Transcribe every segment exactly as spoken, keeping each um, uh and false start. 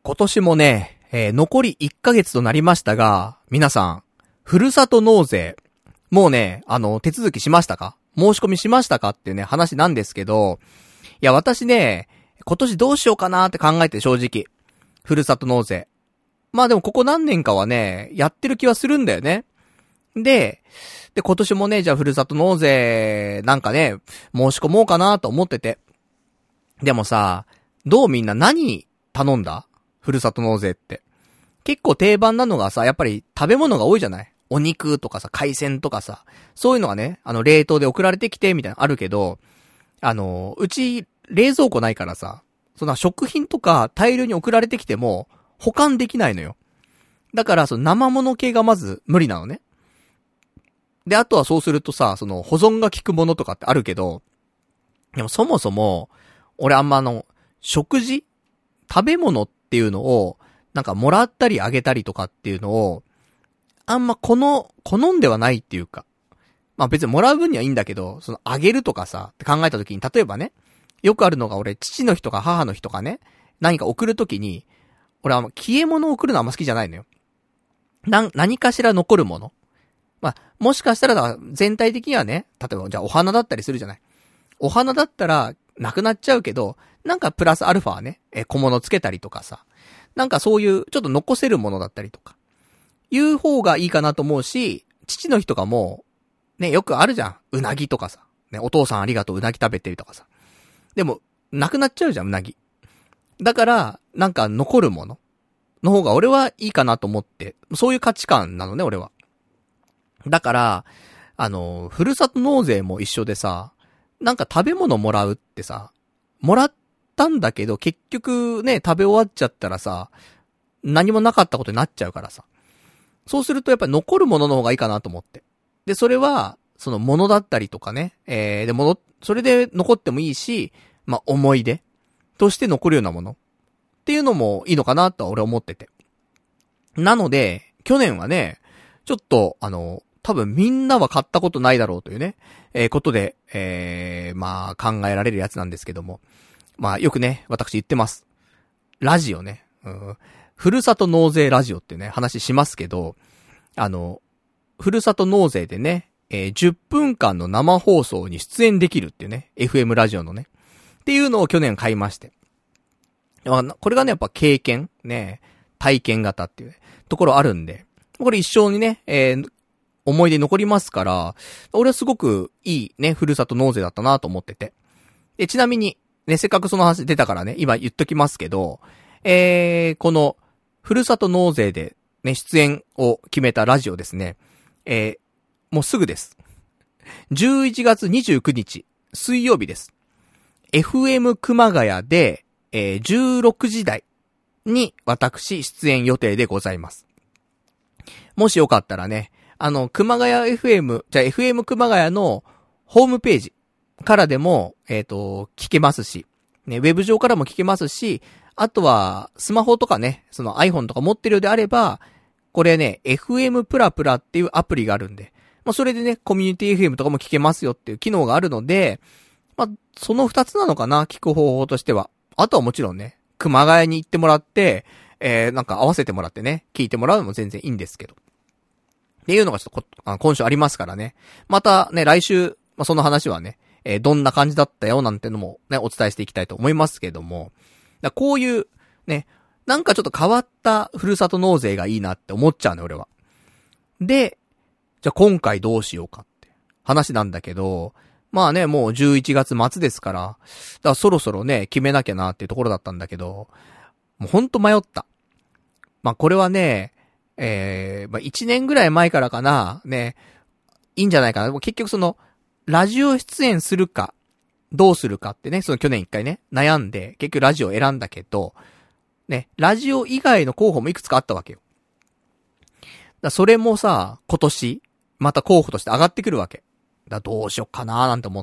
今年もね、えー、残りいっかげつとなりましたが、皆さん、ふるさと納税、もうね、あの、手続きしましたか？申し込みしましたかっていうね、話なんですけど、いや、私ね、今年どうしようかなって考えて正直。ふるさと納税。まあでもここ何年かはね、やってる気はするんだよね。で、で、今年もね、じゃあふるさと納税、なんかね、申し込もうかなと思ってて。でもさ、どうみんな何頼んだ？ふるさと納税って。結構定番なのがさ、やっぱり食べ物が多いじゃない？お肉とかさ、海鮮とかさ、そういうのがね、あの、冷凍で送られてきて、みたいなのあるけど、あの、うち、冷蔵庫ないからさ、その食品とか大量に送られてきても、保管できないのよ。だから、その生物系がまず無理なのね。で、あとはそうするとさ、その保存が効くものとかってあるけど、でもそもそも、俺あんまあの、食事？食べ物っていうのを、なんかもらったりあげたりとかっていうのを、あんまこの、好んではないっていうか。まあ別にもらう分にはいいんだけど、そのあげるとかさ、って考えたときに、例えばね、よくあるのが俺、父の日とか母の日とかね、何か送るときに、俺は消え物を送るのはあんま好きじゃないのよ。な、何かしら残るもの。まあ、もしかしたらだ全体的にはね、例えばじゃあお花だったりするじゃない。お花だったら、なくなっちゃうけど、なんかプラスアルファはね、え、小物つけたりとかさ、なんかそういう、ちょっと残せるものだったりとか、いう方がいいかなと思うし、父の日とかも、ね、よくあるじゃん。うなぎとかさ。ね、お父さんありがとう、うなぎ食べてるとかさ。でも、なくなっちゃうじゃん、うなぎ。だから、なんか残るものの方が俺はいいかなと思って、そういう価値観なのね、俺は。だから、あの、ふるさと納税も一緒でさ、なんか食べ物もらうってさ、もらったんだけど、結局ね、食べ終わっちゃったらさ、何もなかったことになっちゃうからさ。そうするとやっぱり残るものの方がいいかなと思って。で、それは、その物だったりとかね、えー、で、物、それで残ってもいいし、まあ、思い出として残るようなものっていうのもいいのかなとは俺は思ってて。なので、去年はね、ちょっと、あの、多分みんなは買ったことないだろうというね、えー、ことで、えー、まあ、考えられるやつなんですけども。まあ、よくね、私言ってます。ラジオね。うん、ふるさと納税ラジオってね、話しますけど、あの、ふるさと納税でね、えー、じゅっぷんかんの生放送に出演できるっていうね、エフエム ラジオのね、っていうのを去年買いまして。これがね、やっぱ経験、ね、体験型っていう、ね、ところあるんで、これ一生にね、えー、思い出残りますから、俺はすごくいいね、ふるさと納税だったなと思ってて。で、ちなみに、ね、せっかくその話出たからね、今言っときますけど、えー、この、ふるさと納税でね、出演を決めたラジオですね、えー、もうすぐです。じゅういちがつにじゅうくにち、水曜日です。エフエム 熊谷で、えー、じゅうろくじ台に私出演予定でございます。もしよかったらね、あの、熊谷 エフエム、じゃあ エフエム 熊谷のホームページからでも、えっと、聞けますし、ね、ウェブ上からも聞けますし、あとは、スマホとかね、その iPhone とか持ってるようであれば、これね、エフエム プラプラっていうアプリがあるんで、まあ、それでね、コミュニティ エフエム とかも聞けますよっていう機能があるので、まあ、その二つなのかな、聞く方法としては。あとはもちろんね、熊谷に行ってもらって、えー、なんか合わせてもらってね、聞いてもらうのも全然いいんですけど。っていうのがちょっとこあ今週ありますからね。またね、来週、まあ、その話はね、えー、どんな感じだったよなんてのもね、お伝えしていきたいと思いますけども。だこういう、ね、なんかちょっと変わったふるさと納税がいいなって思っちゃうね、俺は。で、じゃあ今回どうしようかって話なんだけど、まあね、もうじゅういちがつ末ですから、だからそろそろね、決めなきゃなっていうところだったんだけど、もうほんと迷った。まあこれはね、えー、まあいちねんぐらい前からかな、ね、いいんじゃないかな。結局その、ラジオ出演するか、どうするかってね、その去年一回ね、悩んで、結局ラジオを選んだけど、ね、ラジオ以外の候補もいくつかあったわけよ。だそれもさ、今年、また候補として上がってくるわけ。だどうしよっかなーなんて思って。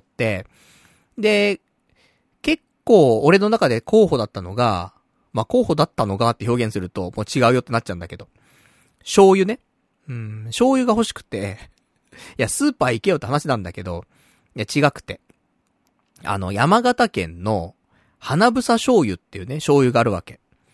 で、結構俺の中で候補だったのが、まあ候補だったのがって表現するともう違うよってなっちゃうんだけど。醤油ね。うん、醤油が欲しくて。いや、スーパー行けよって話なんだけど、いや違くて。あの、山形県の花房醤油っていうね、醤油があるわけ。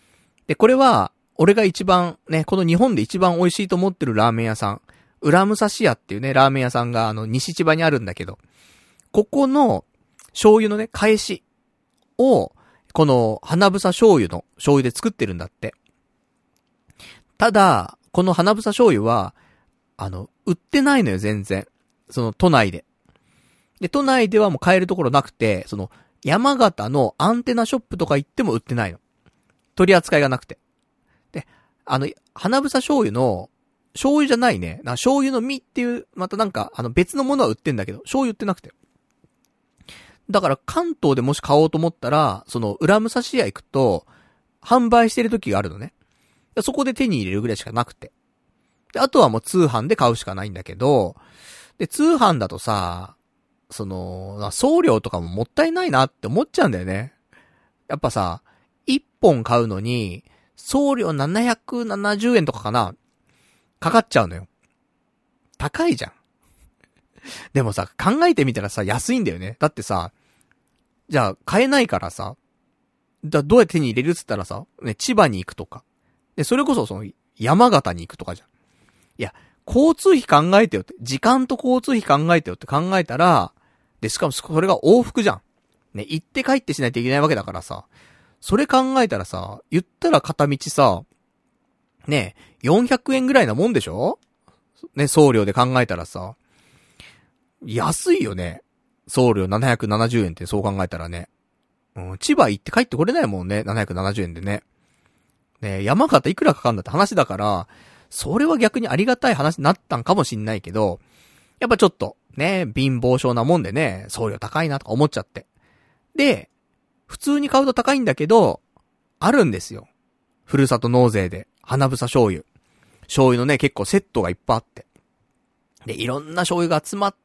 で、これは、俺が一番、ね、この日本で一番美味しいと思ってるラーメン屋さん、浦武蔵屋っていうね、ラーメン屋さんが、あの、西千葉にあるんだけど、ここの、醤油のね、返しを、この、花房醤油の醤油で作ってるんだって。ただ、この花房醤油は、あの、売ってないのよ、全然。その、都内で。で、都内ではもう買えるところなくて、その、山形のアンテナショップとか行っても売ってないの。取り扱いがなくて。で、あの、花房醤油の、醤油じゃないね。な醤油の実っていう、またなんか、あの別のものは売ってんだけど、醤油売ってなくて。だから関東でもし買おうと思ったら、その、浦武蔵屋行くと、販売してる時があるのね。そこで手に入れるぐらいしかなくて。で、あとはもう通販で買うしかないんだけど、で、通販だとさ、その、送料とかももったいないなって思っちゃうんだよね。やっぱさ、一本買うのに、送料ななひゃくななじゅうえんとかかな、かかっちゃうのよ。高いじゃん。でもさ、考えてみたらさ、安いんだよね。だってさ、じゃあ、買えないからさ、だどうやって手に入れるっつったらさ、ね、千葉に行くとか。で、それこそその、山形に行くとかじゃん。いや、交通費考えてよって、時間と交通費考えてよって考えたら、で、しかもそれが往復じゃん。ね、行って帰ってしないといけないわけだからさ、それ考えたらさ、言ったら片道さ、ね、よんひゃくえんぐらいなもんでしょ？ね、送料で考えたらさ、安いよね。送料ななひゃくななじゅうえんってそう考えたらね。うん、千葉行って帰ってこれないもんね、ななひゃくななじゅうえんでね。ね、山形いくらかかんだって話だから、それは逆にありがたい話になったんかもしんないけど、やっぱちょっと、ね、貧乏症なもんでね、送料高いなとか思っちゃって。で、普通に買うと高いんだけど、あるんですよ。ふるさと納税で、花房醤油。醤油のね、結構セットがいっぱいあって。で、いろんな醤油が集まって、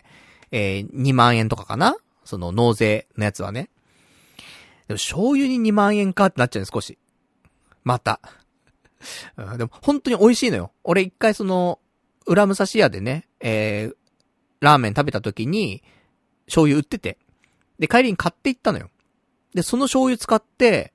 えー、にまんえんとかかな？その納税のやつはね。でも醤油ににまんえんかってなっちゃうね、少し。また。うん、でも本当に美味しいのよ。俺一回その、浦武蔵屋でね、えー、ラーメン食べた時に、醤油売ってて。で、帰りに買っていったのよ。で、その醤油使って、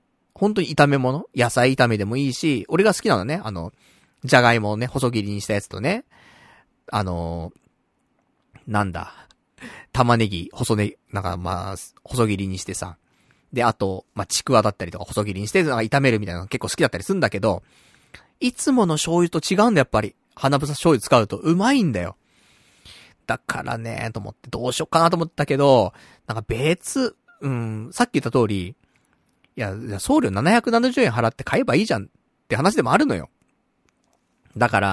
本当に炒め物？野菜炒めでもいいし、俺が好きなのね、あの、じゃがいもをね、細切りにしたやつとね、あのー、なんだ、玉ねぎ、細ねぎ、なんかまあ、細切りにしてさ、で、あと、まあ、ちくわだったりとか細切りにして、なんか炒めるみたいなの結構好きだったりするんだけど、いつもの醤油と違うんだやっぱり。花房醤油使うとうまいんだよ。だからね、と思ってどうしよっかなと思ったけど、なんか別、うん、さっき言った通り、いや、送料ななひゃくななじゅうえん払って買えばいいじゃんって話でもあるのよ。だから、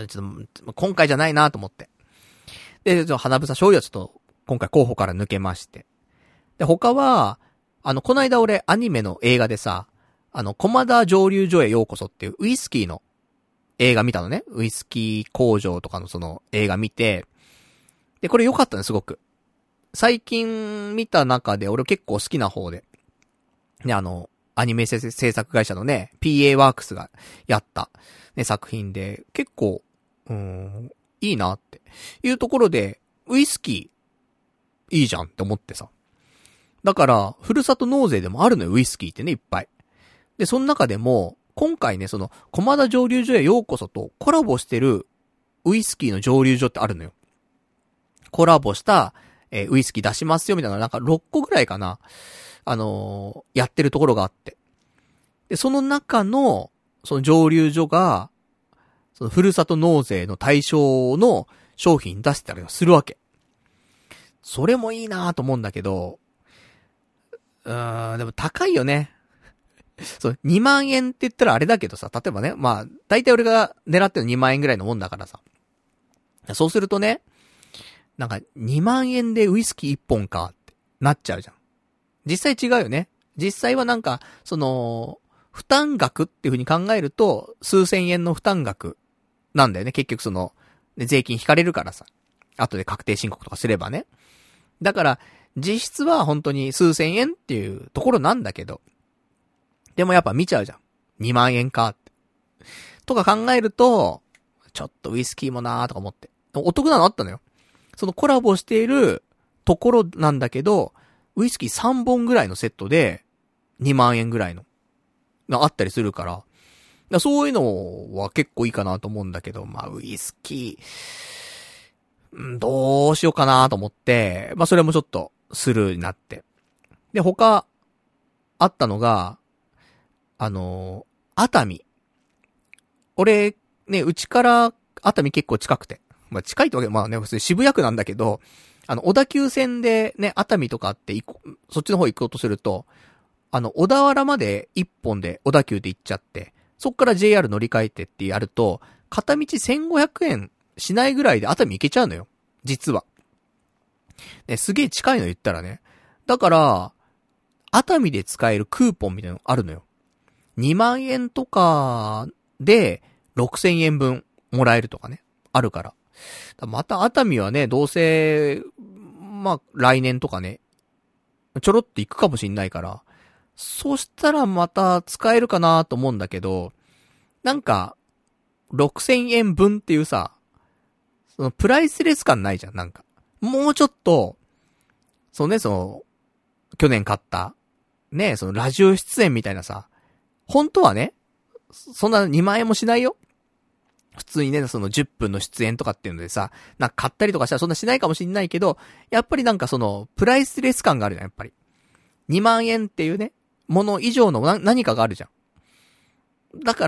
ちょっと、今回じゃないなと思って。で、花房醤油はちょっと、今回候補から抜けまして。で、他は、あの、この間俺、アニメの映画でさ、あの、駒田蒸留所へようこそっていうウイスキーの映画見たのね。ウイスキー工場とかのその映画見て、で、これ良かったね、すごく。最近見た中で俺結構好きな方で。ね、あの、アニメ制作会社のね、ピーエー ワークスがやった、ね、作品で、結構、うーん、いいなっていうところで、ウイスキー、いいじゃんって思ってさ。だから、ふるさと納税でもあるのよ、ウイスキーってね、いっぱい。で、その中でも、今回ね、その、駒田蒸留所へようこそとコラボしてるウイスキーの蒸留所ってあるのよ。コラボした、えー、ウイスキー出しますよみたいな、なんかろっこぐらいかな。あのー、やってるところがあって。で、その中の、その蒸留所が、そのふるさと納税の対象の商品出してたりするわけ。それもいいなぁと思うんだけど、うーん、でも高いよね。そう、にまんえんって言ったらあれだけどさ、例えばね、まあ、大体俺が狙ってるのにまんえんぐらいのもんだからさ。そうするとね、なんかにまんえんでウイスキーいっぽんかってなっちゃうじゃん。実際違うよね。実際はなんか、その、負担額っていう風に考えると、数千円の負担額なんだよね。結局その、ね、税金引かれるからさ。後で確定申告とかすればね。だから、実質は本当に数千円っていうところなんだけど、でもやっぱ見ちゃうじゃん。にまんえんかって。とか考えると、ちょっとウイスキーもなーとか思って。お得なのあったのよ。そのコラボしているところなんだけど、ウイスキーさんぼんぐらいのセットでにまんえんぐらいの。 あったりするから、だそういうのは結構いいかなと思うんだけど、まあ、ウイスキー、うん、どうしようかなと思って、まあ、それもちょっとスルーになって。で、他、あったのが、あのー、熱海。俺、ね、うちから熱海結構近くて。まあ、近いってわけ、まあね、普通に渋谷区なんだけど、あの、小田急線でね、熱海とかって行こ、そっちの方行こうとすると、あの、小田原まで一本で小田急で行っちゃって、そっから ジェイアール 乗り換えてってやると、片道せんごひゃくえんしないぐらいで熱海行けちゃうのよ。実は。ね、すげえ近いの言ったらね。だから、熱海で使えるクーポンみたいなのあるのよ。にまんえんとかでろくせんえんぶんもらえるとかね。あるから。また熱海はね、どうせ、まあ、来年とかね、ちょろっと行くかもしんないから、そしたらまた使えるかなと思うんだけど、なんか、ろくせんえんぶんっていうさ、そのプライスレス感ないじゃん、なんか。もうちょっと、そうね、その、去年買った、ね、そのラジオ出演みたいなさ、本当はね、そんなにまんえんもしないよ。普通にね、そのじゅっぷんの出演とかっていうのでさ、なんか買ったりとかしたらそんなしないかもしんないけど、やっぱりなんかその、プライスレス感があるじゃん、やっぱり。にまんえんっていうね、もの以上のな何かがあるじゃん。だから、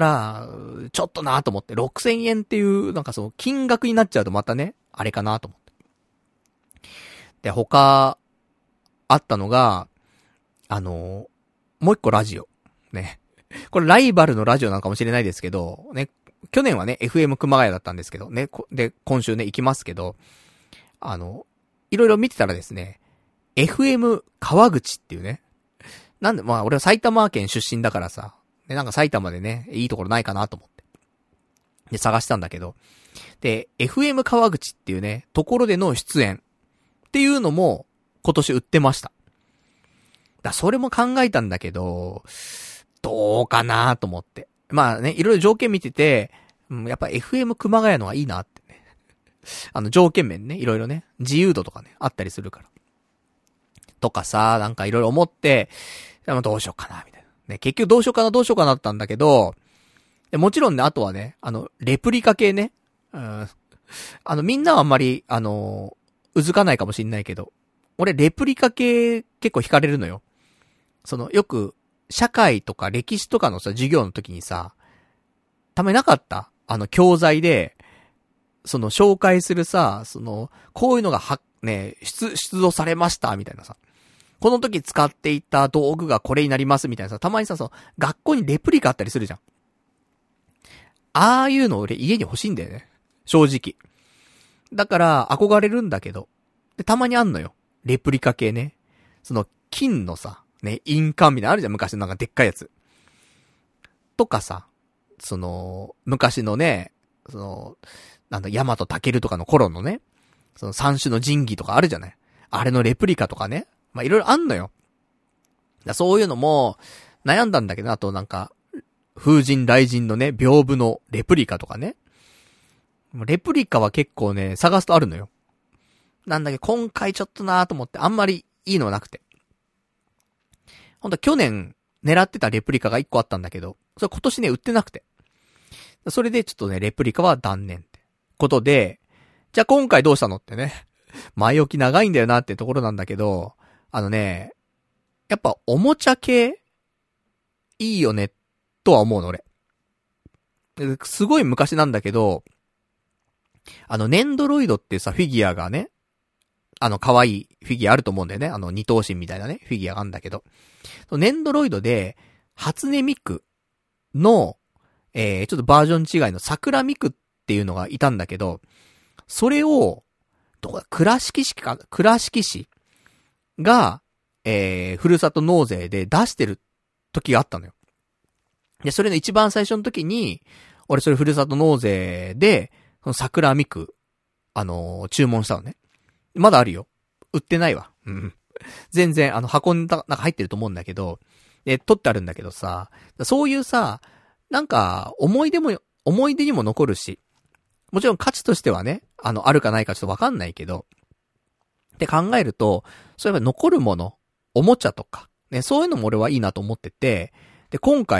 ちょっとなぁと思って、ろくせんえんっていう、なんかその、金額になっちゃうとまたね、あれかなと思って。で、他、あったのが、あの、もう一個ラジオ。ね。これライバルのラジオなのかもしれないですけど、ね、去年はね、エフエム 熊谷だったんですけど、ね、で、今週ね、行きますけど、あの、いろいろ見てたらですね、エフエム 川口っていうね、なんで、まあ俺は埼玉県出身だからさ、ね、なんか埼玉でね、いいところないかなと思って。で、探したんだけど、で、エフエム 川口っていうね、ところでの出演っていうのも今年売ってました。だ、それも考えたんだけど、どうかなと思って。まあね、いろいろ条件見てて、うん、やっぱ エフエム 熊谷のがいいなってね。あの条件面ね、いろいろね、自由度とかね、あったりするから。とかさ、なんかいろいろ思って、でもどうしようかな、みたいな。ね、結局どうしようかな、どうしようかなったんだけど、もちろんね、あとはね、あの、レプリカ系ね。うん。あの、みんなはあんまり、あの、うずかないかもしんないけど、俺、レプリカ系結構惹かれるのよ。その、よく、社会とか歴史とかのさ、授業の時にさ、たまになかったあの、教材で、その、紹介するさ、その、こういうのがは、ね、出、出土されました、みたいなさ。この時使っていた道具がこれになりますみたいなさ、たまにさ、その、学校にレプリカあったりするじゃん。ああいうの俺家に欲しいんだよね。正直。だから、憧れるんだけど。で、たまにあんのよ。レプリカ系ね。その、金のさ、ね、印鑑みたいなのあるじゃん、昔のなんかでっかいやつ。とかさ、その、昔のね、その、なんだ、ヤマトタケルとかの頃のね、その三種の神器とかあるじゃない。あれのレプリカとかね。まあ、いろいろあんのよ。だそういうのも、悩んだんだけど、あとなんか、風神雷神のね、屏風のレプリカとかね。レプリカは結構ね、探すとあるのよ。なんだけど、今回ちょっとなーと思って、あんまりいいのはなくて。ほんと去年、狙ってたレプリカが一個あったんだけど、それ今年ね、売ってなくて。それでちょっとね、レプリカは断念ってことで、じゃあ今回どうしたのってね。前置き長いんだよなってところなんだけど、あのね、やっぱおもちゃ系いいよね、とは思うの俺。すごい昔なんだけど、あの、ネンドロイドってさ、フィギュアがね、あの、可愛いフィギュアあると思うんだよね。あの、二頭身みたいなね、フィギュアがあるんだけど。ネンドロイドで、初音ミクの、えー、ちょっとバージョン違いの桜ミクっていうのがいたんだけど、それを、どこだ、倉敷市か、倉敷市が、えー、ふるさと納税で出してる時があったのよ。で、それの一番最初の時に、俺それふるさと納税で、その桜ミク、あのー、注文したのね。まだあるよ。売ってないわ。うん。全然、あの、箱になんか入ってると思うんだけど、で、取ってあるんだけどさ、そういうさ、なんか、思い出も、思い出にも残るし、もちろん価値としてはね、あの、あるかないかちょっとわかんないけど、って考えると、そういえば残るもの、おもちゃとか、ね、そういうのも俺はいいなと思ってて、で、今回、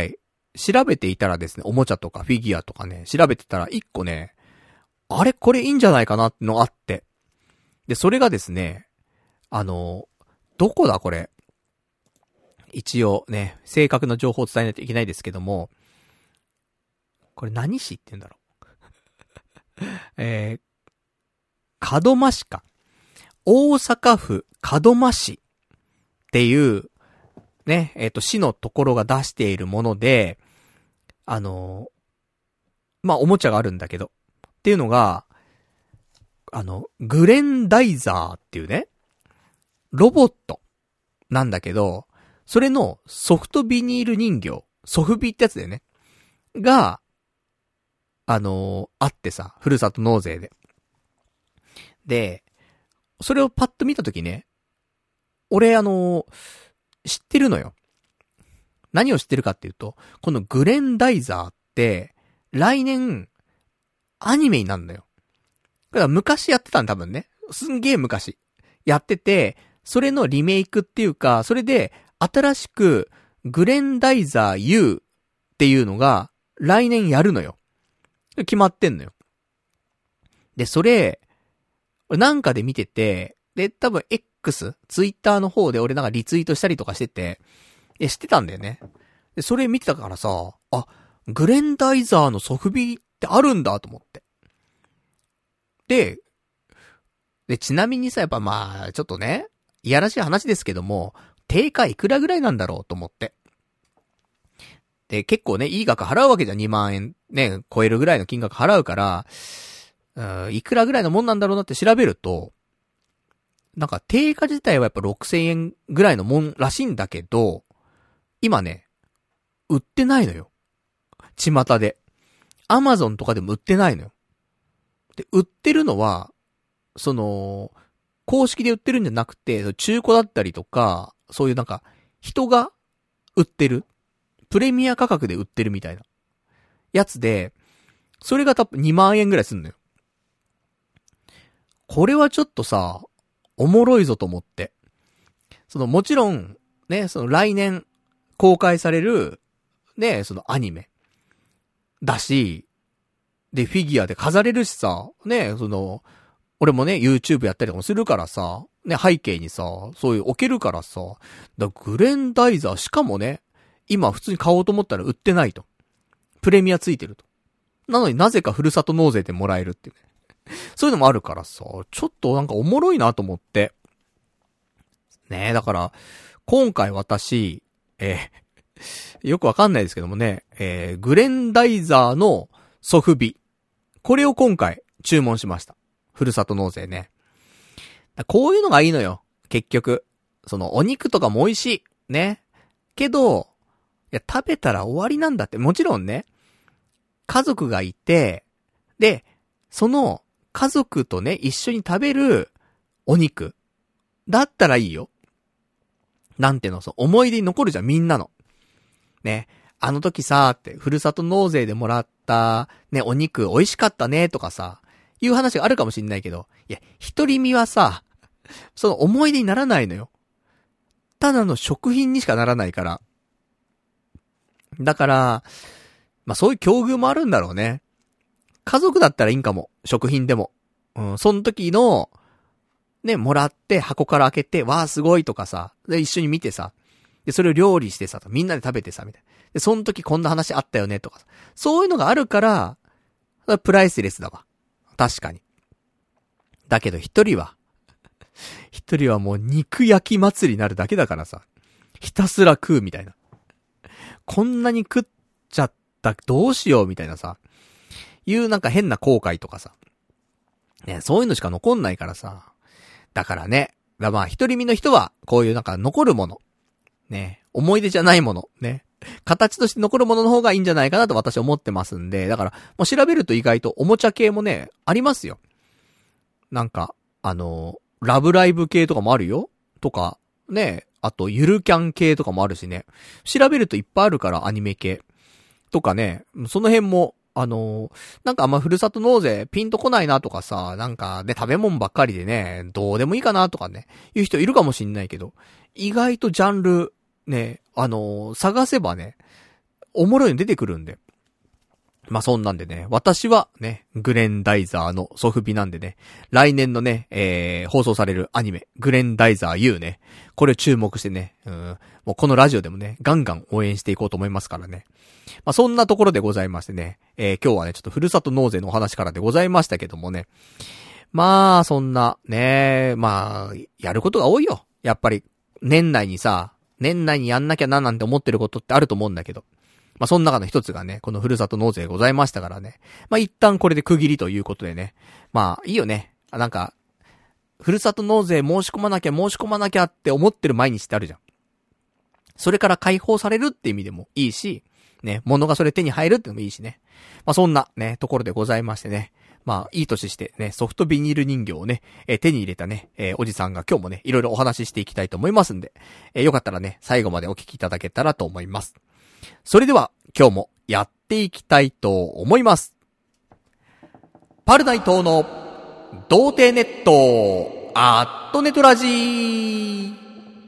調べていたらですね、おもちゃとかフィギュアとかね、調べてたら一個ね、あれこれいいんじゃないかなってのがあって。で、それがですね、あの、どこだこれ。一応ね、正確な情報を伝えないといけないですけども、これ何市って言うんだろう。えー、門真市か。大阪府門真市っていう、ね、えっと、市のところが出しているもので、あの、まあ、おもちゃがあるんだけど、っていうのが、あの、グレンダイザーっていうね、ロボットなんだけど、それのソフトビニール人形、ソフビってやつだよね。が、あのー、あってさ、ふるさと納税で。で、それをパッと見たときね、俺あのー、知ってるのよ。何を知ってるかっていうと、このグレンダイザーって、来年、アニメになるんだよ。だから昔やってたん多分ね。すんげえ昔。やってて、それのリメイクっていうか、それで、新しく、グレンダイザー U っていうのが、来年やるのよ。決まってんのよ。で、それ、なんかで見てて、で、多分 X、ツイッターの方で俺なんかリツイートしたりとかしてて、え、知ってたんだよね。で、それ見てたからさ、あ、グレンダイザーのソフビってあるんだと思って。で、で、ちなみにさ、やっぱまあ、ちょっとね、いやらしい話ですけども、定価いくらぐらいなんだろうと思って。で、結構ね、いい額払うわけじゃん。にまんえんね、超えるぐらいの金額払うから、うん、いくらぐらいのもんなんだろうなって調べると、なんか定価自体はやっぱろくせんえんぐらいのもんらしいんだけど、今ね、売ってないのよ。巷で。アマゾンとかでも売ってないのよ。で、売ってるのは、その、公式で売ってるんじゃなくて、中古だったりとか、そういうなんか、人が売ってる。プレミア価格で売ってるみたいな。やつで、それが多分にまんえんぐらいすんのよ。これはちょっとさ、おもろいぞと思って。そのもちろん、ね、その来年公開される、ね、そのアニメ。だし、で、フィギュアで飾れるしさ、ね、その、俺もね、YouTube やったりとかもするからさ、ね、背景にさ、そういう置けるからさ、だグレンダイザー、しかもね、今普通に買おうと思ったら売ってないと。プレミアついてると。なのになぜかふるさと納税でもらえるっていうね。そういうのもあるからさ、ちょっとなんかおもろいなと思って。ねえ、だから、今回私、えー、よくわかんないですけどもね、えー、グレンダイザーのソフビ。これを今回注文しました。ふるさと納税ね。こういうのがいいのよ。結局。そのお肉とかも美味しい。ね。けど、いや、食べたら終わりなんだって。もちろんね、家族がいて、で、その家族とね、一緒に食べるお肉。だったらいいよ。なんての、そう、思い出に残るじゃん、みんなの。ね。あの時さ、って、ふるさと納税でもらった、ね、お肉美味しかったね、とかさ、いう話があるかもしんないけど、いや、一人身はさ、その思い出にならないのよ。ただの食品にしかならないから。だから、まあ、そういう境遇もあるんだろうね。家族だったらいいんかも。食品でも。うん、その時の、ね、もらって箱から開けて、わーすごいとかさ、で、一緒に見てさ、で、それを料理してさ、みんなで食べてさ、みたいな。で、その時こんな話あったよね、とかさ。そういうのがあるから、プライスレスだわ。確かに。だけど一人は、一人はもう肉焼き祭りになるだけだからさ。ひたすら食うみたいな。こんなに食っちゃった、どうしようみたいなさ。いうなんか変な後悔とかさ。ね、そういうのしか残んないからさ。だからね。だまあ一人身の人は、こういうなんか残るもの。ね。思い出じゃないもの。ね。形として残るものの方がいいんじゃないかなと私は思ってますんで。だから、もう調べると意外とおもちゃ系もね、ありますよ。なんか、あのー、ラブライブ系とかもあるよ。とか、ね。あと、ゆるキャン系とかもあるしね。調べるといっぱいあるからアニメ系。とかね。その辺も、あのー、なんかあんまふるさと納税ピンとこないなとかさ、なんかね、食べ物ばっかりでね、どうでもいいかなとかね、いう人いるかもしんないけど、意外とジャンル、ね、あのー、探せばね、 おもろいの出てくるんで。まあ、そんなんでね、私はね、グレンダイザーのソフビなんでね、来年のね、えー、放送されるアニメ、グレンダイザー U ね、これを注目してね、うん、もうこのラジオでもね、ガンガン応援していこうと思いますからね。まあ、そんなところでございましてね、えー、今日はね、ちょっとふるさと納税のお話からでございましたけどもね、まあ、そんな、ね、まあ、やることが多いよ。やっぱり、年内にさ、年内にやんなきゃななんて思ってることってあると思うんだけど、まあ、その中の一つがね、このふるさと納税ございましたからね。まあ、一旦これで区切りということでね。まあ、いいよね。なんか、ふるさと納税申し込まなきゃ申し込まなきゃって思ってる毎日ってあるじゃん。それから解放されるって意味でもいいし、ね、物がそれ手に入るってのもいいしね。まあ、そんなね、ところでございましてね。まあ、いい年してね、ソフトビニール人形をね、えー、手に入れたね、えー、おじさんが今日もね、いろいろお話ししていきたいと思いますんで、えー、よかったらね、最後までお聞きいただけたらと思います。それでは、今日もやっていきたいと思います。パルナイトの童貞ネット、アットネトラジー。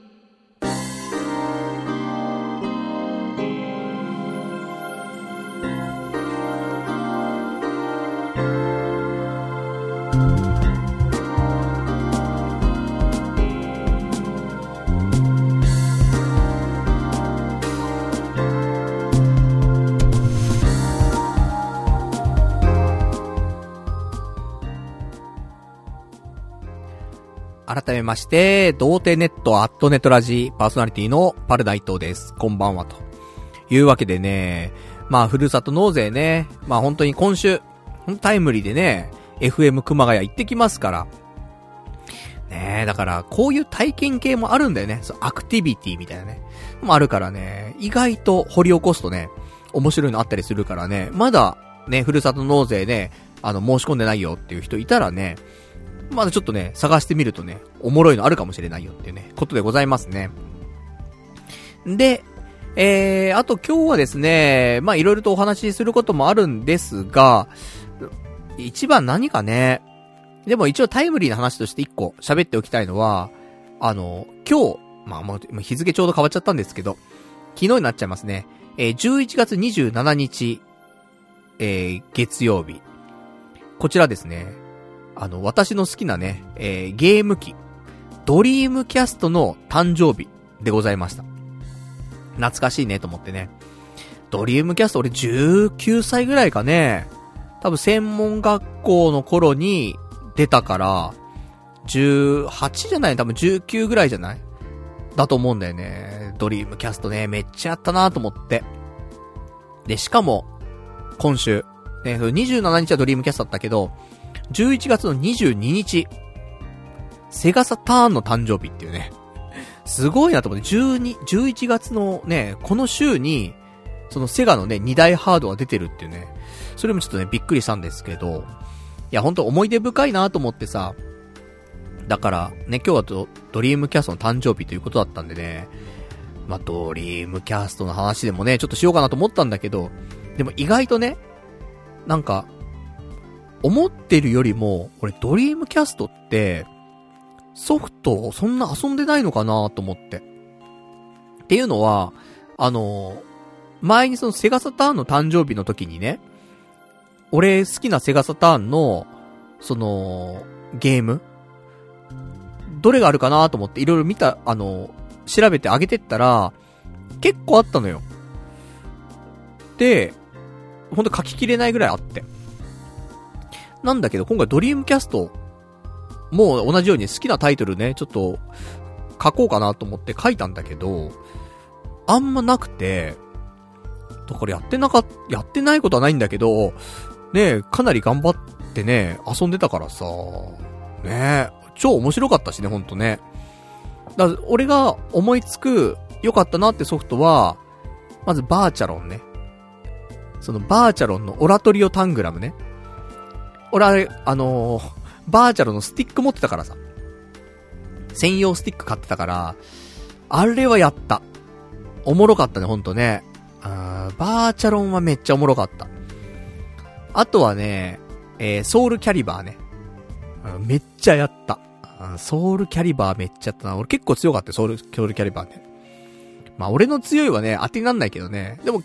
改めまして、童貞ネットアットネトラジパーソナリティのパルナイトです。こんばんはというわけでね、まあふるさと納税ね、まあ本当に今週タイムリーでね エフエム 熊谷行ってきますからねえ、だからこういう体験系もあるんだよね。そうアクティビティみたいなねもあるからね、意外と掘り起こすとね面白いのあったりするからね、まだねふるさと納税ねあの申し込んでないよっていう人いたらね、まだちょっとね、探してみるとね、おもろいのあるかもしれないよっていうね、ことでございますね。で、えー、あと今日はですね、まあいろいろとお話しすることもあるんですが、一番何かね、でも一応タイムリーな話として一個喋っておきたいのは、あの、今日、まあもう日付ちょうど変わっちゃったんですけど、昨日になっちゃいますね。えー、じゅういちがつにじゅうしちにち、えー、月曜日。こちらですね、あの、私の好きなね、えー、ゲーム機、ドリームキャストの誕生日でございました。懐かしいねと思ってね。ドリームキャスト俺じゅうきゅうさいぐらいかね。多分専門学校の頃に出たから、じゅうはちじゃない、多分じゅうきゅうぐらいじゃないだと思うんだよね。ドリームキャストね、めっちゃやったなと思って。で、しかも、今週、ね、にじゅうしちにちはドリームキャストだったけど、じゅういちがつのにじゅうににち、セガサターンの誕生日っていうね。すごいなと思って、じゅうに、じゅういちがつのね、この週に、そのセガのね、にだいハードが出てるっていうね。それもちょっとね、びっくりしたんですけど、いや、ほんと思い出深いなと思ってさ、だからね、今日はド、ドリームキャストの誕生日ということだったんでね、まあ、ドリームキャストの話でもね、ちょっとしようかなと思ったんだけど、でも意外とね、なんか、思ってるよりも、俺ドリームキャストって、ソフトそんな遊んでないのかなと思って。っていうのは、あの、前にそのセガサターンの誕生日の時にね、俺好きなセガサターンの、その、ゲームどれがあるかなと思っていろいろ見た、あの、調べてあげてったら、結構あったのよ。で、ほんと書ききれないぐらいあって。なんだけど、今回ドリームキャスト、もう同じように好きなタイトルね、ちょっと、書こうかなと思って書いたんだけど、あんまなくて、だからやってなかっ、やってないことはないんだけど、ねかなり頑張ってね、遊んでたからさ、ね超面白かったしね、ほんとね。だから俺が思いつく良かったなってソフトは、まずバーチャロンね。そのバーチャロンのオラトリオタングラムね。俺あれ、あのー、バーチャロンのスティック持ってたからさ。専用スティック買ってたから、あれはやった。おもろかったね、ほんとね。あー、バーチャロンはめっちゃおもろかった。あとはね、えー、ソウルキャリバーね。めっちゃやった。ソウルキャリバーめっちゃやったな。俺結構強かったよ、ソウル、ソウルキャリバーね。まあ俺の強いはね、当てになんないけどね。でも結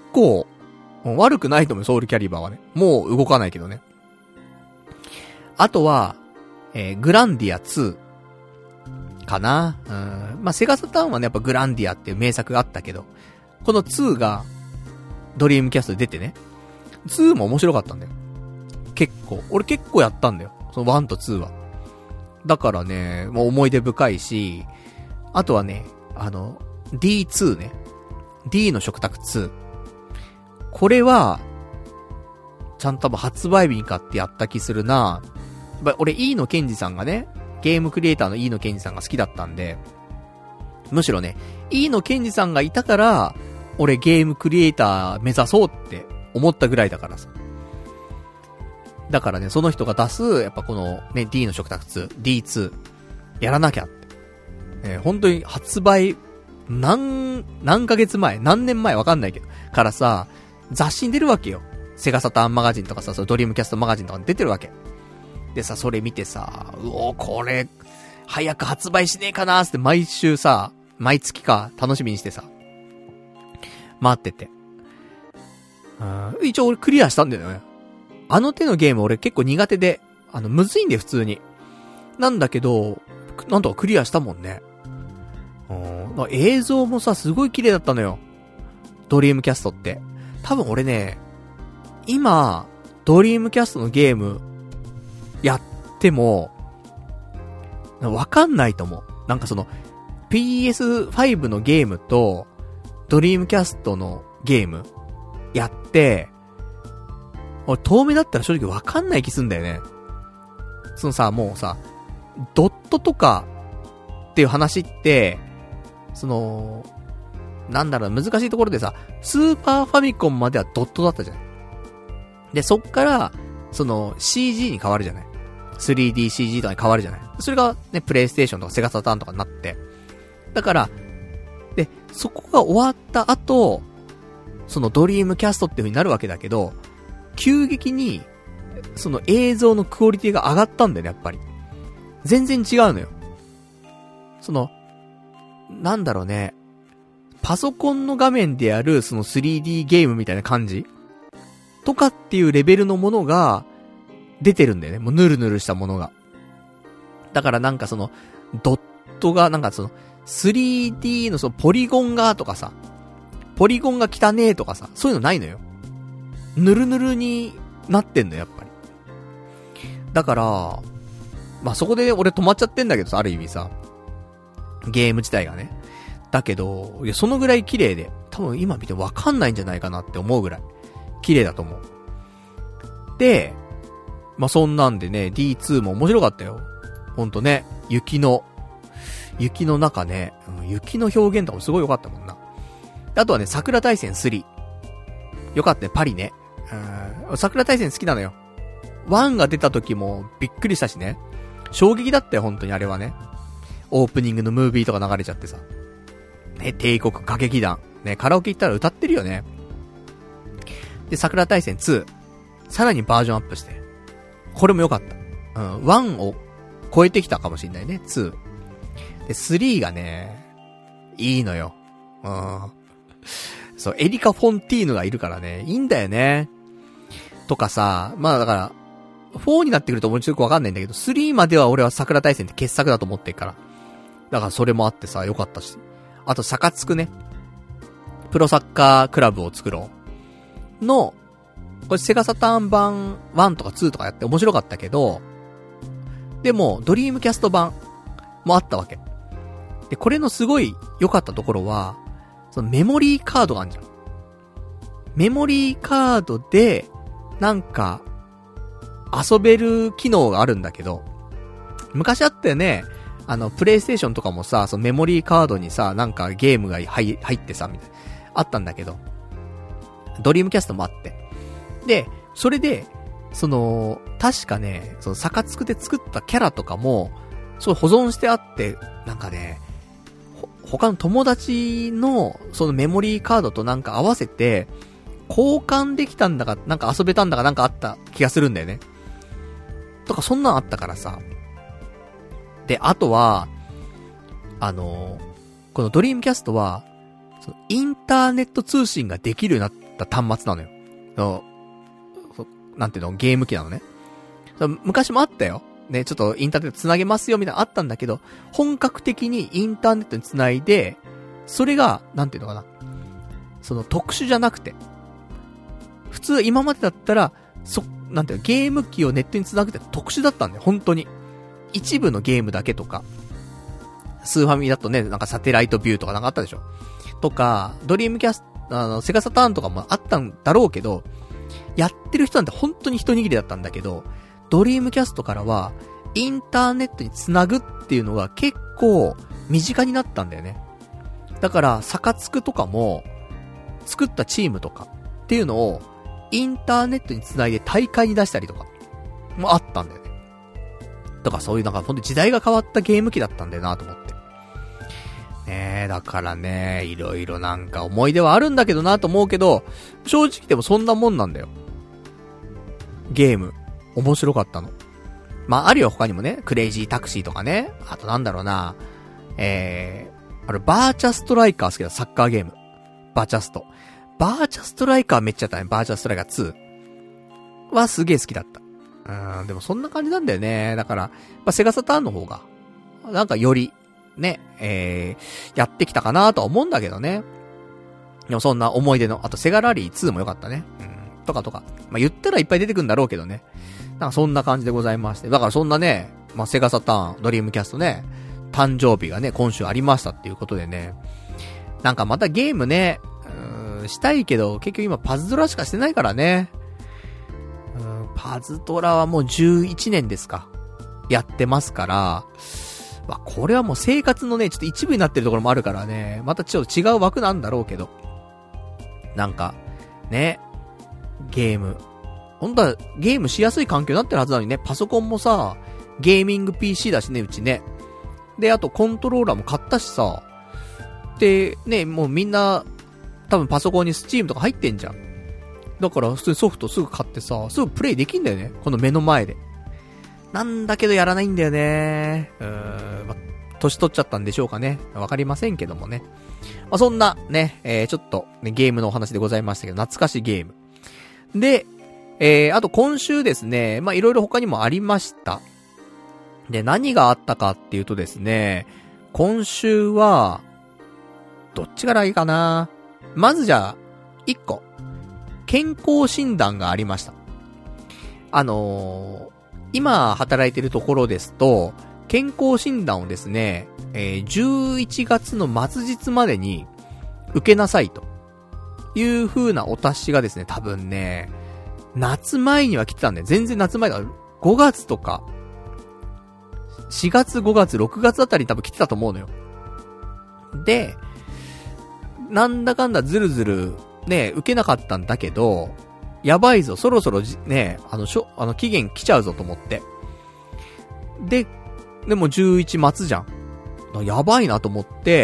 構、悪くないと思う、ソウルキャリバーはね。もう動かないけどね。あとは、えー、グランディアツーかな。うん。まあ、セガサターンはね、やっぱグランディアっていう名作があったけど、このツーがドリームキャストで出てね。ツーも面白かったんだよ。結構。俺結構やったんだよ。そのワンとツーは。だからね、もう思い出深いし、あとはね、あの、ディーツー ね。D の食卓ツー。これは、ちゃんと多分発売日に買ってやった気するな。やっぱ俺 E のケンジさんがね、ゲームクリエイターの E のケンジさんが好きだったんで、むしろね、E のケンジさんがいたから、俺ゲームクリエイター目指そうって思ったぐらいだからさ。だからね、その人が出す、やっぱこのね、D の食卓ツー、ディーツー、やらなきゃって。えー、本当に発売、何、何ヶ月前、何年前わかんないけど、からさ、雑誌に出るわけよ。セガサターンマガジンとかさ、そのドリームキャストマガジンとかに出てるわけ。でさ、それ見てさ、うおー、これ、早く発売しねえかなーって毎週さ、毎月か、楽しみにしてさ、待ってて。うん、一応俺クリアしたんだよね。あの手のゲーム俺結構苦手で、あの、むずいんで普通に。なんだけど、なんとかクリアしたもんね。うん、映像もさ、すごい綺麗だったのよ。ドリームキャストって。多分俺ね、今、ドリームキャストのゲーム、やっても、わかんないと思う。なんかその、ピーエスファイブ のゲームと、ドリームキャストのゲーム、やって、俺遠目だったら正直わかんない気すんだよね。そのさ、もうさ、ドットとか、っていう話って、その、なんだろう、難しいところでさ、スーパーファミコンまではドットだったじゃない。で、そっから、その、シージー に変わるじゃない。スリーディーシージー とかに変わるじゃない。それがね、プレイステーションとかセガサターンとかになって。だから、で、そこが終わった後、そのドリームキャストっていう風になるわけだけど、急激に、その映像のクオリティが上がったんだよね、やっぱり。全然違うのよ。その、なんだろうね。パソコンの画面でやるその スリーディー ゲームみたいな感じとかっていうレベルのものが出てるんだよね。もうヌルヌルしたものが。だからなんかその、ドットが、なんかその、スリーディー のそのポリゴンがとかさ、ポリゴンが汚ねえとかさ、そういうのないのよ。ヌルヌルになってんの、やっぱり。だから、まあ、そこで俺止まっちゃってんだけどさ、ある意味さ。ゲーム自体がね。だけど、いや、そのぐらい綺麗で、多分今見てわかんないんじゃないかなって思うぐらい、綺麗だと思う。で、まあ、そんなんでね、ディーツー も面白かったよ。ほんとね、雪の、雪の中ね、うん、雪の表現とかもすごい良かったもんな。あとはね、桜大戦スリー。よかったね、パリね。うん、桜大戦好きなのよ。ワンが出た時もびっくりしたしね。衝撃だったよ、本当にあれはね。オープニングのムービーとか流れちゃってさ。ね、帝国歌劇団。ね、カラオケ行ったら歌ってるよね。で、桜大戦ツー。さらにバージョンアップして。これも良かった。うん、ワンを超えてきたかもしんないね、ツー。で、スリーがね、いいのよ。うん。そう、エリカ・フォンティーヌがいるからね、いいんだよね。とかさ、まあだから、フォーになってくるともうちょっとよくわかんないんだけど、スリーまでは俺は桜大戦って傑作だと思ってるから。だからそれもあってさ、よかったし。あと、サカツクね。プロサッカークラブを作ろう。の、これセガサターン版ワンとかツーとかやって面白かったけど、でも、ドリームキャスト版もあったわけ。で、これのすごい良かったところは、そのメモリーカードがあるじゃん。メモリーカードで、なんか、遊べる機能があるんだけど、昔あったよね、あの、プレイステーションとかもさ、そのメモリーカードにさ、なんかゲームが入ってさ、みたいな、あったんだけど、ドリームキャストもあって。で、それで、その、確かね、その、サカツクで作ったキャラとかも、そう保存してあって、なんかね、他の友達の、そのメモリーカードとなんか合わせて、交換できたんだか、なんか遊べたんだかなんかあった気がするんだよね。とかそんなんあったからさ。で、あとは、あの、このドリームキャストは、そのインターネット通信ができるようになっった端末なのよ。のなんていうの、ゲーム機なのね。昔もあったよ。ね、ちょっとインターネット繋げますよみたいなのあったんだけど、本格的にインターネットに繋いで、それが、なんていうのかな。その特殊じゃなくて、普通今までだったら、そ、なんていうの、ゲーム機をネットに繋ぐって特殊だったんだよ、本当に。一部のゲームだけとか。スーファミだとね、なんかサテライトビューとかなんかあったでしょ。とか、ドリームキャスト、あの、セガサターンとかもあったんだろうけど、やってる人なんて本当に一握りだったんだけど、ドリームキャストからは、インターネットに繋ぐっていうのが結構身近になったんだよね。だから、サカツクとかも、作ったチームとかっていうのを、インターネットに繋いで大会に出したりとか、もあったんだよね。だからそういうなんかほんと時代が変わったゲーム機だったんだよなと思って。ねえ、だからね、いろいろなんか思い出はあるんだけどなと思うけど、正直でもそんなもんなんだよ。ゲーム。面白かったの。まあ、あるよ他にもね、クレイジータクシーとかね、あとなんだろうな、えー、あれ、バーチャストライカー好きだ、サッカーゲーム。バーチャスト。バーチャストライカーめっちゃやったね、バーチャストライカーツーはすげえ好きだった。うーん、でもそんな感じなんだよね。だから、まあ、セガサターンの方が、なんかより、ね、えー、やってきたかなとは思うんだけどね。でもそんな思い出の、あとセガラリーツーも良かったね。うん、とかとか。まあ、言ったらいっぱい出てくんだろうけどね。なんかそんな感じでございまして。だからそんなね、まあ、セガサターン、ドリームキャストね、誕生日がね、今週ありましたっていうことでね。なんかまたゲームね、うーん、したいけど、結局今パズドラしかしてないからね。うーん、パズドラはもうじゅういちねんですか。やってますから、まあ、これはもう生活のね、ちょっと一部になってるところもあるからね、またちょっと違う枠なんだろうけど。なんか、ね、ゲーム。本当はゲームしやすい環境になってるはずなのにね、パソコンもさ、ゲーミング ピーシー だしね、うちね。で、あとコントローラーも買ったしさ、で、ね、もうみんな、多分パソコンにスチームとか入ってんじゃん。だから普通にソフトすぐ買ってさ、すぐプレイできんだよね。この目の前で。なんだけどやらないんだよね。うーん、ま、年取っちゃったんでしょうかね。わかりませんけどもね。まあ、そんなね、えー、ちょっと、ね、ゲームのお話でございましたけど、懐かしいゲーム。で、えー、あと今週ですね、まあ、いろいろ他にもありました。で、何があったかっていうとですね、今週は、どっちからいいかな。まずじゃあ、いっこ。健康診断がありました。あのー、今働いてるところですと、健康診断をですね、えー、じゅういちがつの末日までに受けなさいという風なお達しがですね、多分ね、夏前には来てたんで、全然夏前だ。ごがつとか、しがつ、ごがつ、ろくがつあたりに多分来てたと思うのよ。で、なんだかんだずるずるね、受けなかったんだけど、やばいぞ、そろそろね、あの、しょ、あの、期限来ちゃうぞと思って。で、でもじゅういち末じゃん。やばいなと思って、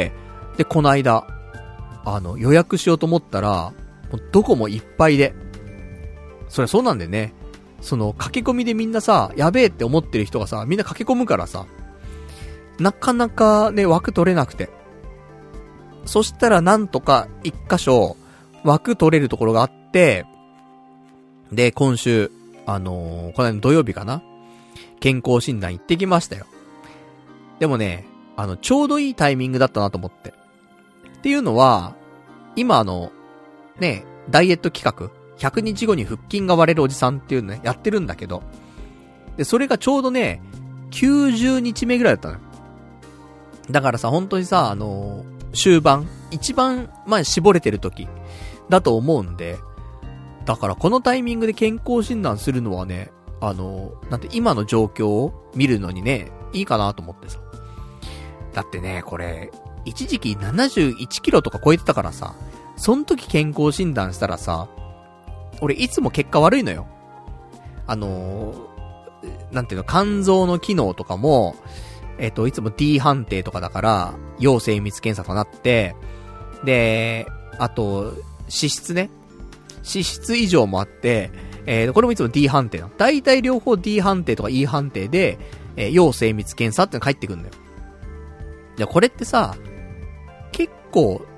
で、この間、あの、予約しようと思ったら、もうどこもいっぱいで。そりゃそうなんだよね。その、駆け込みでみんなさ、やべえって思ってる人がさ、みんな駆け込むからさ、なかなかね、枠取れなくて。そしたらなんとか一箇所、枠取れるところがあって、で、今週、あのー、この間の土曜日かな、健康診断行ってきましたよ。でもね、あの、ちょうどいいタイミングだったなと思って。っていうのは、今あの、ね、ダイエット企画、ひゃくにちごに腹筋が割れるおじさんっていうのね、やってるんだけど、で、それがちょうどね、きゅうじゅうにちめぐらいだったのよ。だからさ、本当にさ、あのー、終盤、一番、まあ、絞れてる時、だと思うんで、だからこのタイミングで健康診断するのはね、あのー、なんて今の状況を見るのにね、いいかなと思ってさ。だってね、これ、一時期ななじゅういちキロとか超えてたからさ、その時健康診断したらさ、俺いつも結果悪いのよ。あのー、なんていうの、肝臓の機能とかも、えっと、いつも D 判定とかだから、要精密検査となって、で、あと、脂質ね。脂質異常もあって、えー、これもいつも D 判定なの。だいたい両方 D 判定とか E 判定で、えー、要精密検査ってのが返ってくるんだよ。で、これってさ、結構、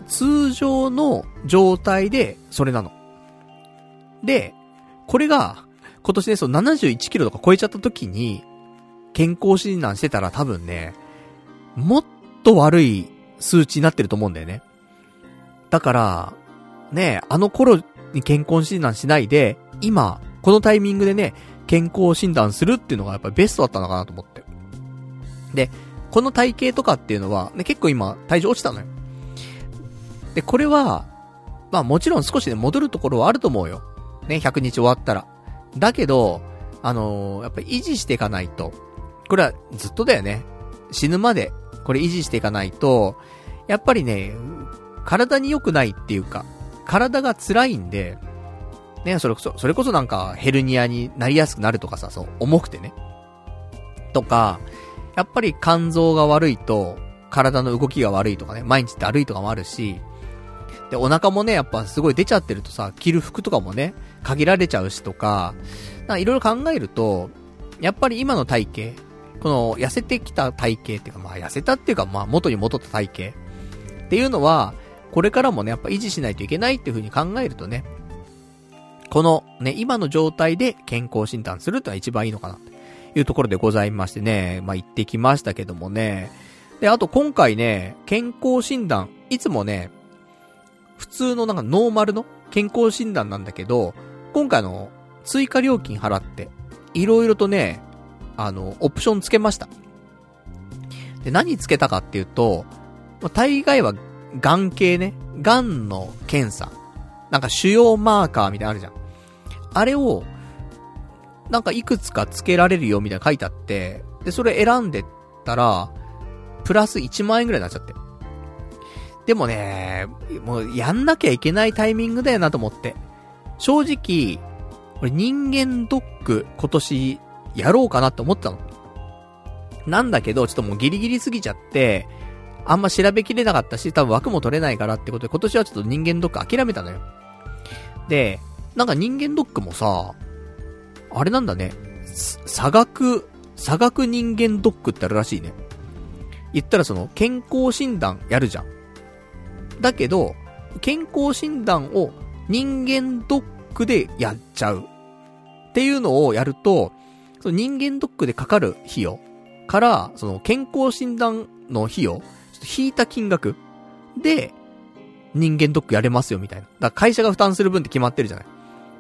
通常の状態で、それなの。で、これが、今年ね、そのななじゅういちキロとか超えちゃった時に、健康診断してたら多分ね、もっと悪い数値になってると思うんだよね。だから、ね、あの頃に健康診断しないで、今、このタイミングでね、健康診断するっていうのがやっぱりベストだったのかなと思って。で、この体型とかっていうのは、ね、結構今、体重落ちたのよ。で、これは、まあもちろん少しね、戻るところはあると思うよ。ね、ひゃくにち終わったら。だけど、あのー、やっぱり維持していかないと、これはずっとだよね。死ぬまで、これ維持していかないと、やっぱりね、体に良くないっていうか、体が辛いんで、ね、それこそ、それこそなんかヘルニアになりやすくなるとかさ、そう、重くてね。とか、やっぱり肝臓が悪いと、体の動きが悪いとかね、毎日だるいとかもあるし、で、お腹もね、やっぱすごい出ちゃってるとさ、着る服とかもね、限られちゃうしとか、いろいろ考えると、やっぱり今の体型、この痩せてきた体型っていうか、まあ痩せたっていうか、まあ元に戻った体型っていうのは、これからもね、やっぱ維持しないといけないっていう風に考えるとね、このね、今の状態で健康診断するってのは一番いいのかなというところでございましてね、まあ行ってきましたけどもね。で、あと今回ね、健康診断、いつもね、普通のなんかノーマルの健康診断なんだけど、今回の追加料金払って、いろいろとね、あの、オプションつけました。で、何つけたかっていうと、大概は、癌系ね、癌の検査。なんか腫瘍マーカーみたいなのあるじゃん。あれを、なんかいくつかつけられるよみたいな書いてあって、で、それ選んでったら、プラスいちまんえんぐらいになっちゃって。でもね、もうやんなきゃいけないタイミングだよなと思って。正直、俺人間ドック今年やろうかなって思ったの。なんだけど、ちょっともうギリギリすぎちゃって、あんま調べきれなかったし、多分枠も取れないからってことで、今年はちょっと人間ドック諦めたのよ。で、なんか人間ドックもさ、あれなんだね、差額、差額人間ドックってあるらしいね。言ったらその、健康診断やるじゃん。だけど、健康診断を人間ドックでやっちゃう。っていうのをやると、その人間ドックでかかる費用から、その健康診断の費用、引いた金額で人間ドックやれますよみたいな。だから会社が負担する分って決まってるじゃない。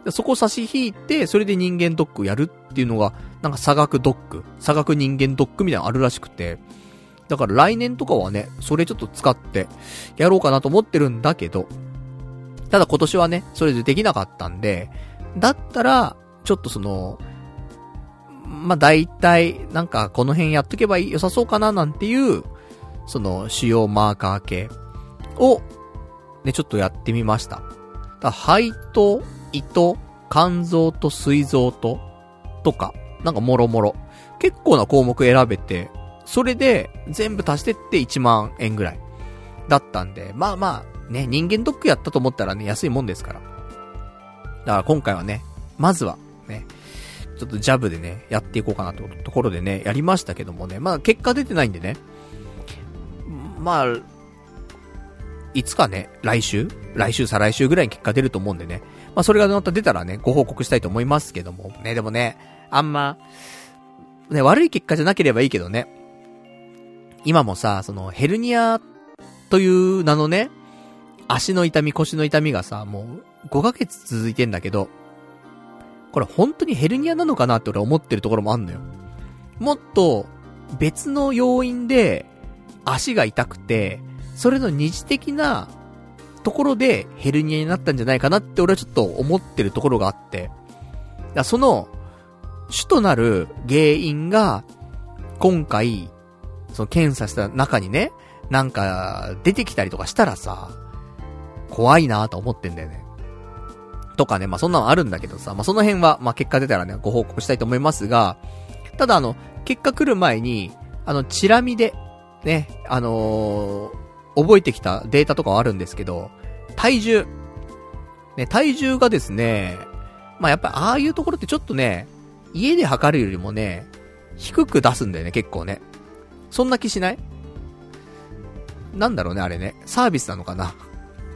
そこを差し引いて、それで人間ドックやるっていうのが、なんか差額ドック、差額人間ドックみたいなのあるらしくて、だから来年とかはね、それちょっと使ってやろうかなと思ってるんだけど、ただ今年はね、それでできなかったんで、だったら、ちょっとその、まあ、大体、なんかこの辺やっとけば良さそうかななんていう、その腫瘍マーカー系を、ね、ちょっとやってみました。だから肺と胃と肝臓と膵臓と、とか、なんかもろもろ。結構な項目選べて、それで全部足してっていちまんえんぐらいだったんで、まあまあね、人間ドックやったと思ったらね、安いもんですから。だから今回はね、まずはね、ちょっとジャブでね、やっていこうかなというところでね、やりましたけどもね、まあ結果出てないんでね、まあ、いつかね、来週来週再来週ぐらいに結果出ると思うんでね、まあそれがまた出たらね、ご報告したいと思いますけども、ね、でもね、あんま、ね、悪い結果じゃなければいいけどね、今もさ、そのヘルニアという名のね、足の痛み、腰の痛みがさ、もうごかげつ続いてんだけど、これ本当にヘルニアなのかなって俺思ってるところもあんのよ。もっと別の要因で足が痛くて、それの二次的なところでヘルニアになったんじゃないかなって俺はちょっと思ってるところがあって、だその主となる原因が今回その検査した中にね、なんか出てきたりとかしたらさ、怖いなぁと思ってんだよね。とかね、まあそんなのあるんだけどさ、まあその辺はまあ結果出たらね、ご報告したいと思いますが、ただあの結果来る前にあのチラ見でね、あのー、覚えてきたデータとかはあるんですけど、体重ね、体重がですね、まあやっぱああいうところってちょっとね、家で測るよりもね、低く出すんだよね、結構ね。そんな気しない？なんだろうね、あれね。サービスなのかな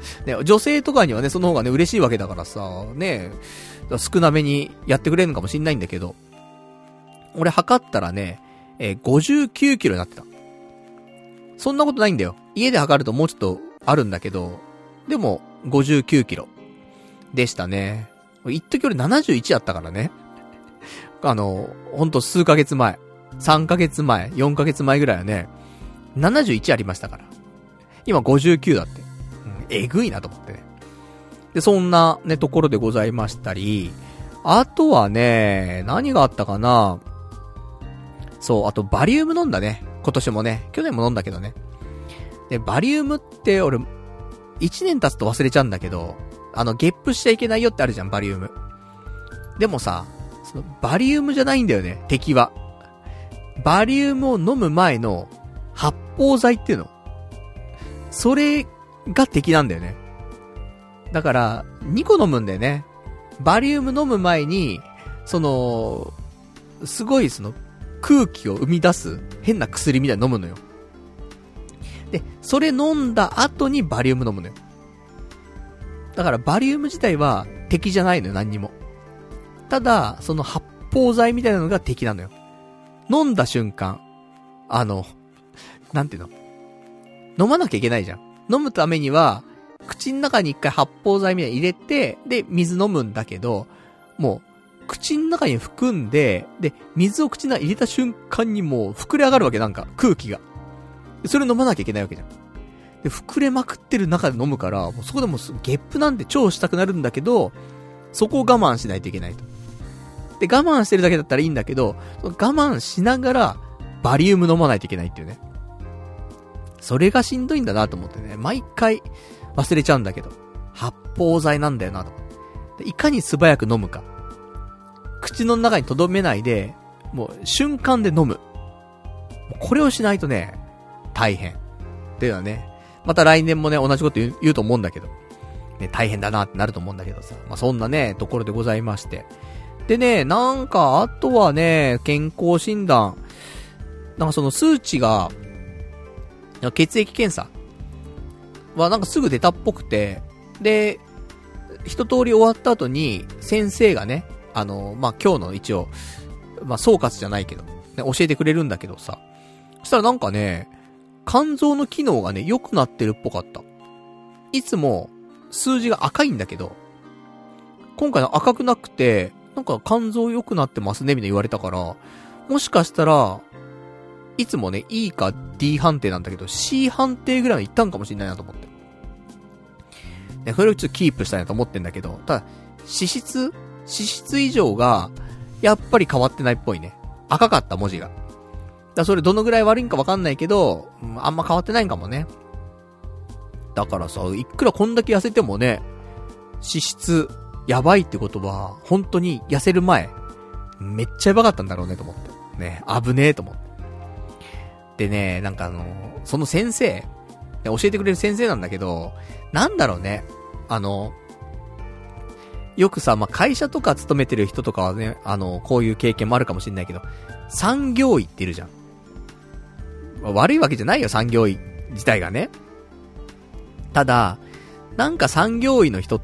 ね、女性とかにはね、その方がね、嬉しいわけだからさ、ね、少なめにやってくれるのかもしんないんだけど、俺測ったらね、えー、ごじゅうきゅうキロになってた。そんなことないんだよ。家で測るともうちょっとあるんだけど、でも、ごじゅうきゅうキロでしたね。一時俺ななじゅういちあったからね。あの、ほんと数ヶ月前。さんかげつまえ、よんかげつまえぐらいはね、ななじゅういちありましたから。今ごじゅうきゅうだって。うん、えぐいなと思ってね。で、そんなね、ところでございましたり、あとはね、何があったかな。そう、あとバリウム飲んだね。今年もね。去年も飲んだけどね。で、バリウムって俺、いちねん経つと忘れちゃうんだけど、あの、ゲップしちゃいけないよってあるじゃん、バリウム。でもさ、その、バリウムじゃないんだよね、敵は。バリウムを飲む前の、発泡剤っていうの。それが敵なんだよね。だから、にこ飲むんだよね。バリウム飲む前に、その、すごいその、空気を生み出す変な薬みたいに飲むのよ。で、それ飲んだ後にバリウム飲むのよ。だからバリウム自体は敵じゃないのよ、何にも。ただ、その発泡剤みたいなのが敵なのよ。飲んだ瞬間、あの、なんていうの？飲まなきゃいけないじゃん。飲むためには、口の中に一回発泡剤みたいに入れて、で、水飲むんだけど、もう、口の中に含んで、で、水を口の中に入れた瞬間にもう膨れ上がるわけ、なんか、空気が。それ飲まなきゃいけないわけじゃん。で、膨れまくってる中で飲むから、もうそこでもゲップなんて超したくなるんだけど、そこを我慢しないといけないと。で、我慢してるだけだったらいいんだけど、我慢しながら、バリウム飲まないといけないっていうね。それがしんどいんだなと思ってね、毎回忘れちゃうんだけど、発泡剤なんだよなと思って。で、いかに素早く飲むか。口の中に留めないで、もう瞬間で飲む。これをしないとね、大変。っていうのはね、また来年もね、同じこと言う、言うと思うんだけど、ね、大変だなってなると思うんだけどさ。まあ、そんなね、ところでございまして。でね、なんか、あとはね、健康診断。なんかその数値が、血液検査はなんかすぐ出たっぽくて、で、一通り終わった後に、先生がね、あの、まあ、今日の一応、まあ、総括じゃないけど、ね、教えてくれるんだけどさ。そしたらなんかね、肝臓の機能がね、良くなってるっぽかった。いつも、数字が赤いんだけど、今回の赤くなくて、なんか肝臓良くなってますね、みたいな言われたから、もしかしたら、いつもね、E か D 判定なんだけど、C 判定ぐらいのいったんかもしれないなと思って。で、それをちょっとキープしたいなと思ってんだけど、ただ、脂質脂質以上が、やっぱり変わってないっぽいね。赤かった文字が。だからそれどのぐらい悪いんかわかんないけど、うん、あんま変わってないんかもね。だからさ、いくらこんだけ痩せてもね、脂質、やばいってことは、本当に痩せる前、めっちゃやばかったんだろうねと思って。ね、危ねえと思って。でね、なんかあの、その先生、教えてくれる先生なんだけど、なんだろうね、あの、よくさ、まあ、会社とか勤めてる人とかはね、あの、こういう経験もあるかもしれないけど、産業医っているじゃん。悪いわけじゃないよ、産業医自体がね。ただ、なんか産業医の人って、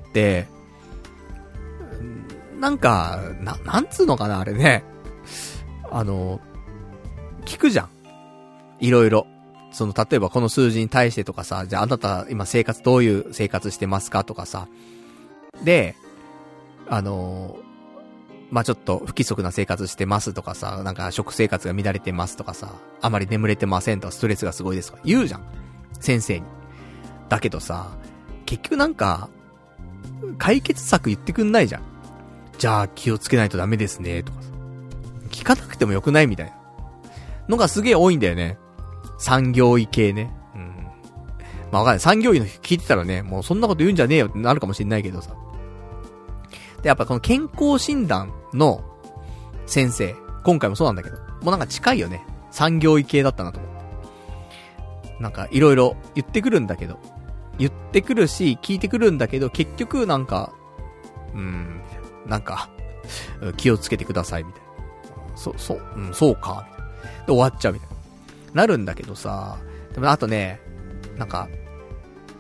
なんか、な、なんつうのかな、あれね。あの、聞くじゃん。いろいろ。その、例えばこの数字に対してとかさ、じゃああなた今生活どういう生活してますかとかさ。で、あの、まあ、ちょっと不規則な生活してますとかさ、なんか食生活が乱れてますとかさ、あまり眠れてませんとか、ストレスがすごいですとか言うじゃん。先生に。だけどさ、結局なんか、解決策言ってくんないじゃん。じゃあ気をつけないとダメですね、とかさ。聞かなくてもよくないみたいなのがすげえ多いんだよね。産業医系ね。うん。まあ、わかんない。産業医の人聞いてたらね、もうそんなこと言うんじゃねえよってなるかもしんないけどさ。で、やっぱこの健康診断の先生、今回もそうなんだけど、もうなんか近いよね。産業医系だったなと思って。なんかいろいろ言ってくるんだけど、言ってくるし、聞いてくるんだけど、結局なんか、うーん、なんか、気をつけてくださいみたいな。そ、そう、うん、そうか、みたいな。で、終わっちゃうみたいな。なるんだけどさ、でもあとね、なんか、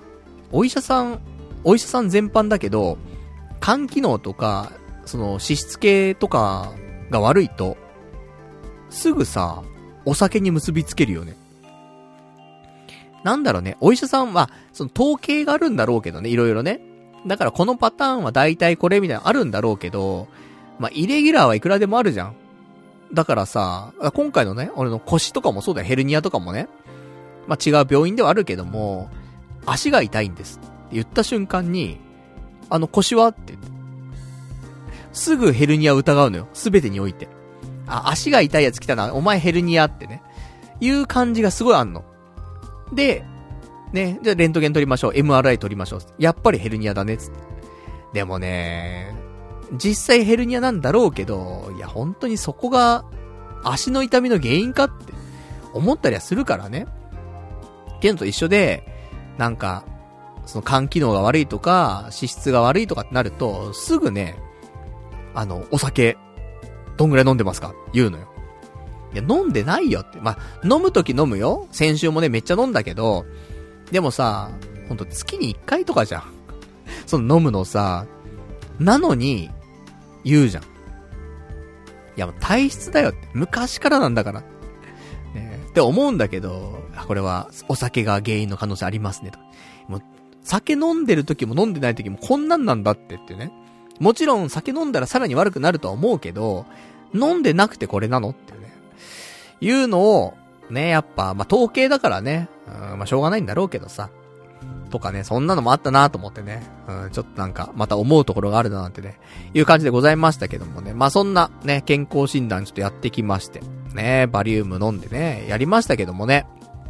お医者さん、お医者さん全般だけど、肝機能とか、その脂質系とかが悪いと、すぐさ、お酒に結びつけるよね。なんだろうね、お医者さんは、その統計があるんだろうけどね、いろいろね。だからこのパターンは大体これみたいなのあるんだろうけど、まあ、イレギュラーはいくらでもあるじゃん。だからさ、今回のね、俺の腰とかもそうだよ、ヘルニアとかもね。まあ、違う病院ではあるけども、足が痛いんですって言った瞬間に、あの腰はって言って。すぐヘルニアを疑うのよ。すべてにおいて。あ、足が痛いやつ来たな、お前ヘルニアってね。いう感じがすごいあんの。で、ね、じゃあレントゲン取りましょう。エムアールアイ 取りましょう。やっぱりヘルニアだね、つって。でもね、実際ヘルニアなんだろうけど、いや本当にそこが足の痛みの原因かって思ったりはするからね。っていうのと一緒で、なんか、その肝機能が悪いとか、脂質が悪いとかってなると、すぐね、あの、お酒、どんぐらい飲んでますか言うのよ。いや、飲んでないよって。まあ、飲むとき飲むよ。先週もね、めっちゃ飲んだけど、でもさ、ほんと月にいっかいとかじゃん。その飲むのさ、なのに、言うじゃん。いや、もう体質だよって。昔からなんだから。ね、って思うんだけど、これはお酒が原因の可能性ありますねと。もう酒飲んでる時も飲んでない時もこんなんなんだってってね。もちろん酒飲んだらさらに悪くなるとは思うけど、飲んでなくてこれなのってね。いうのを、ね、やっぱ、まあ、統計だからね。うん、まあ、しょうがないんだろうけどさ。とかね、そんなのもあったなと思ってね。うん、ちょっとなんか、また思うところがあるななんてね、いう感じでございましたけどもね。まあ、そんなね、健康診断ちょっとやってきまして。ね、バリウム飲んでね、やりましたけどもね。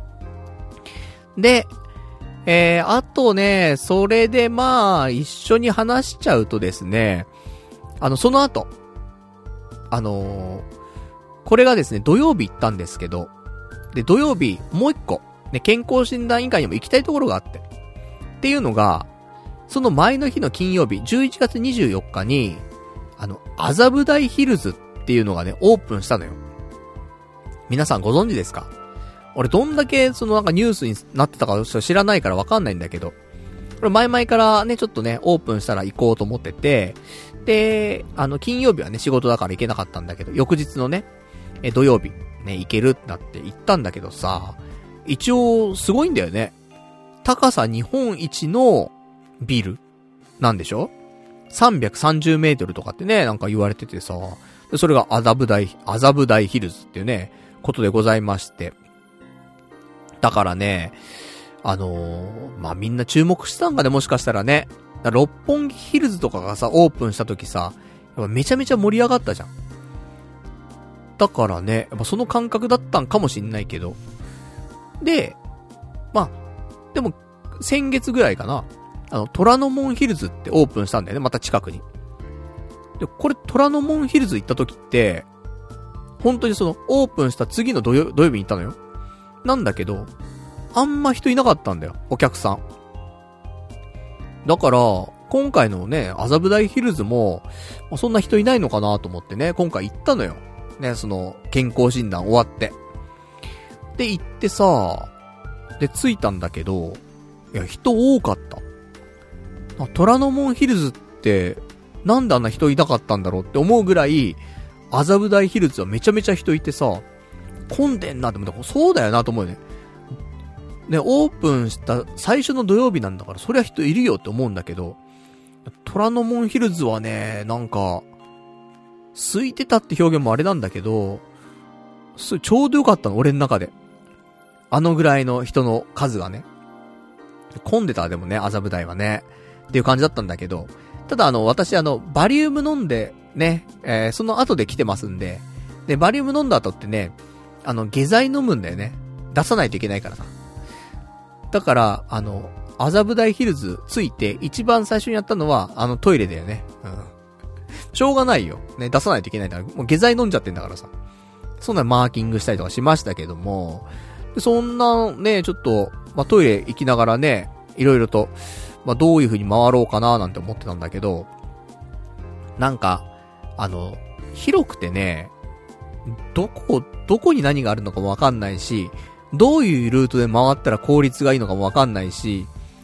で、えー、あとね、それでまあ、一緒に話しちゃうとですね、あの、その後、あのー、これがですね、土曜日行ったんですけど、で、土曜日、もう一個、ね、健康診断委員会にも行きたいところがあって、っていうのが、その前の日の金曜日、じゅういちがつにじゅうよっかに、あの、麻布台ヒルズっていうのがね、オープンしたのよ。皆さんご存知ですか？俺どんだけそのなんかニュースになってたか知らないからわかんないんだけど、これ前々からね、ちょっとね、オープンしたら行こうと思ってて、で、あの、金曜日はね、仕事だから行けなかったんだけど、翌日のね、え、土曜日、ね、行けるってなって行ったんだけどさ、一応、すごいんだよね。高さ日本一のビルなんでしょ ?さんびゃくさんじゅうメートルとかってね、なんか言われててさ、でそれが麻布台、麻布台ヒルズっていうね、ことでございまして。だからね、あのー、まあ、みんな注目したんかね、もしかしたらね。六本木ヒルズとかがさ、オープンした時さ、やっぱめちゃめちゃ盛り上がったじゃん。だからね、やっぱその感覚だったんかもしんないけど。で、まあ、でも、先月ぐらいかな。あの、虎ノ門ヒルズってオープンしたんだよね、また近くに。で、これ虎ノ門ヒルズ行った時って、本当にその、オープンした次の土曜、土曜日に行ったのよ。なんだけど、あんま人いなかったんだよ、お客さん。だから、今回のね、麻布台ヒルズも、まあ、そんな人いないのかなと思ってね、今回行ったのよ。ね、その、健康診断終わって。で、行ってさ、で、着いたんだけど、いや、人多かった。虎ノ門ヒルズって、なんであんな人いなかったんだろうって思うぐらい、麻布台ヒルズはめちゃめちゃ人いてさ、混んでんなって思った。そうだよなと思うよね。ね、オープンした最初の土曜日なんだから、そりゃ人いるよって思うんだけど、虎ノ門ヒルズはね、なんか、空いてたって表現もあれなんだけど、ちょうどよかったの、俺の中で。あのぐらいの人の数がね。混んでたでもね、麻布台はね。っていう感じだったんだけど、ただあの、私あの、バリウム飲んで、ね、えー、その後で来てますんで、で、バリウム飲んだ後ってね、あの、下剤飲むんだよね。出さないといけないからさ。だから、あの、麻布台ヒルズ着いて一番最初にやったのは、あのトイレだよね。うん。しょうがないよ。ね、出さないといけないんだから、もう下剤飲んじゃってんだからさ。そんなマーキングしたりとかしましたけども、そんなね、ちょっと、まあ、トイレ行きながらね、いろいろと、まあ、どういう風に回ろうかななんて思ってたんだけど、なんか、あの、広くてね、どこ、どこに何があるのかもわかんないし、どういうルートで回ったら効率がいいのかもわかんないし、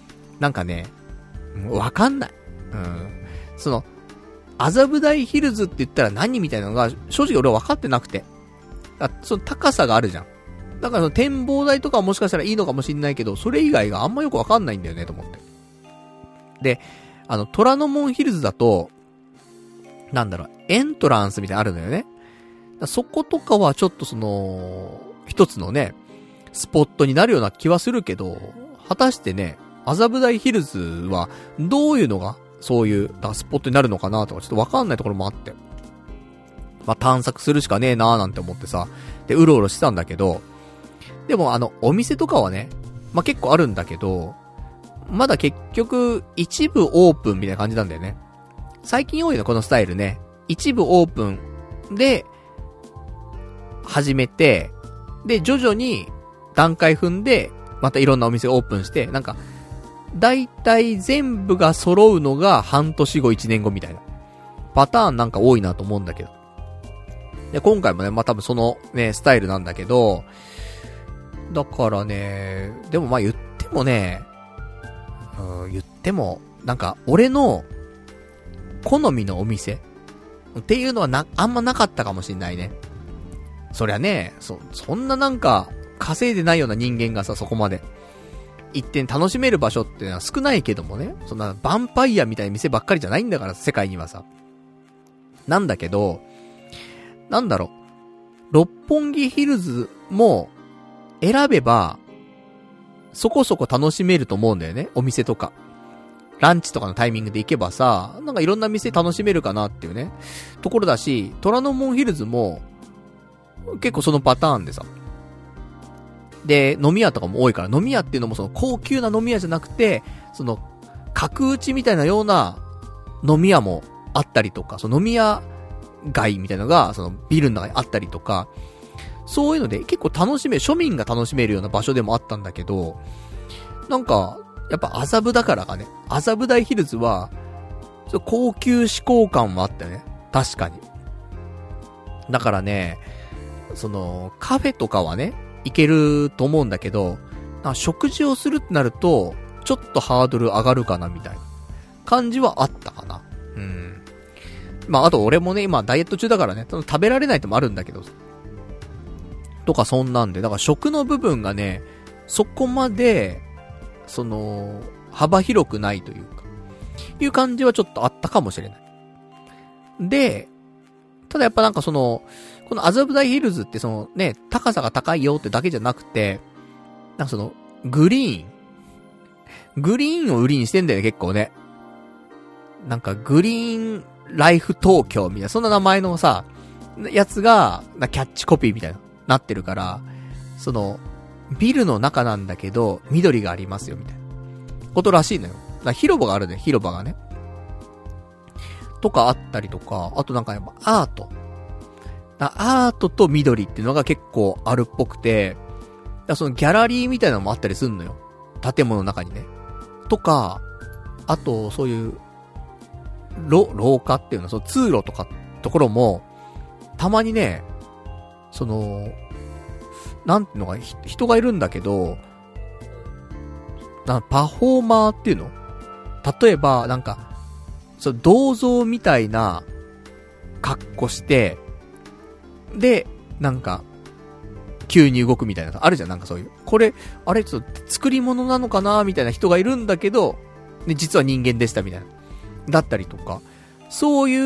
なんかね、わかんない。うん。その、麻布台ヒルズって言ったら何みたいなのが、正直俺は分かってなくて。あ、その高さがあるじゃん。だからその展望台とかはもしかしたらいいのかもしんないけど、それ以外があんまよく分かんないんだよね、と思って。で、あの、虎ノ門ヒルズだと、なんだろう、エントランスみたいなのあるのよね。そことかはちょっとその、一つのね、スポットになるような気はするけど、果たしてね、麻布台ヒルズはどういうのがそういうスポットになるのかなとかちょっとわかんないところもあって。まあ、探索するしかねえなーなんて思ってさ、で、うろうろしてたんだけど、でもあの、お店とかはね、まあ、結構あるんだけど、まだ結局、一部オープンみたいな感じなんだよね。最近多いのこのスタイルね。一部オープンで、始めて、で、徐々に段階踏んで、またいろんなお店がオープンして、なんか、だいたい全部が揃うのが半年後、一年後みたいな。パターンなんか多いなと思うんだけど。で、今回もね、まあ、多分そのね、スタイルなんだけど、だからね、でもまあ言ってもね、うん、言っても、なんか、俺の、好みのお店っていうのはな、あんまなかったかもしんないね。そりゃね、そ、そんななんか、稼いでないような人間がさ、そこまで。一点楽しめる場所ってのは少ないけどもね。そんな、ヴァンパイアみたいな店ばっかりじゃないんだから、世界にはさ。なんだけど、なんだろう。六本木ヒルズも、選べば、そこそこ楽しめると思うんだよね。お店とか。ランチとかのタイミングで行けばさ、なんかいろんな店楽しめるかなっていうね。ところだし、虎ノ門ヒルズも、結構そのパターンでさ。で、飲み屋とかも多いから、飲み屋っていうのもその高級な飲み屋じゃなくて、その、角打ちみたいなような飲み屋もあったりとか、その飲み屋街みたいなのが、そのビルの中にあったりとか、そういうので結構楽しめる、庶民が楽しめるような場所でもあったんだけど、なんか、やっぱ麻布だからかね、麻布台ヒルズは、高級志向感もあったよね。確かに。だからね、その、カフェとかはね、行けると思うんだけど、食事をするってなると、ちょっとハードル上がるかなみたいな感じはあったかな。うん。まあ、あと俺もね、今ダイエット中だからね、食べられないってもあるんだけど、とかそんなんで、だから食の部分がね、そこまで、その、幅広くないというか、いう感じはちょっとあったかもしれない。で、ただやっぱなんかその、この麻布台ヒルズってそのね、高さが高いよってだけじゃなくて、なんかその、グリーン。グリーンを売りにしてんだよね、結構ね。なんかグリーンライフ東京みたいな、そんな名前のさ、やつが、なキャッチコピーみたいな、なってるから、その、ビルの中なんだけど、緑がありますよ、みたいな。ことらしいのよ。だから広場があるね、広場がね。とかあったりとか、あとなんかやっぱアート。アートと緑っていうのが結構あるっぽくて、だそのギャラリーみたいなのもあったりすんのよ。建物の中にね。とか、あとそういう、ろ、廊下っていうの、その通路とか、ところも、たまにね、その、なんていうのか、人がいるんだけど、なパフォーマーっていうの？例えば、なんか、そう、銅像みたいな格好して、で、なんか、急に動くみたいな、あるじゃん、なんかそういう。これ、あれ、ちょっと作り物なのかなみたいな人がいるんだけど、で、実は人間でしたみたいな。だったりとか、そういう、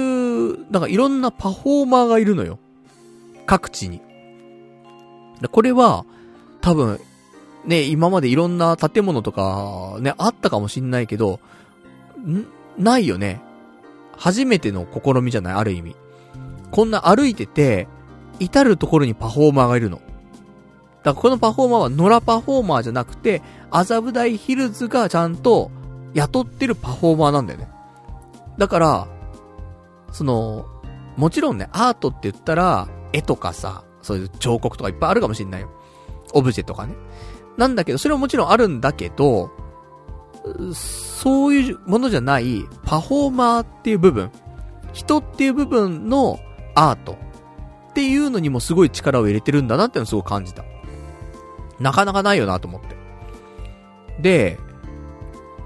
なんかいろんなパフォーマーがいるのよ。各地に。でこれは、多分、ね、今までいろんな建物とか、ね、あったかもしんないけど、ん、ないよね。初めての試みじゃない、ある意味。こんな歩いてて、至るところにパフォーマーがいるの。だからこのパフォーマーは野良パフォーマーじゃなくて、麻布台ヒルズがちゃんと雇ってるパフォーマーなんだよね。だから、その、もちろんね、アートって言ったら、絵とかさ、そういう彫刻とかいっぱいあるかもしんないよ。オブジェとかね。なんだけど、それはもちろんあるんだけど、そういうものじゃない、パフォーマーっていう部分、人っていう部分のアートっていうのにもすごい力を入れてるんだなってのをすごい感じた。なかなかないよなと思って。で、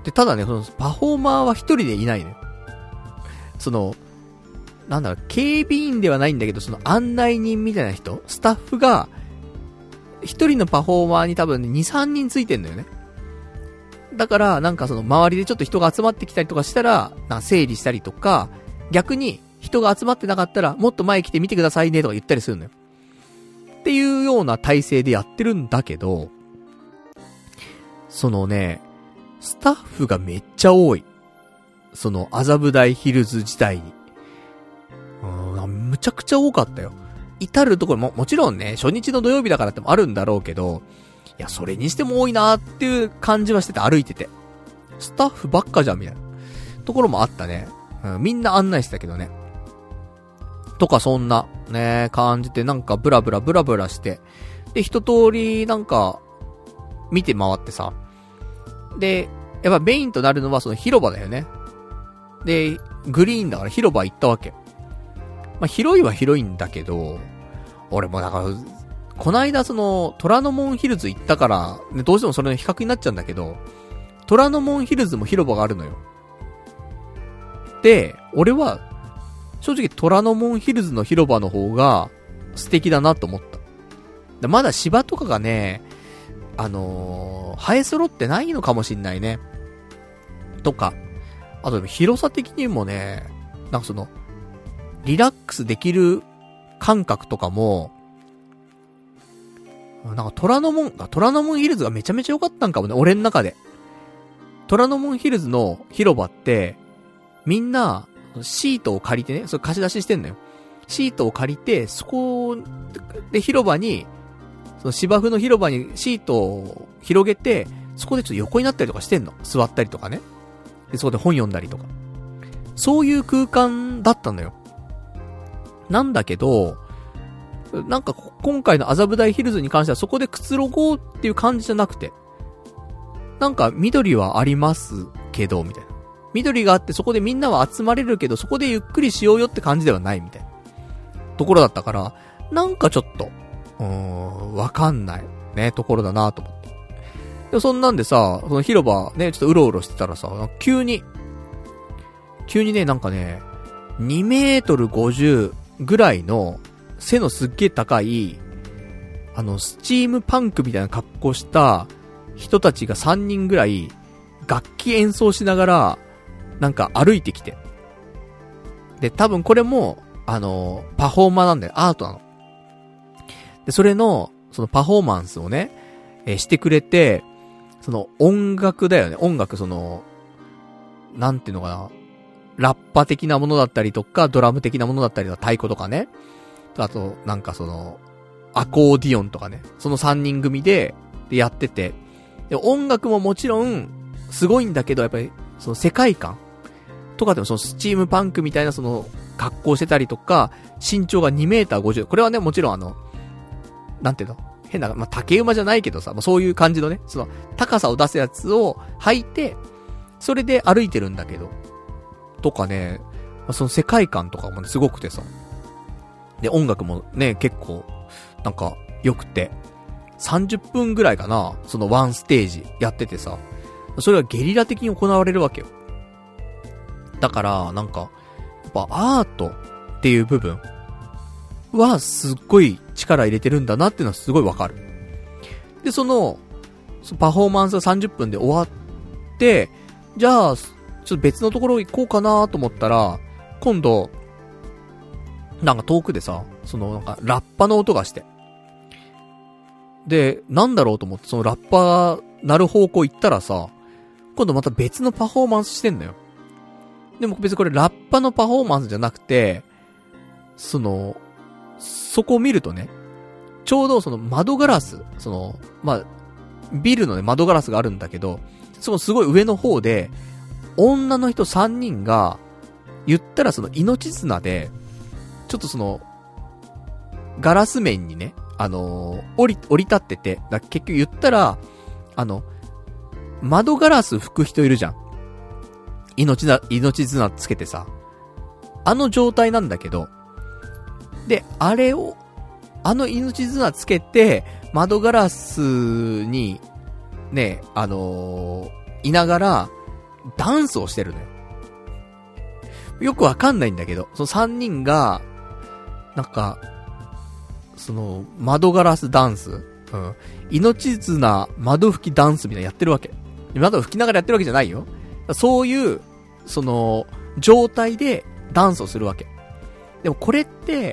で、ただね、その、パフォーマーは一人でいないのよ。その、なんだろう、警備員ではないんだけど、その案内人みたいな人、スタッフが、一人のパフォーマーに多分ね、に、さんにんついてんのよね。だから、なんかその、周りでちょっと人が集まってきたりとかしたら、なんか整理したりとか、逆に、人が集まってなかったら、もっと前来て見てくださいねとか言ったりするのよ。っていうような体制でやってるんだけど、そのね、スタッフがめっちゃ多い。その、麻布台ヒルズ自体に。うーん、むちゃくちゃ多かったよ。至るところも、もちろんね、初日の土曜日だからってもあるんだろうけど、いや、それにしても多いなーっていう感じはしてて歩いてて。スタッフばっかじゃん、みたいな。ところもあったね。うん、みんな案内してたけどね。とかそんな、ね、感じてなんかブラブラブラブラして。で、一通りなんか、見て回ってさ。で、やっぱメインとなるのはその広場だよね。で、グリーンだから広場行ったわけ。まあ、広いは広いんだけど、俺もだから、こないだその、虎ノ門ヒルズ行ったから、ね、どうしてもそれの比較になっちゃうんだけど、虎ノ門ヒルズも広場があるのよ。で、俺は、正直虎ノ門ヒルズの広場の方が素敵だなと思った。でまだ芝とかがね、あのー、生え揃ってないのかもしんないね。とか。あとでも広さ的にもね、なんかその、リラックスできる感覚とかも、なんか虎ノ門、虎ノ門ヒルズがめちゃめちゃ良かったんかもね、俺の中で。虎ノ門ヒルズの広場って、みんな、シートを借りてね、それ貸し出ししてんのよ。シートを借りて、そこで広場に、その芝生の広場にシートを広げて、そこでちょっと横になったりとかしてんの。座ったりとかね。で、そこで本読んだりとか。そういう空間だったのよ。なんだけど、なんか今回の麻布台ヒルズに関してはそこでくつろごうっていう感じじゃなくて、なんか緑はありますけど、みたいな。緑があってそこでみんなは集まれるけど、そこでゆっくりしようよって感じではないみたいなところだったから、なんかちょっと、うーん、わかんないね、ところだなと思って。でそんなんでさ、その広場ね、ちょっとうろうろしてたらさ、急に、急にね、なんかね、にメートルごじゅうぐらいの背のすっげー高い、あの、スチームパンクみたいな格好した人たちがさんにんぐらい、楽器演奏しながら、なんか歩いてきて。で、多分これも、あの、パフォーマーなんだよ。アートなの。で、それの、そのパフォーマンスをね、えー、してくれて、その音楽だよね。音楽その、なんていうのかな。ラッパ的なものだったりとか、ドラム的なものだったりとか、太鼓とかね。あと、なんかその、アコーディオンとかね。そのさんにん組で、でやってて。で、音楽ももちろん、すごいんだけど、やっぱり、その世界観とかでもそのスチームパンクみたいなその、格好してたりとか、身長がにメーターごじゅう。これはね、もちろんあの、なんていうの変な、まあ、竹馬じゃないけどさ、まあ、そういう感じのね、その、高さを出すやつを履いて、それで歩いてるんだけど、とかね、まあ、その世界観とかもね、すごくてさ。で、音楽もね、結構、なんか、良くて、さんじゅっぷんぐらいかな、そのワンステージやっててさ、それはゲリラ的に行われるわけよ。だから、なんか、やっぱアートっていう部分はすっごい力入れてるんだなっていうのはすごいわかる。で、その、そのパフォーマンスがさんじゅっぷんで終わって、じゃあ、ちょっと別のところ行こうかなと思ったら、今度、なんか遠くでさ、そのなんかラッパの音がして。で、なんだろうと思って、そのラッパ鳴る方向行ったらさ、今度また別のパフォーマンスしてんのよ。でも別にこれラッパのパフォーマンスじゃなくて、その、そこを見るとね、ちょうどその窓ガラス、その、まあ、ビルのね、窓ガラスがあるんだけど、そのすごい上の方で、女の人さんにんが、言ったらその命綱で、ちょっとその、ガラス面にね、あのー、降り、降り立ってて、だ結局言ったら、あの、窓ガラス拭く人いるじゃん。命だ、命綱つけてさ。あの状態なんだけど、で、あれを、あの命綱つけて、窓ガラスに、ね、あのー、いながら、 ダンスをしてるのよ。よくわかんないんだけど、そのさんにんが、なんか、その、窓ガラスダンス、うん。命綱窓拭きダンスみたいなやってるわけ。窓拭きながらやってるわけじゃないよ。そういう、その、状態でダンスをするわけ。でもこれって、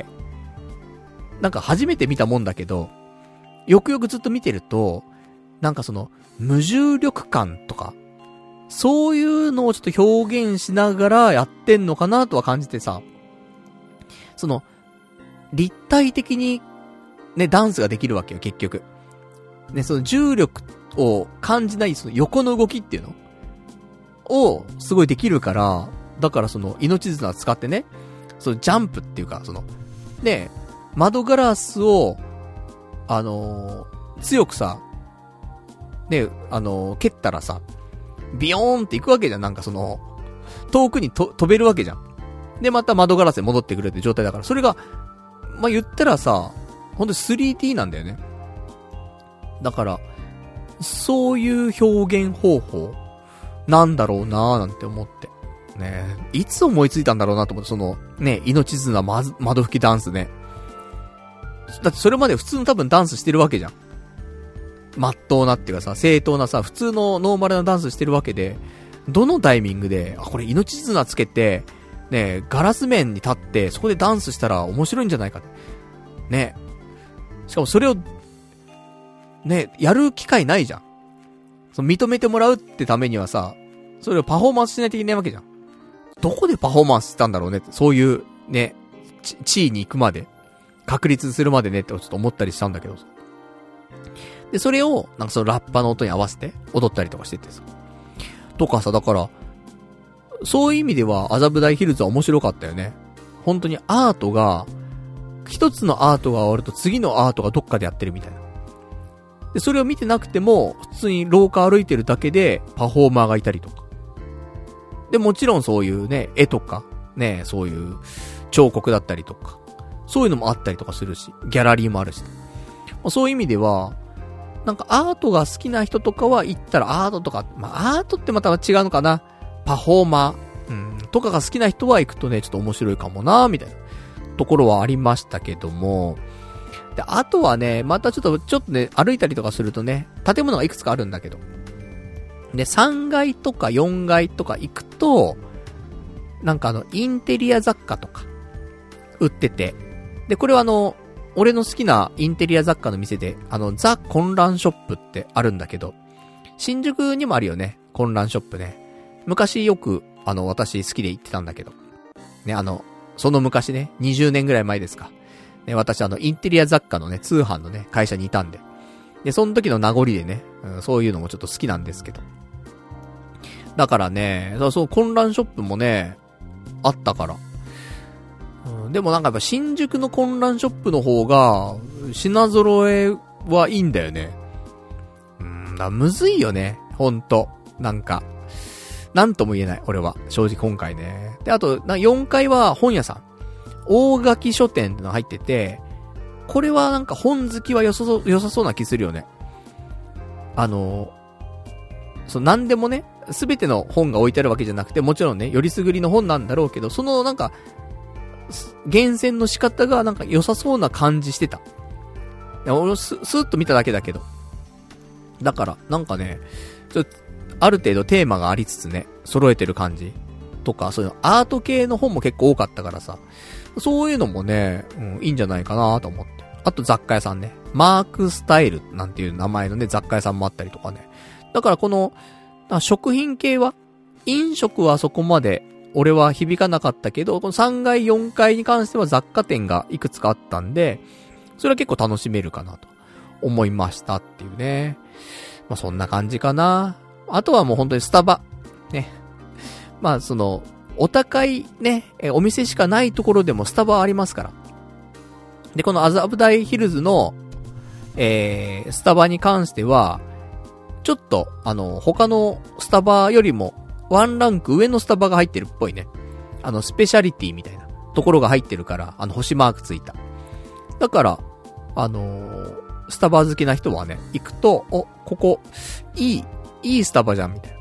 なんか初めて見たもんだけど、よくよくずっと見てると、なんかその、無重力感とか、そういうのをちょっと表現しながらやってんのかなとは感じてさ、その、立体的に、ね、ダンスができるわけよ、結局。ね、その重力を感じない、その横の動きっていうのを、すごいできるから、だからその、命綱を使ってね、そのジャンプっていうか、その、ね、窓ガラスを、あのー、強くさ、ね、あのー、蹴ったらさ、ビヨーンって行くわけじゃん。なんかその、遠くにと飛べるわけじゃん。で、また窓ガラスで戻ってくるって状態だから、それが、まあ、言ったらさ、ほんと スリーディー なんだよね。だから、そういう表現方法、なんだろうなーなんて思って。ね、いつ思いついたんだろうなと思って、その、ね、命綱まず、窓拭きダンスね。だってそれまで普通の多分ダンスしてるわけじゃん。まっとうなっていうかさ、正当なさ、普通のノーマルなダンスしてるわけで、どのタイミングで、あ、これ命綱つけて、ね、ガラス面に立って、そこでダンスしたら面白いんじゃないかって。ね。しかもそれを、ね、やる機会ないじゃん。その認めてもらうってためにはさ、それをパフォーマンスしないといけないわけじゃん。どこでパフォーマンスしたんだろうねって、そういう、ね、地位に行くまで、確立するまでねってちょっと思ったりしたんだけどさ。で、それを、なんかそのラッパの音に合わせて踊ったりとかしててさ。とかさ、だから、そういう意味では麻布台ヒルズは面白かったよね。本当にアートが、一つのアートが終わると次のアートがどっかでやってるみたいな。で、それを見てなくても、普通に廊下歩いてるだけでパフォーマーがいたりとか。で、もちろんそういうね、絵とか、ね、そういう彫刻だったりとか、そういうのもあったりとかするし、ギャラリーもあるし。そういう意味では、なんかアートが好きな人とかは行ったらアートとか、まあアートってまた違うのかな。パフォーマー、うん、とかが好きな人は行くとね、ちょっと面白いかもな、みたいなところはありましたけども。で、あとはね、またちょっと、ちょっとね、歩いたりとかするとね、建物がいくつかあるんだけど。で、さんがいとかよんがいとか行くと、なんかあの、インテリア雑貨とか、売ってて。で、これはあの、俺の好きなインテリア雑貨の店で、あの、ザ・混乱ショップってあるんだけど、新宿にもあるよね、混乱ショップね。昔よく、あの、私好きで行ってたんだけど。ね、あの、その昔ね、にじゅうねんぐらい前ですか。ね、私あの、インテリア雑貨のね、通販のね、会社にいたんで。で、その時の名残でね、うん、そういうのもちょっと好きなんですけど。だからね、そう、そう混乱ショップもね、あったから。うん、でもなんかやっぱ新宿の混乱ショップの方が、品揃えはいいんだよね。うん、だむずいよね、ほんと。なんか。なんとも言えない、俺は。正直今回ね。で、あと、よんかいは本屋さん。大垣書店ってのが入ってて、これはなんか本好きは良さそう、良さそうな気するよね。あの、そう、なんでもね、すべての本が置いてあるわけじゃなくて、もちろんね、よりすぐりの本なんだろうけど、そのなんか、厳選の仕方がなんか良さそうな感じしてた。俺ス、スーッと見ただけだけど。だから、なんかね、ちょっと、ある程度テーマがありつつね、揃えてる感じとか、そういうのアート系の本も結構多かったからさ、そういうのもね、うん、いいんじゃないかなと思って。あと雑貨屋さんね、マークスタイルなんていう名前のね、雑貨屋さんもあったりとかね。だからこの、食品系は、飲食はそこまで俺は響かなかったけど、このさんがいよんかいに関しては雑貨店がいくつかあったんで、それは結構楽しめるかなと思いましたっていうね。まあそんな感じかな。あとはもう本当にスタバ。ね。まあその、お高いね、お店しかないところでもスタバありますから。で、この麻布台ヒルズの、えー、スタバに関しては、ちょっと、あの、他のスタバよりも、ワンランク上のスタバが入ってるっぽいね。あの、スペシャリティみたいなところが入ってるから、あの、星マークついた。だから、あのー、スタバ好きな人はね、行くと、お、ここ、いい、いいスタバじゃん、みたいな。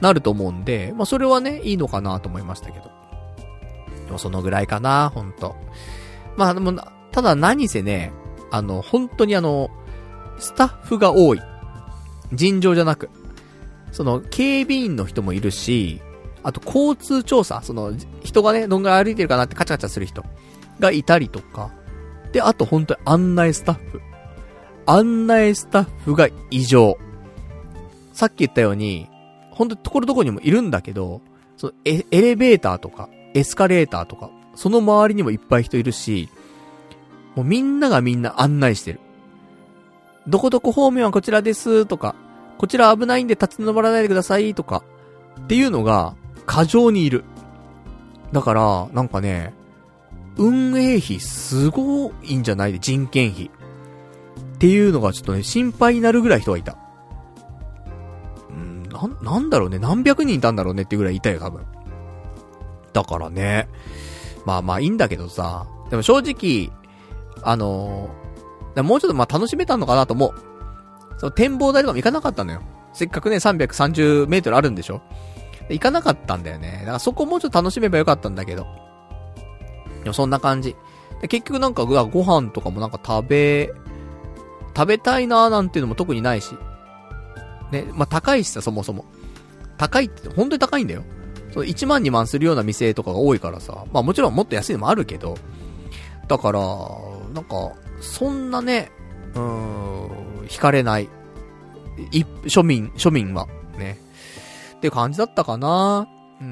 なると思うんで、まあそれはね、いいのかなと思いましたけど。でもそのぐらいかな、ほんと。まあでも、ただ何せね、あの、本当にあの、スタッフが多い。尋常じゃなく。その、警備員の人もいるし、あと交通調査、その、人がね、どんぐらい歩いてるかなってカチャカチャする人がいたりとか。で、あと本当に案内スタッフ。案内スタッフが異常。さっき言ったように、本当にところどころにもいるんだけど、そのエ、エレベーターとか、エスカレーターとか、その周りにもいっぱい人いるし、もうみんながみんな案内してる。どこどこ方面はこちらですとか、こちら危ないんで立ち止まらないでくださいとか、っていうのが過剰にいる。だから、なんかね、運営費すごいんじゃないで、人件費。っていうのがちょっとね、心配になるぐらい人がいた。うん、なん、なんだろうね、何百人いたんだろうねっていうぐらいいたよ、多分。だからね、まあまあいいんだけどさ、でも正直、あのー、もうちょっとまあ楽しめたのかなと思う。その展望台とかも行かなかったのよ。せっかくね、さんびゃくさんじゅうメートルあるんでしょ？行かなかったんだよね。だからそこもうちょっと楽しめばよかったんだけど。でもそんな感じ。で結局なんかご飯とかもなんか食べ、食べたいなーなんていうのも特にないし。ね、まあ高いしさ、そもそも。高いって本当に高いんだよ。そういちまんにまんするような店とかが多いからさ。まあもちろんもっと安いのもあるけど。だから、なんか、そんなね、うーん、惹かれない。い、庶民、庶民は、ね。っていう感じだったかな。うん。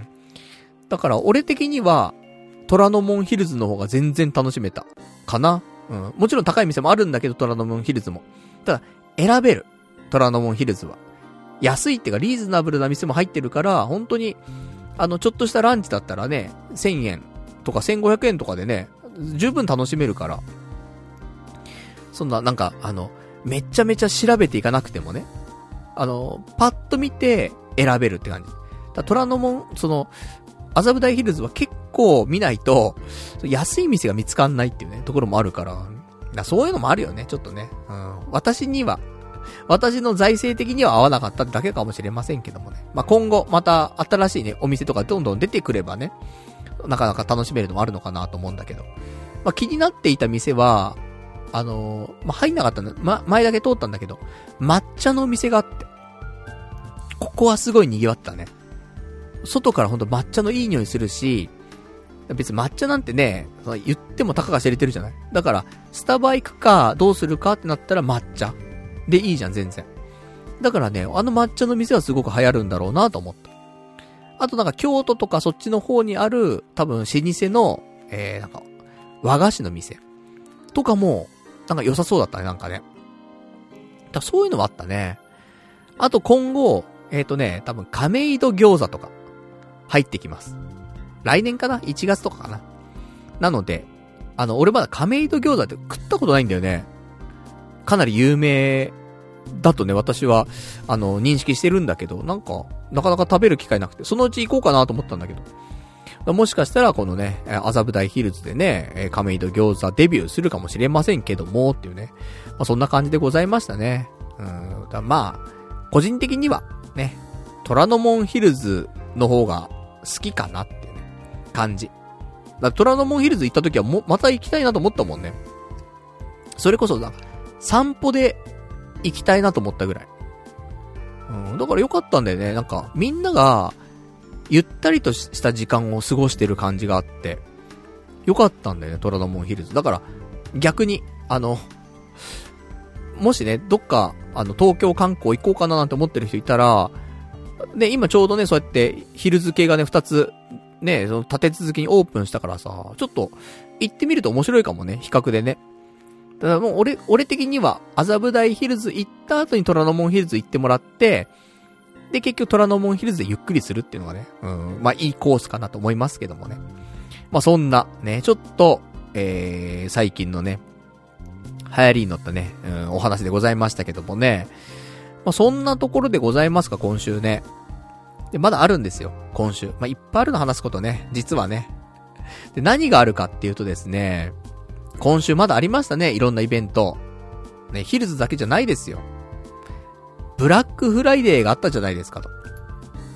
だから、俺的には、虎ノ門ヒルズの方が全然楽しめた。かな。うん。もちろん高い店もあるんだけど、虎ノ門ヒルズも。ただ、選べる。虎ノ門ヒルズは。安いっていうか、リーズナブルな店も入ってるから、本当に、あの、ちょっとしたランチだったらね、せんえんとかせんごひゃくえんとかでね、十分楽しめるから。そんな、なんか、あの、めちゃめちゃ調べていかなくてもね。あの、パッと見て選べるって感じ。だ虎ノ門、その、麻布台ヒルズは結構見ないと、安い店が見つかんないっていうね、ところもあるから。だそういうのもあるよね、ちょっとね。うん。私には、私の財政的には合わなかっただけかもしれませんけどもね。まあ、今後、また新しいね、お店とかどんどん出てくればね、なかなか楽しめるのもあるのかなと思うんだけど。まあ、気になっていた店は、あのー、まあ、入んなかったんだ。ま、前だけ通ったんだけど、抹茶のお店があって。ここはすごい賑わったね。外からほんと抹茶のいい匂いするし、別に抹茶なんてね、言ってもたかが知れてるじゃない。だから、スタバ行くか、どうするかってなったら抹茶。でいいじゃん、全然。だからね、あの抹茶の店はすごく流行るんだろうなと思った。あとなんか京都とかそっちの方にある、多分老舗の、えー、なんか、和菓子の店。とかも、なんか良さそうだったね、なんかね。だそういうのもあったね。あと今後、えっとね、多分亀戸餃子とか、入ってきます。来年かな ?いち 月とかかな。なので、あの、俺まだ亀戸餃子って食ったことないんだよね。かなり有名だとね、私は、あの、認識してるんだけど、なんか、なかなか食べる機会なくて、そのうち行こうかなと思ったんだけど。もしかしたら、このね、麻布台ヒルズでね、亀戸餃子デビューするかもしれませんけども、っていうね。まあ、そんな感じでございましたね。うん。だまあ、個人的には、ね、虎ノ門ヒルズの方が好きかなっていうね、感じ。だ虎ノ門ヒルズ行った時はも、また行きたいなと思ったもんね。それこそ、なんか、散歩で行きたいなと思ったぐらい。うん、だから良かったんだよね。なんか、みんなが、ゆったりとした時間を過ごしてる感じがあって、良かったんだよね、虎ノ門ヒルズ。だから、逆に、あの、もしね、どっか、あの、東京観光行こうかななんて思ってる人いたら、ね、今ちょうどね、そうやって、ヒルズ系がね、二つ、ね、その立て続けにオープンしたからさ、ちょっと、行ってみると面白いかもね、比較でね。だからもう俺、俺的には、麻布台ヒルズ行った後に虎ノ門ヒルズ行ってもらって、で、結局虎ノ門ヒルズでゆっくりするっていうのがね、うん、まあいいコースかなと思いますけどもね。まあそんな、ね、ちょっと、えー、最近のね、流行りに乗ったね、うん、お話でございましたけどもね。まあそんなところでございますか、今週ね。で、まだあるんですよ、今週。まあいっぱいあるの話すことね、実はね。で、何があるかっていうとですね、今週まだありましたね、いろんなイベント。ね、ヒルズだけじゃないですよ。ブラックフライデーがあったじゃないですかと。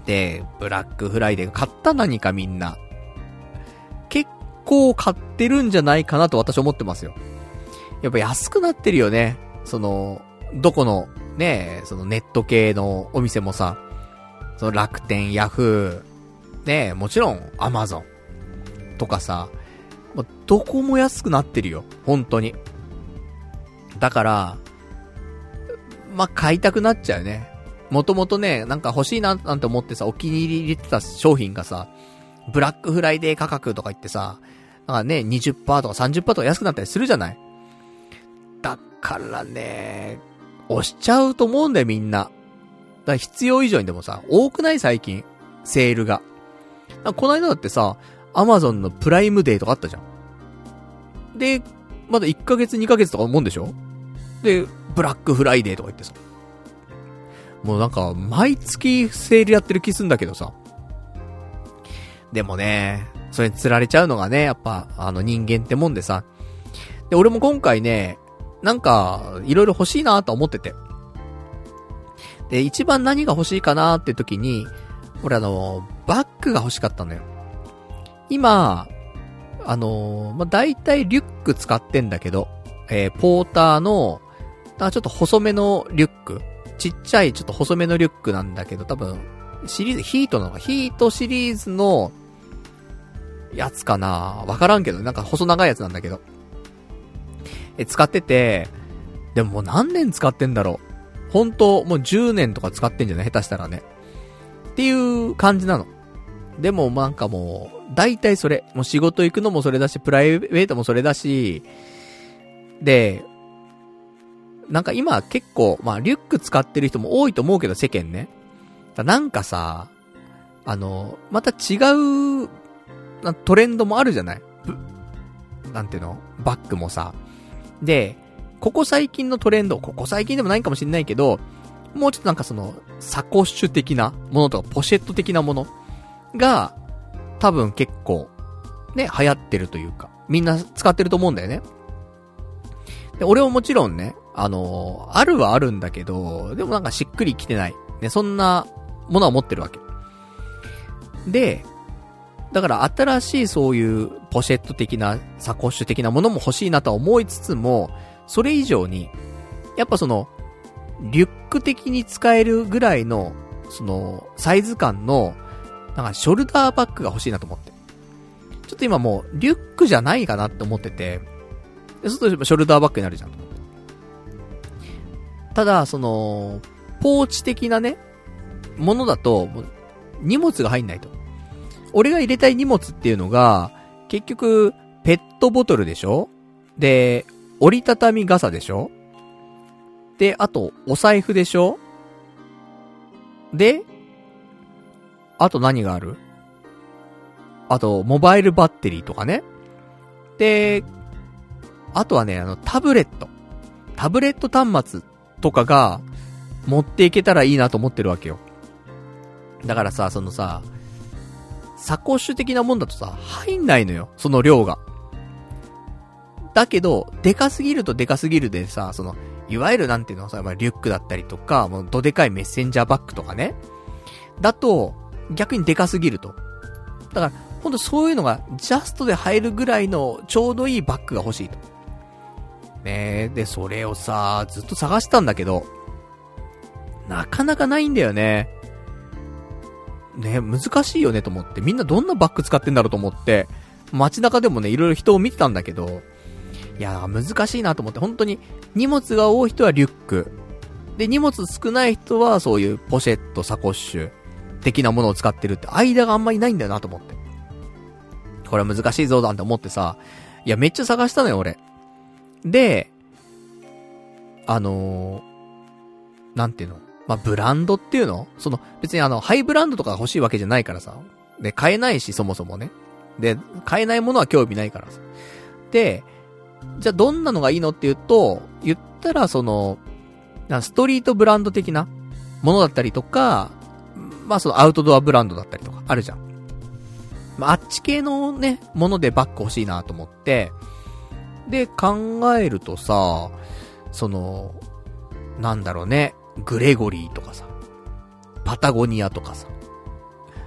で、ブラックフライデー買った何かみんな。結構買ってるんじゃないかなと私思ってますよ。やっぱ安くなってるよね。その、どこの、ね、そのネット系のお店もさ、その楽天、ヤフー、ね、もちろんアマゾンとかさ、どこも安くなってるよ。本当に。だから、まあ、買いたくなっちゃうね。もともとね、なんか欲しいななんて思ってさ、お気に入り入れてた商品がさ、ブラックフライデー価格とか言ってさ、なんかね、にじゅっパーセント とか さんじゅっパーセント とか安くなったりするじゃない。だからね、押しちゃうと思うんだよみんな。だから必要以上にでもさ、多くない最近、セールが。この間だってさ、アマゾンのプライムデーとかあったじゃん。で、まだいっかげつにかげつとか思うんでしょ？で、ブラックフライデーとか言ってさ。もうなんか、毎月セールやってる気すんだけどさ。でもね、それに釣られちゃうのがね、やっぱ、あの人間ってもんでさ。で、俺も今回ね、なんか、いろいろ欲しいなと思ってて。で、一番何が欲しいかなって時に、俺あの、バッグが欲しかったのよ。今、あのー、まあ、大体リュック使ってんだけど、えー、ポーターの、なんかちょっと細めのリュック、ちっちゃいちょっと細めのリュックなんだけど、多分、シリーズ、ヒートの、ヒートシリーズの、やつかなわからんけど、なんか細長いやつなんだけど。え、使ってて、でももう何年使ってんだろう。ほんと、もうじゅうねんとか使ってんじゃない下手したらね。っていう感じなの。でもなんかもう、大体それ。もう仕事行くのもそれだし、プライベートもそれだし、で、なんか今結構、まあリュック使ってる人も多いと思うけど世間ね。なんかさ、あの、また違う、トレンドもあるじゃない？なんていうの？バッグもさ。で、ここ最近のトレンド、ここ最近でもないかもしれないけど、もうちょっとなんかその、サコッシュ的なものとか、ポシェット的なものが、多分結構、ね、流行ってるというか、みんな使ってると思うんだよね。で、俺ももちろんね、あのー、あるはあるんだけど、でもなんかしっくりきてない。ね、そんなものは持ってるわけ。で、だから新しいそういうポシェット的な、サコッシュ的なものも欲しいなとは思いつつも、それ以上に、やっぱその、リュック的に使えるぐらいの、その、サイズ感の、なんかショルダーバッグが欲しいなと思って。ちょっと今もう、リュックじゃないかなって思ってて、そうするとショルダーバッグになるじゃんと思って。ただ、その、ポーチ的なね、ものだと、もう荷物が入んないと。俺が入れたい荷物っていうのが、結局、ペットボトルでしょ？で、折りたたみ傘でしょ？で、あと、お財布でしょ？で、あと何がある？あと、モバイルバッテリーとかね。で、あとはね、あの、タブレット。タブレット端末とかが、持っていけたらいいなと思ってるわけよ。だからさ、そのさ、サコッシュ的なもんだとさ、入んないのよ、その量が。だけど、でかすぎるとでかすぎるでさ、その、いわゆるなんていうのさ、まあ、リュックだったりとか、もうどでかいメッセンジャーバッグとかね。だと、逆にでかすぎると。だから、ほんとそういうのが、ジャストで入るぐらいの、ちょうどいいバッグが欲しいと。ねえ、で、それをさ、ずっと探したんだけど、なかなかないんだよね。ね、難しいよねと思って、みんなどんなバッグ使ってんだろうと思って、街中でもね、いろいろ人を見てたんだけど、いや、難しいなと思って、本当に荷物が多い人はリュック。で、荷物少ない人はそういうポシェット、サコッシュ的なものを使ってるって、間があんまりないんだよなと思って。これは難しいぞなんて思ってさ、いや、めっちゃ探したのよ、俺。で、あのー、なんていうの？まあ、ブランドっていうの？その、別にあの、ハイブランドとか欲しいわけじゃないからさ。で、買えないし、そもそもね。で、買えないものは興味ないからさ。で、じゃあどんなのがいいのって言うと、言ったらその、ストリートブランド的なものだったりとか、まあそのアウトドアブランドだったりとか、あるじゃん。まあ、あっち系のね、ものでバッグ欲しいなと思って、で、考えるとさ、その、なんだろうね、グレゴリーとかさ、パタゴニアとかさ、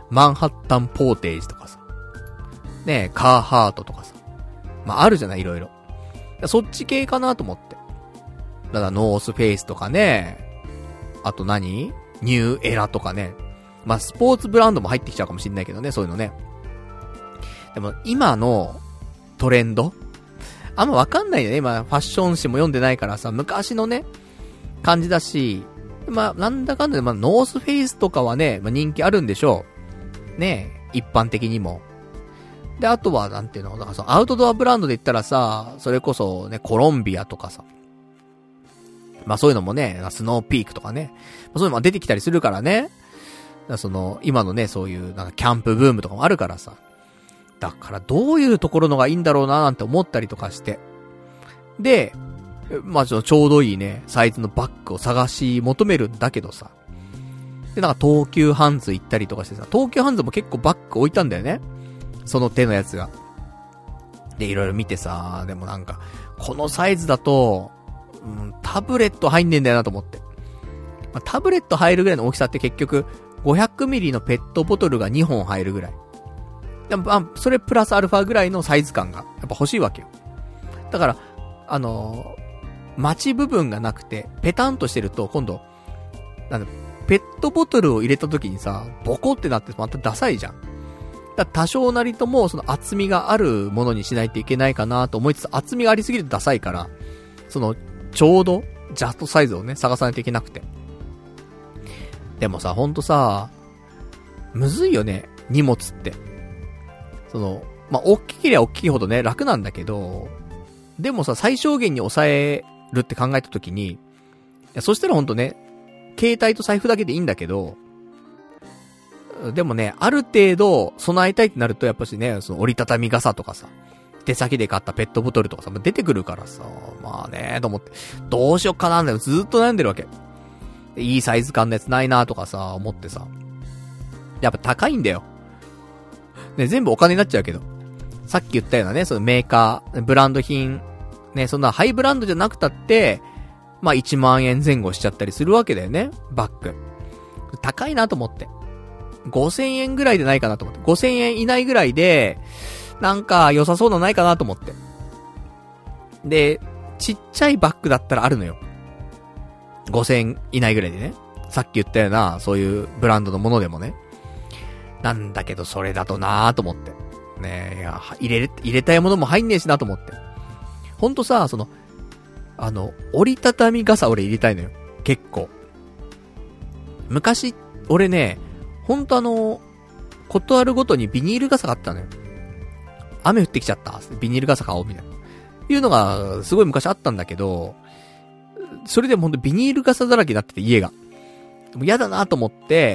マンハッタンポーテージとかさ、ね、カーハートとかさ、まああるじゃない、いろいろ。そっち系かなと思って。だからノースフェイスとかね、あと何？ニューエラとかね。まあスポーツブランドも入ってきちゃうかもしんないけどね、そういうのね。でも今のトレンドあんまわかんないよね。今ファッション誌も読んでないからさ、昔のね、感じだし、まあなんだかんだで、まあノースフェイスとかはね、まあ人気あるんでしょう。ね、一般的にも。で、あとは、なんていうの、だからそのアウトドアブランドで言ったらさ、それこそね、コロンビアとかさ。まあそういうのもね、スノーピークとかね。そういうのも出てきたりするからね。だからその、今のね、そういう、なんかキャンプブームとかもあるからさ。だからどういうところのがいいんだろうななんて思ったりとかして。で、まあちょちょうどいいね、サイズのバッグを探し求めるんだけどさ。で、なんか東急ハンズ行ったりとかしてさ、東急ハンズも結構バッグ置いたんだよね。その手のやつが。で、いろいろ見てさ、でもなんか、このサイズだと、うん、タブレット入んねえんだよなと思って。まあ、タブレット入るぐらいの大きさって結局、ごひゃくミリのペットボトルがにほん入るぐらい。でも、まあ、それプラスアルファぐらいのサイズ感が、やっぱ欲しいわけよ。だから、あのー、待ち部分がなくて、ペタンとしてると、今度、なんだ、ペットボトルを入れた時にさ、ボコってなってまたダサいじゃん。だ多少なりともその厚みがあるものにしないといけないかなと思いつつ、厚みがありすぎるとダサいから、そのちょうどジャストサイズをね探さないといけなくて。でもさ、ほんとさ、むずいよね、荷物って。そのまあ大きければ大きいほどね楽なんだけど、でもさ最小限に抑えるって考えたときに、いやそしたらほんとね、携帯と財布だけでいいんだけど。でもね、ある程度備えたいってなるとやっぱしね、その折りたたみ傘とかさ、手先で買ったペットボトルとかさ、出てくるからさ、まあね、と思って、どうしよっかなんだよ、ずーっと悩んでるわけ。いいサイズ感のやつないなとかさ、思ってさ。やっぱ高いんだよ。ね、全部お金になっちゃうけど。さっき言ったようなね、そのメーカー、ブランド品、ね、そんなハイブランドじゃなくたって、まあいちまんえん前後しちゃったりするわけだよね、バッグ。高いなと思って。ごせんえんぐらいでないかなと思って。ごせんえん以内ぐらいで、なんか良さそうなのないかなと思って。で、ちっちゃいバッグだったらあるのよ。ごせんえん以内ぐらいでね。さっき言ったような、そういうブランドのものでもね。なんだけど、それだとなーと思って。ねえ、いや、入れ、入れたいものも入んねえしなと思って。ほんとさ、その、あの、折りたたみ傘俺入れたいのよ。結構。昔、俺ね、ほんとあの、ことあるごとにビニール傘があったのよ。雨降ってきちゃった。ビニール傘買おうみたいな。いうのが、すごい昔あったんだけど、それでもほんとビニール傘だらけになってて、家が。でも嫌だなと思って、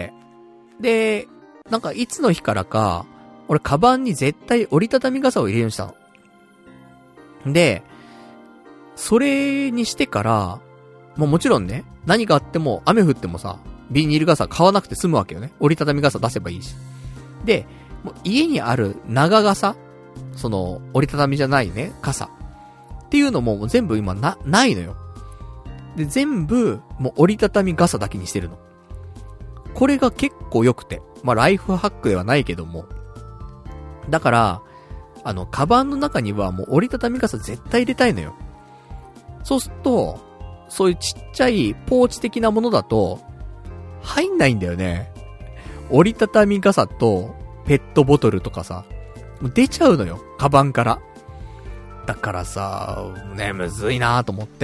で、なんかいつの日からか、俺カバンに絶対折りたたみ傘を入れるようにしたの。で、それにしてから、もうもちろんね、何があっても雨降ってもさ、ビニール傘買わなくて済むわけよね。折りたたみ傘出せばいいし。で、もう家にある長傘、その折りたたみじゃないね、傘っていうのももう全部今な、ないのよ。で、全部もう折りたたみ傘だけにしてるの。これが結構良くて、まあライフハックではないけども、だからあのカバンの中にはもう折りたたみ傘絶対入れたいのよ。そうすると、そういうちっちゃいポーチ的なものだと入んないんだよね。折りたたみ傘とペットボトルとかさ、出ちゃうのよ、カバンから。だからさ、ね、むずいなと思って。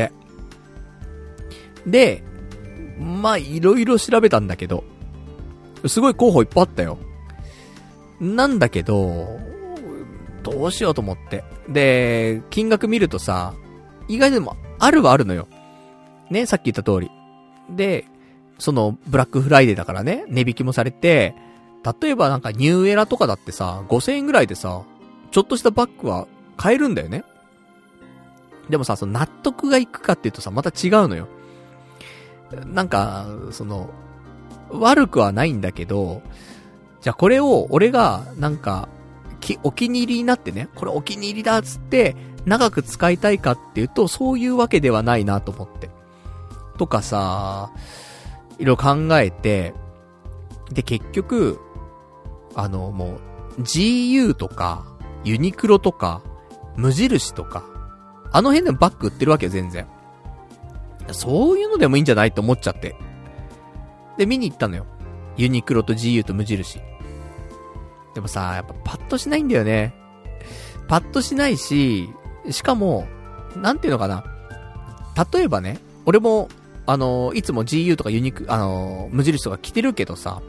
で、まあ、いろいろ調べたんだけど、すごい候補いっぱいあったよ。なんだけど、どうしようと思って。で、金額見るとさ、意外でもあるはあるのよ。ね、さっき言った通り。で、その、ブラックフライデーだからね、値引きもされて、例えばなんかニューエラとかだってさ、ごせんえんぐらいでさ、ちょっとしたバッグは買えるんだよね。でもさ、その納得がいくかっていうとさ、また違うのよ。なんか、その、悪くはないんだけど、じゃあこれを俺がなんか、き、お気に入りになってね、これお気に入りだっつって、長く使いたいかっていうと、そういうわけではないなと思って。とかさ、いろいろ考えて、で結局、 あの、もう、ジーユー とか、ユニクロとか、無印とか、あの辺でもバッグ売ってるわけよ、全然。そういうのでもいいんじゃないと思っちゃって。で、見に行ったのよ。ユニクロと ジーユー と無印。でもさ、やっぱパッとしないんだよね。パッとしないし、しかも、なんていうのかな。例えばね、俺も、あの、いつも ジーユー とかユニク、あの、無印とか着てるけどさ、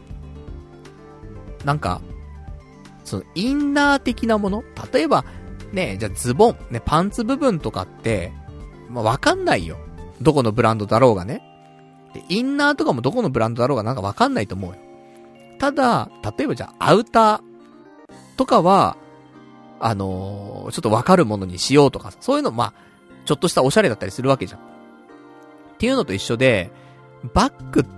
なんか、その、インナー的なもの？例えば、ね、じゃあズボン、ね、パンツ部分とかって、まあ、わかんないよ。どこのブランドだろうがね。で、インナーとかもどこのブランドだろうがなんかわかんないと思うよ。ただ、例えばじゃあアウターとかは、あのー、ちょっとわかるものにしようとか、そういうの、まあ、ちょっとしたおしゃれだったりするわけじゃん。っていうのと一緒で、バッグって、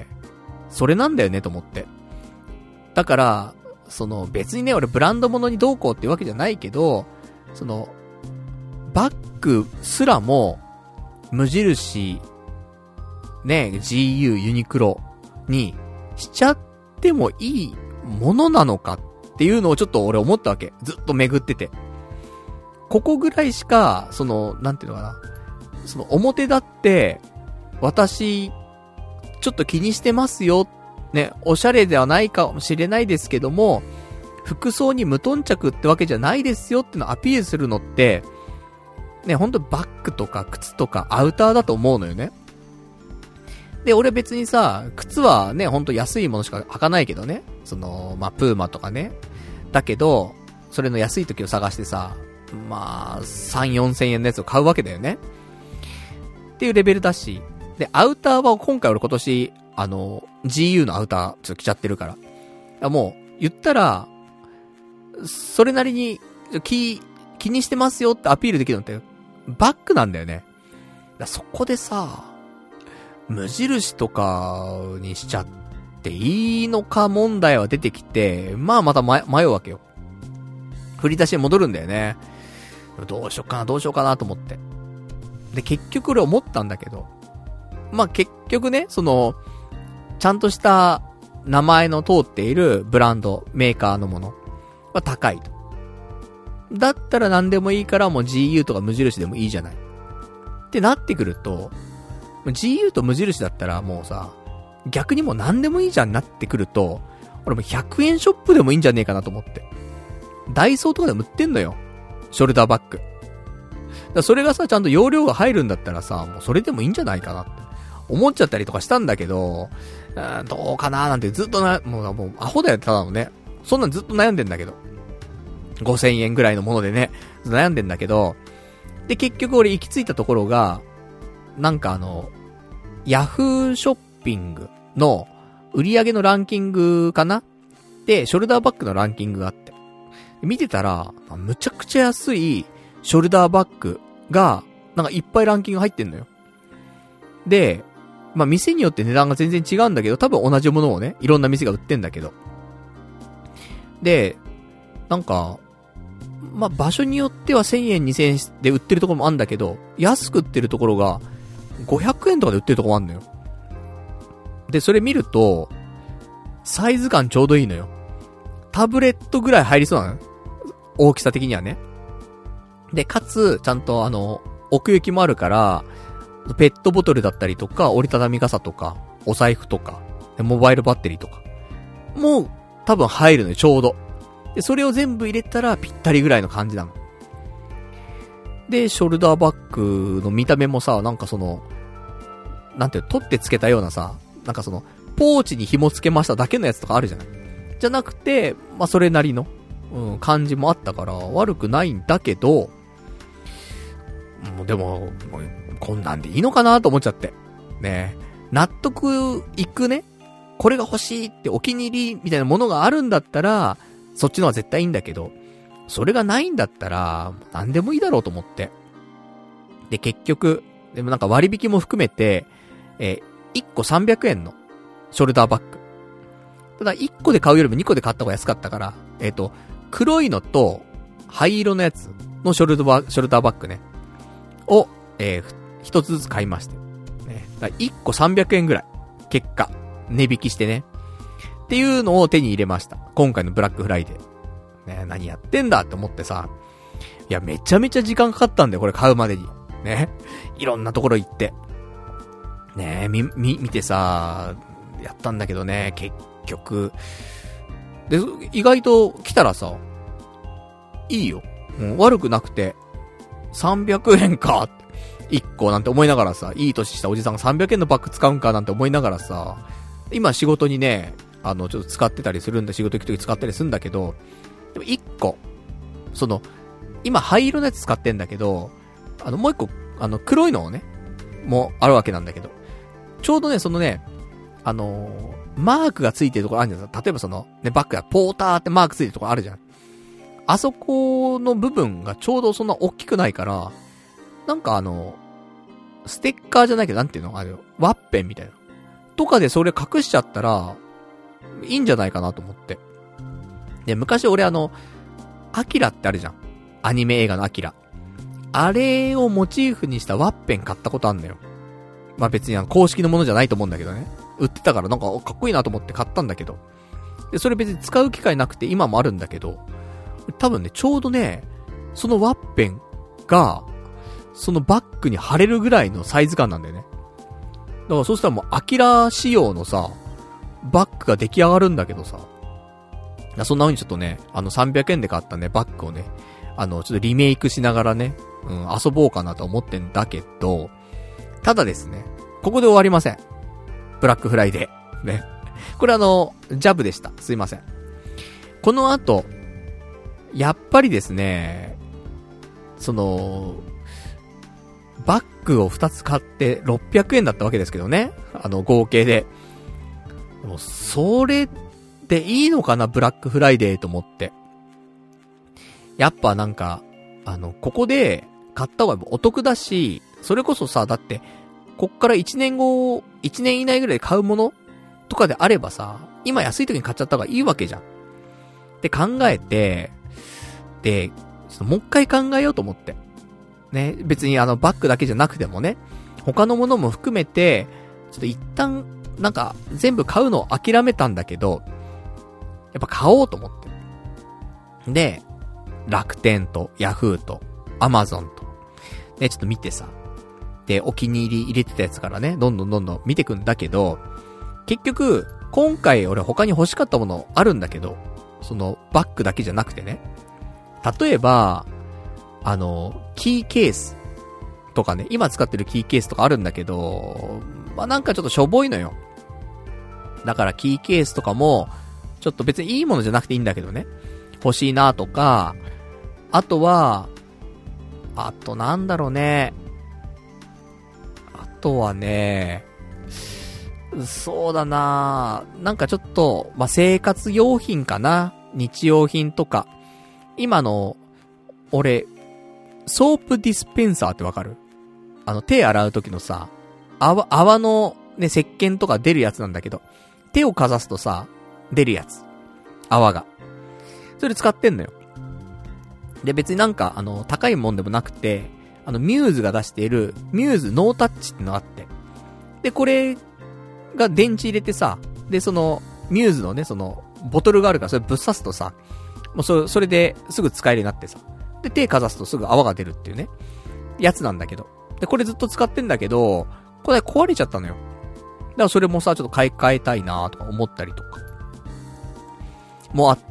それなんだよねと思って。だから、その別にね、俺ブランド物にどうこうっていうわけじゃないけど、その、バッグすらも、無印、ね、ジーユー、ユニクロにしちゃってもいいものなのかっていうのをちょっと俺思ったわけ。ずっと巡ってて。ここぐらいしか、その、なんていうのかな。その表だって、私、ちょっと気にしてますよ。ね、おしゃれではないかもしれないですけども、服装に無頓着ってわけじゃないですよってのをアピールするのって、ね、ほんとバッグとか靴とかアウターだと思うのよね。で、俺別にさ、靴はね、ほんと安いものしか履かないけどね。その、まあ、プーマとかね。だけど、それの安い時を探してさ、まあ、さん、よんせんえんのやつを買うわけだよね。っていうレベルだし。で、アウターは今回俺今年、あの、ジーユー のアウターちょっと着ちゃってるから。からもう、言ったら、それなりに、気、気にしてますよってアピールできるのって、バッグなんだよね。だそこでさ、無印とかにしちゃっていいのか問題は出てきて、まあまた迷うわけよ。振り出しに戻るんだよね。どうしようかな、どうしようかなと思って。で、結局俺思ったんだけど、まあ結局ね、その、ちゃんとした名前の通っているブランド、メーカーのものは高いと。だったら何でもいいからもう ジーユー とか無印でもいいじゃない。ってなってくると、ジーユー と無印だったらもうさ、逆にもう何でもいいじゃんなってくると、俺もひゃくえんショップでもいいんじゃねえかなと思って。ダイソーとかでも売ってんのよ。ショルダーバッグ。だからそれがさ、ちゃんと容量が入るんだったらさ、もうそれでもいいんじゃないかなって思っちゃったりとかしたんだけど、うーんどうかなーなんてずっとな、もう、もうアホだよ、ただのね。そんなんずっと悩んでんだけど。ごせんえんぐらいのものでね、悩んでんだけど、で、結局俺行き着いたところが、なんかあの、ヤフーショッピングの売り上げのランキングかなで、ショルダーバッグのランキングがあって。見てたら、むちゃくちゃ安いショルダーバッグが、なんかいっぱいランキング入ってんのよ。で、まあ、店によって値段が全然違うんだけど、多分同じものをね、いろんな店が売ってんだけど。で、なんか、まあ、場所によってはせんえんにせんえんで売ってるところもあんだけど、安く売ってるところがごひゃくえんとかで売ってるところもあんのよ。で、それ見ると、サイズ感ちょうどいいのよ。タブレットぐらい入りそうなの。大きさ的にはね。で、かつ、ちゃんとあの、奥行きもあるから、ペットボトルだったりとか、折りたたみ傘とか、お財布とか、モバイルバッテリーとか。もう、多分入るのよ、ちょうど。で、それを全部入れたらぴったりぐらいの感じなの。で、ショルダーバッグの見た目もさ、なんかその、なんていうの、取ってつけたようなさ、なんかその、ポーチに紐つけましただけのやつとかあるじゃない。じゃなくて、まあ、それなりの、うん、感じもあったから、悪くないんだけど、もうでも、もうこんなんでいいのかなと思っちゃって。ね納得いくね。これが欲しいってお気に入りみたいなものがあるんだったら、そっちのは絶対いいんだけど、それがないんだったら、何でもいいだろうと思って。で、結局、でもなんか割引も含めて、えー、いっこさんびゃくえんのショルダーバッグ。ただいっこで買うよりもにこで買った方が安かったから、えっと、黒いのと灰色のやつのショルダー、ショルダーバッグね。を、えー、一つずつ買いまして。ね。だいっこさんびゃくえんぐらい。結果。値引きしてね。っていうのを手に入れました。 今回のブラックフライデー。ね、何やってんだって思ってさ、いや、めちゃめちゃ時間かかったんだよ、これ買うまでに。ね。いろんなところ行って。ね、み、み、見てさ、やったんだけどね、結局。で、意外と来たらさ、いいよ。うん、悪くなくて、さんびゃくえんか。いっこなんて思いながらさ、いい年したおじさんがさんびゃくえんのバッグ使うんかなんて思いながらさ、今仕事にね、あの、ちょっと使ってたりするんだ、仕事行くとき使ったりするんだけど、でもいっこ、その、今灰色のやつ使ってんだけど、あの、もういっこ、あの、黒いのをね、もうあるわけなんだけど、ちょうどね、そのね、あのー、マークがついてるところあるじゃん。例えばその、ね、バッグがポーターってマークついてるところあるじゃん。あそこの部分がちょうどそんな大きくないから、なんかあの、ステッカーじゃないけど、なんていうのあれ、ワッペンみたいな。とかでそれ隠しちゃったら、いいんじゃないかなと思って。で、昔俺あの、アキラってあるじゃん。アニメ映画のアキラ。あれをモチーフにしたワッペン買ったことあんだよ。まあ別にあの公式のものじゃないと思うんだけどね。売ってたからなんかかっこいいなと思って買ったんだけど。で、それ別に使う機会なくて今もあるんだけど、多分ね、ちょうどね、そのワッペンが、そのバッグに貼れるぐらいのサイズ感なんだよね。だからそうしたらもうアキラ仕様のさ、バッグが出来上がるんだけどさ。そんな風にちょっとね、あのさんびゃくえんで買ったね、バッグをね、あの、ちょっとリメイクしながらね、うん、遊ぼうかなと思ってんだけど、ただですね、ここで終わりません。ブラックフライデー。ね。これあの、ジャブでした。すいません。この後、やっぱりですね、その、バッグをふたつ買ってろっぴゃくえんだったわけですけどね。あの、合計で。でも、それでいいのかな、ブラックフライデーと思って。やっぱなんか、あの、ここで買った方がお得だし、それこそさ、だって、こっからいちねんご、いちねん以内ぐらいで買うものとかであればさ、今安い時に買っちゃった方がいいわけじゃん。って考えて、で、ちょっともう一回考えようと思って。ね、別にあのバッグだけじゃなくてもね、他のものも含めて、ちょっと一旦、なんか、全部買うのを諦めたんだけど、やっぱ買おうと思って。で、楽天と、ヤフーと、アマゾンと、ね、ちょっと見てさ。で、お気に入り入れてたやつからね、どんどんどんどん見てくんだけど、結局、今回俺他に欲しかったものあるんだけど、その、バッグだけじゃなくてね。例えば、あの、キーケースとかね、今使ってるキーケースとかあるんだけど、まあ、なんかちょっとしょぼいのよ。だからキーケースとかも、ちょっと別にいいものじゃなくていいんだけどね。欲しいなとか、あとは、あとなんだろうね。あとはね、そうだななんかちょっと、まあ、生活用品かな。日用品とか。今の、俺、ソープディスペンサーってわかる？あの、手洗う時のさ、泡、泡のね、石鹸とか出るやつなんだけど、手をかざすとさ、出るやつ。泡が。それ使ってんのよ。で、別になんか、あの、高いもんでもなくて、あの、ミューズが出している、ミューズノータッチってのがあって。で、これが電池入れてさ、で、その、ミューズのね、その、ボトルがあるから、それぶっ刺すとさ、もうそれ、それですぐ使えるようになってさ。で、手かざすとすぐ泡が出るっていうね、やつなんだけど。で、これずっと使ってんだけど、これ壊れちゃったのよ。だからそれもさ、ちょっと買い替えたいなとか思ったりとか。もあって、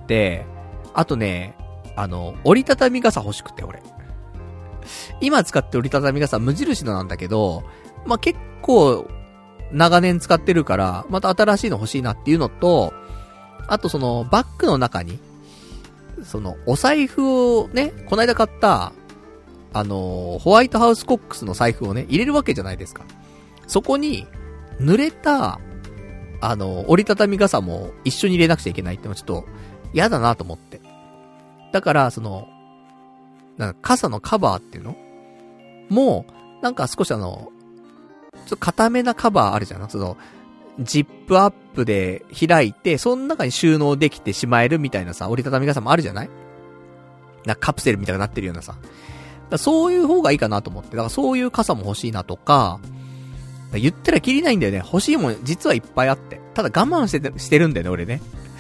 あとね、あの、折りたたみ傘欲しくて、俺。今使って折りたたみ傘無印のなんだけど、まあ、結構、長年使ってるから、また新しいの欲しいなっていうのと、あとその、バッグの中に、その、お財布をね、こないだ買った、あのー、ホワイトハウスコックスの財布をね、入れるわけじゃないですか。そこに、濡れた、あのー、折りたたみ傘も一緒に入れなくちゃいけないってのはちょっと、嫌だなと思って。だから、その、なんか傘のカバーっていうのもう、なんか少しあの、ちょっと固めなカバーあるじゃん。その、ジップアップで開いて、その中に収納できてしまえるみたいなさ、折りたたみ傘もあるじゃない？なんかカプセルみたいになってるようなさ。だそういう方がいいかなと思って。だからそういう傘も欲しいなとか、言ったらきりないんだよね。欲しいもん実はいっぱいあって。ただ我慢してて、してるんだよね、俺ね。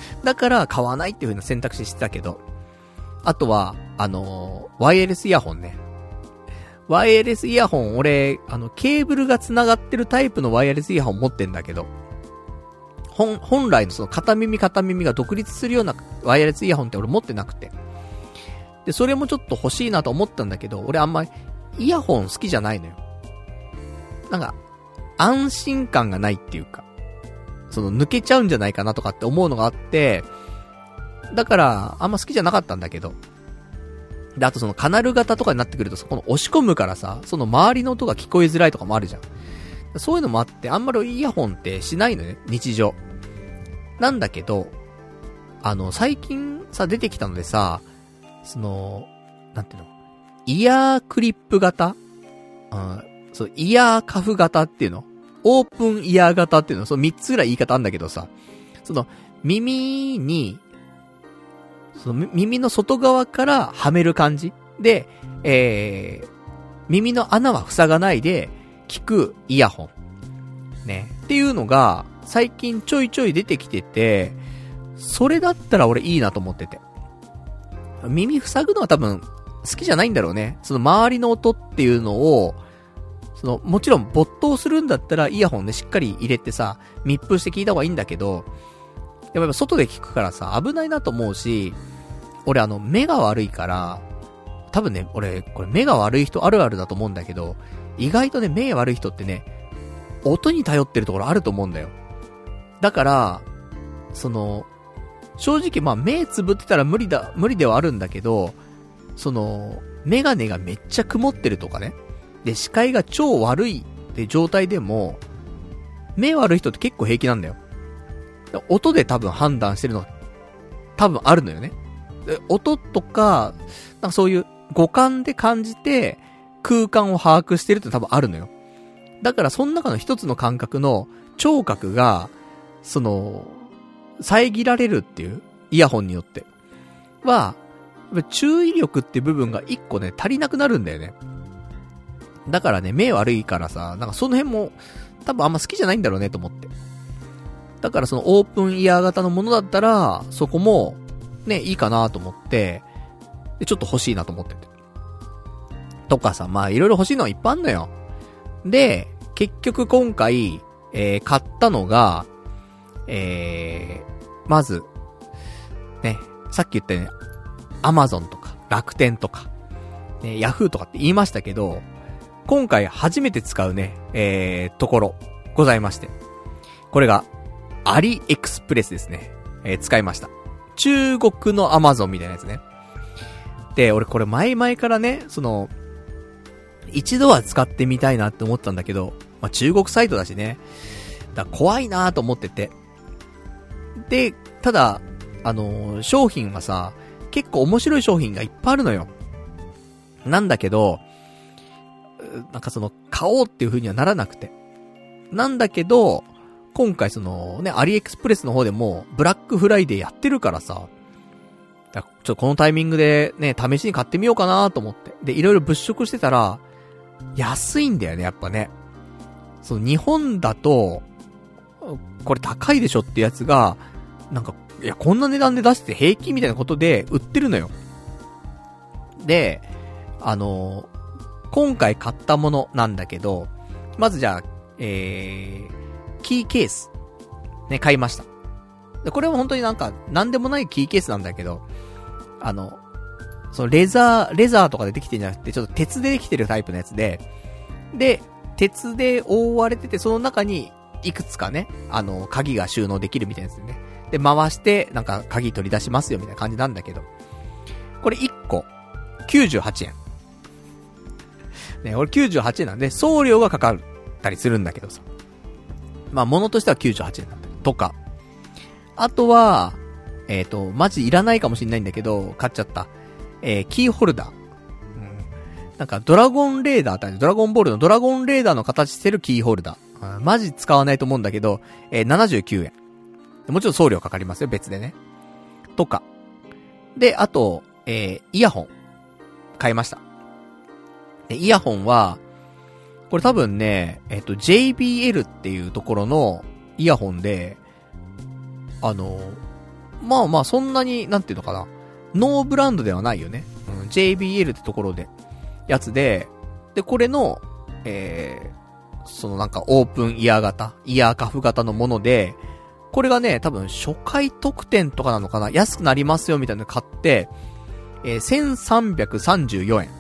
だから買わないっていう風な選択肢してたけど、あとは、あのー、ワイヤレスイヤホンね。ワイヤレスイヤホン、俺、あの、ケーブルが繋がってるタイプのワイヤレスイヤホン持ってんだけど、本、本来のその片耳片耳が独立するようなワイヤレスイヤホンって俺持ってなくて。で、それもちょっと欲しいなと思ったんだけど、俺あんまりイヤホン好きじゃないのよ。なんか、安心感がないっていうか、その抜けちゃうんじゃないかなとかって思うのがあって、だから、あんま好きじゃなかったんだけど。で、あとそのカナル型とかになってくると、そこの押し込むからさ、その周りの音が聞こえづらいとかもあるじゃん。そういうのもあって、あんまりイヤホンってしないのね、日常。なんだけど、あの、最近さ、出てきたのでさ、その、なんていうの、イヤークリップ型、うん、そう、イヤーカフ型っていうの、オープンイヤー型っていうの、そのみっつぐらい言い方あんだけどさ、その、耳に、その耳の外側からはめる感じで、えー、耳の穴は塞がないで、聞くイヤホン。ね。っていうのが、最近ちょいちょい出てきてて、それだったら俺いいなと思ってて。耳塞ぐのは多分、好きじゃないんだろうね。その周りの音っていうのを、その、もちろん没頭するんだったらイヤホンでしっかり入れてさ、密封して聞いた方がいいんだけど、やっぱ外で聞くからさ、危ないなと思うし、俺あの、目が悪いから、多分ね、俺、これ目が悪い人あるあるだと思うんだけど、意外とね、目悪い人ってね、音に頼ってるところあると思うんだよ。だから、その、正直まあ目つぶってたら無理だ、無理ではあるんだけど、その、メガネがめっちゃ曇ってるとかね。で、視界が超悪いって状態でも、目悪い人って結構平気なんだよ。音で多分判断してるの、多分あるのよね。で音とか、なんかそういう五感で感じて、空間を把握してるって多分あるのよ。だからその中の一つの感覚の聴覚が、その、遮られるっていう、イヤホンによって。は、注意力って部分が一個ね、足りなくなるんだよね。だからね、目悪いからさ、なんかその辺も、多分あんま好きじゃないんだろうねと思って。だからそのオープンイヤー型のものだったら、そこも、ね、いいかなと思って、で、ちょっと欲しいなと思ってて。とかさ、まあいろいろ欲しいのはいっぱいあんのよ。で、結局今回、えー、買ったのが、えー、まず、ね、さっき言ったよね、アマゾンとか、楽天とか、ね、ヤフーとかって言いましたけど、今回初めて使うね、えー、ところ、ございまして。これが、アリエクスプレスですね。えー、使いました。中国のアマゾンみたいなやつね。で、俺これ前々からね、その、一度は使ってみたいなって思ったんだけど、まあ、中国サイトだしね。だから怖いなーと思ってて。で、ただ、あのー、商品はさ、結構面白い商品がいっぱいあるのよ。なんだけど、なんかその、買おうっていう風にはならなくて。なんだけど、今回その、ね、アリエクスプレスの方でも、ブラックフライデーやってるからさ、ちょっとこのタイミングでね、試しに買ってみようかなと思って。で、いろいろ物色してたら、安いんだよね、やっぱね。その日本だと、これ高いでしょってやつが、なんか、いや、こんな値段で出して平気みたいなことで売ってるのよ。で、あのー、今回買ったものなんだけど、まずじゃあ、えー、キーケース。ね、買いました。で、これは本当になんか、なんでもないキーケースなんだけど、あの、そのレザー、レザーとかでできてんじゃなくて、ちょっと鉄でできてるタイプのやつで、で、鉄で覆われてて、その中に、いくつかね、あの、鍵が収納できるみたいなやつでね。で、回して、なんか、鍵取り出しますよ、みたいな感じなんだけど。これいっこ、きゅうじゅうはちえん。ね、俺きゅうじゅうはちえんなんで、送料がかかったりするんだけどさ。まあ、物としてはきゅうじゅうはちえんなんだとか。あとは、えっと、マジいらないかもしんないんだけど、買っちゃった。えー、キーホルダー。うん。なんか、ドラゴンレーダーって、ドラゴンボールのドラゴンレーダーの形してるキーホルダー。マジ使わないと思うんだけど、えー、ななじゅうきゅうえん。もちろん送料かかりますよ、別でね。とか。で、あと、えー、イヤホン。買いました。で、イヤホンは、これ多分ね、えっと、ジェイビーエル っていうところのイヤホンで、あの、 まあまあそんなに、なんていうのかな。ノーブランドではないよね。うん、ジェイビーエル ってところで、やつで、で、これの、えー、そのなんかオープンイヤー型、イヤーカフ型のもので、これがね、多分初回特典とかなのかな、安くなりますよみたいなの買って、えー、せんさんびゃくさんじゅうよえん。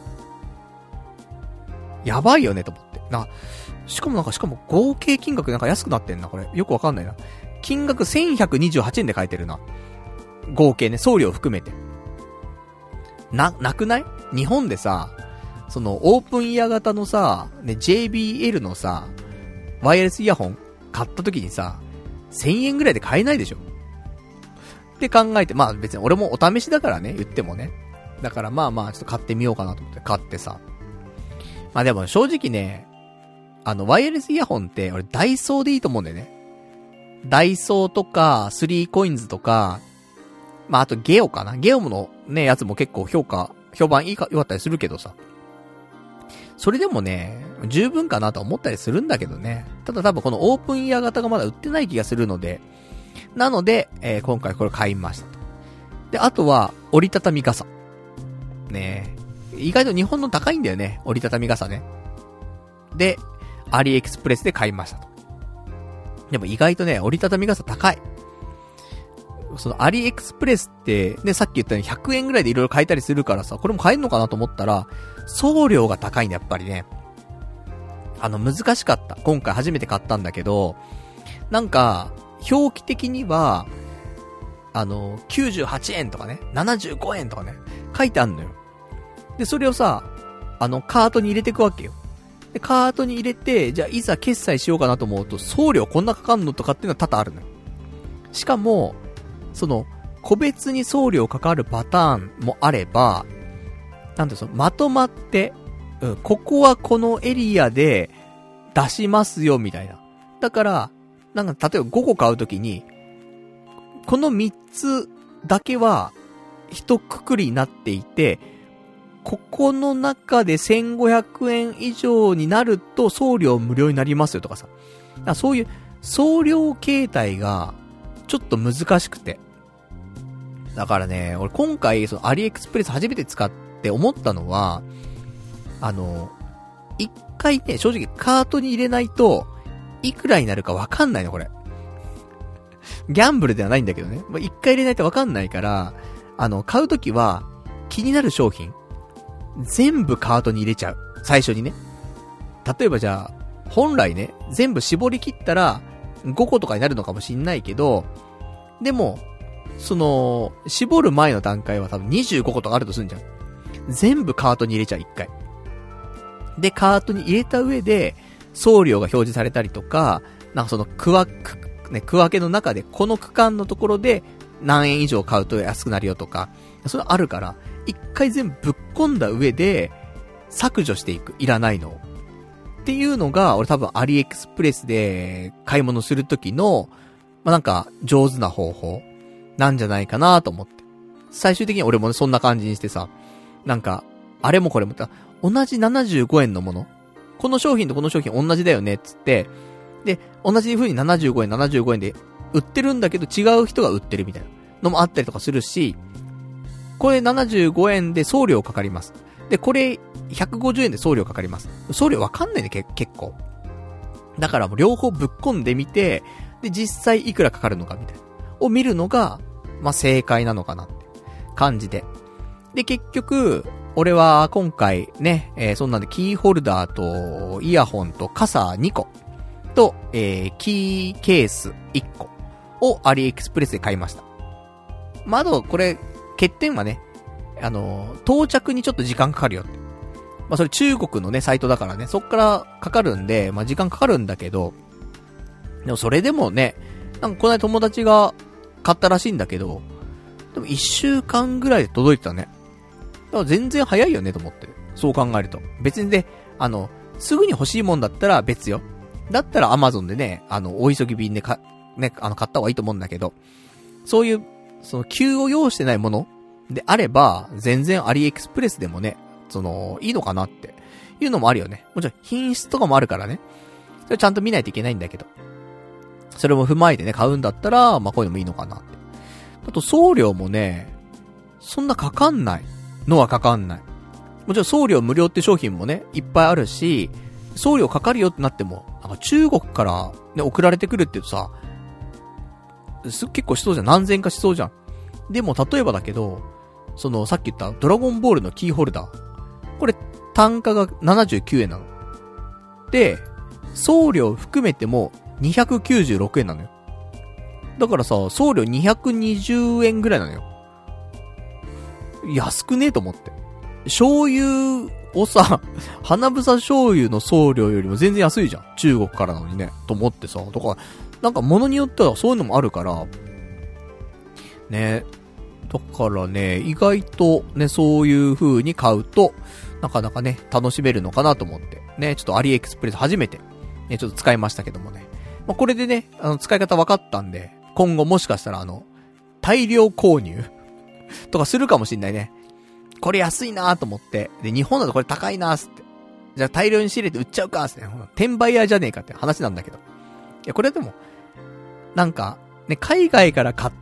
やばいよねと思って。な、しかもなんか、しかも合計金額なんか安くなってんな、これ。よくわかんないな。金額せんひゃくにじゅうはちえんで買えてるな。合計ね、送料含めて。な、なくない？日本でさ、そのオープンイヤー型のさ、ね、ジェイビーエル のさ、ワイヤレスイヤホン買った時にさ、せんえんぐらいで買えないでしょって考えて、まあ別に俺もお試しだからね、言ってもね。だからまあまあちょっと買ってみようかなと思って買ってさ。まあでも正直ね、あのワイヤレスイヤホンって俺ダイソーでいいと思うんだよね。ダイソーとか、スリーコインズとか、まああとゲオかな。ゲオのね、やつも結構評価、評判いいか、良かったりするけどさ。それでもね、十分かなと思ったりするんだけどね。ただ多分このオープンイヤー型がまだ売ってない気がするので、なので、えー、今回これ買いましたと。で、あとは、折りたたみ傘。ねえ。意外と日本の高いんだよね、折りたたみ傘ね。で、アリエクスプレスで買いましたと。でも意外とね、折りたたみ傘高い。そのアリエクスプレスって、ね、さっき言ったようにひゃくえんぐらいでいろいろ買えたりするからさ、これも買えんのかなと思ったら、送料が高いんだ、やっぱりね。あの、難しかった。今回初めて買ったんだけど、なんか、表記的には、あの、きゅうじゅうはちえんとかね、ななじゅうごえんとかね、書いてあんのよ。で、それをさ、あの、カートに入れていくわけよ。で、カートに入れて、じゃあ、いざ決済しようかなと思うと、送料こんなかかんのとかっていうのは多々あるのよ。しかも、その、個別に送料かかるパターンもあれば、なんてその、まとまって、うん、ここはこのエリアで出しますよ、みたいな。だから、なんか、例えばごこ買うときに、このみっつだけは、一括りになっていて、ここの中でせんごひゃくえん以上になると送料無料になりますよとかさ。だからそういう送料形態がちょっと難しくて。だからね、俺今回そのアリエクスプレス初めて使って思ったのは、あの、一回ね、正直カートに入れないといくらになるかわかんないのこれ。ギャンブルではないんだけどね。一回入れないとわかんないから、あの、買うときは気になる商品全部カートに入れちゃう。最初にね。例えばじゃあ、本来ね、全部絞り切ったらごことかになるのかもしんないけど、でも、その、絞る前の段階は多分にじゅうごことかあるとすんじゃん。全部カートに入れちゃう、一回。で、カートに入れた上で、送料が表示されたりとか、なんかその区分、ね、区分けの中で、この区間のところで何円以上買うと安くなるよとか、それあるから、一回全部ぶっ込んだ上で、削除していく。いらないのを。っていうのが、俺多分アリエクスプレスで買い物するときの、まあ、なんか、上手な方法、なんじゃないかなと思って。最終的に俺もね、そんな感じにしてさ、なんか、あれもこれも、同じななじゅうごえんのもの、この商品とこの商品同じだよね、つって、で、同じ風にななじゅうごえん、ななじゅうごえんで売ってるんだけど違う人が売ってるみたいなのもあったりとかするし、これななじゅうごえんで送料かかります。で、これひゃくごじゅうえんで送料かかります。送料わかんないね、け結構。だからもう両方ぶっ込んでみて、で、実際いくらかかるのかみたいな。を見るのが、まあ、正解なのかなって感じで。で、結局、俺は今回ね、えー、そんなんでキーホルダーとイヤホンと傘にこ。と、えー、キーケースいっこをアリエクスプレスで買いました。まあ、あと、これ、欠点はね、あの、到着にちょっと時間かかるよって。まあ、それ中国のね、サイトだからね、そっからかかるんで、まあ、時間かかるんだけど、でもそれでもね、なんかこの間友達が買ったらしいんだけど、でもいっしゅうかんぐらいで届いてたね。だから全然早いよねと思って。そう考えると。別にね、あの、すぐに欲しいもんだったら別よ。だったら Amazon でね、あの、大急ぎ便でか、ね、あの、買った方がいいと思うんだけど、そういう、その、急を要してないものであれば、全然アリエクスプレスでもね、その、いいのかなっていうのもあるよね。もちろん品質とかもあるからね。それちゃんと見ないといけないんだけど。それも踏まえてね、買うんだったら、まあ、こういうのもいいのかなって。 あと送料もね、そんなかかんないのはかかんない。もちろん送料無料って商品もね、いっぱいあるし、送料かかるよってなっても、なんか中国からね、送られてくるって言うとさ、結構しそうじゃん。何千かしそうじゃん。でも例えばだけど、そのさっき言ったドラゴンボールのキーホルダー。これ単価がななじゅうきゅうえんなの。で、送料含めてもにひゃくきゅうじゅうろくえんなのよ。だからさ、送料にひゃくにじゅうえんぐらいなのよ。安くねえと思って。醤油をさ、花房醤油の送料よりも全然安いじゃん。中国からなのにね。と思ってさ。だから、なんか物によってはそういうのもあるから、ね。だからね、意外とね、そういう風に買うと、なかなかね、楽しめるのかなと思って。ね、ちょっとアリエクスプレス初めて、ね、ちょっと使いましたけどもね。まあ、これでね、あの、使い方分かったんで、今後もしかしたらあの、大量購入とかするかもしんないね。これ安いなーと思って。で、日本だとこれ高いなーすって。じゃあ大量に仕入れて売っちゃうかーすって。転売屋じゃねえかって話なんだけど。いや、これでも、なんか、ね、海外から買って、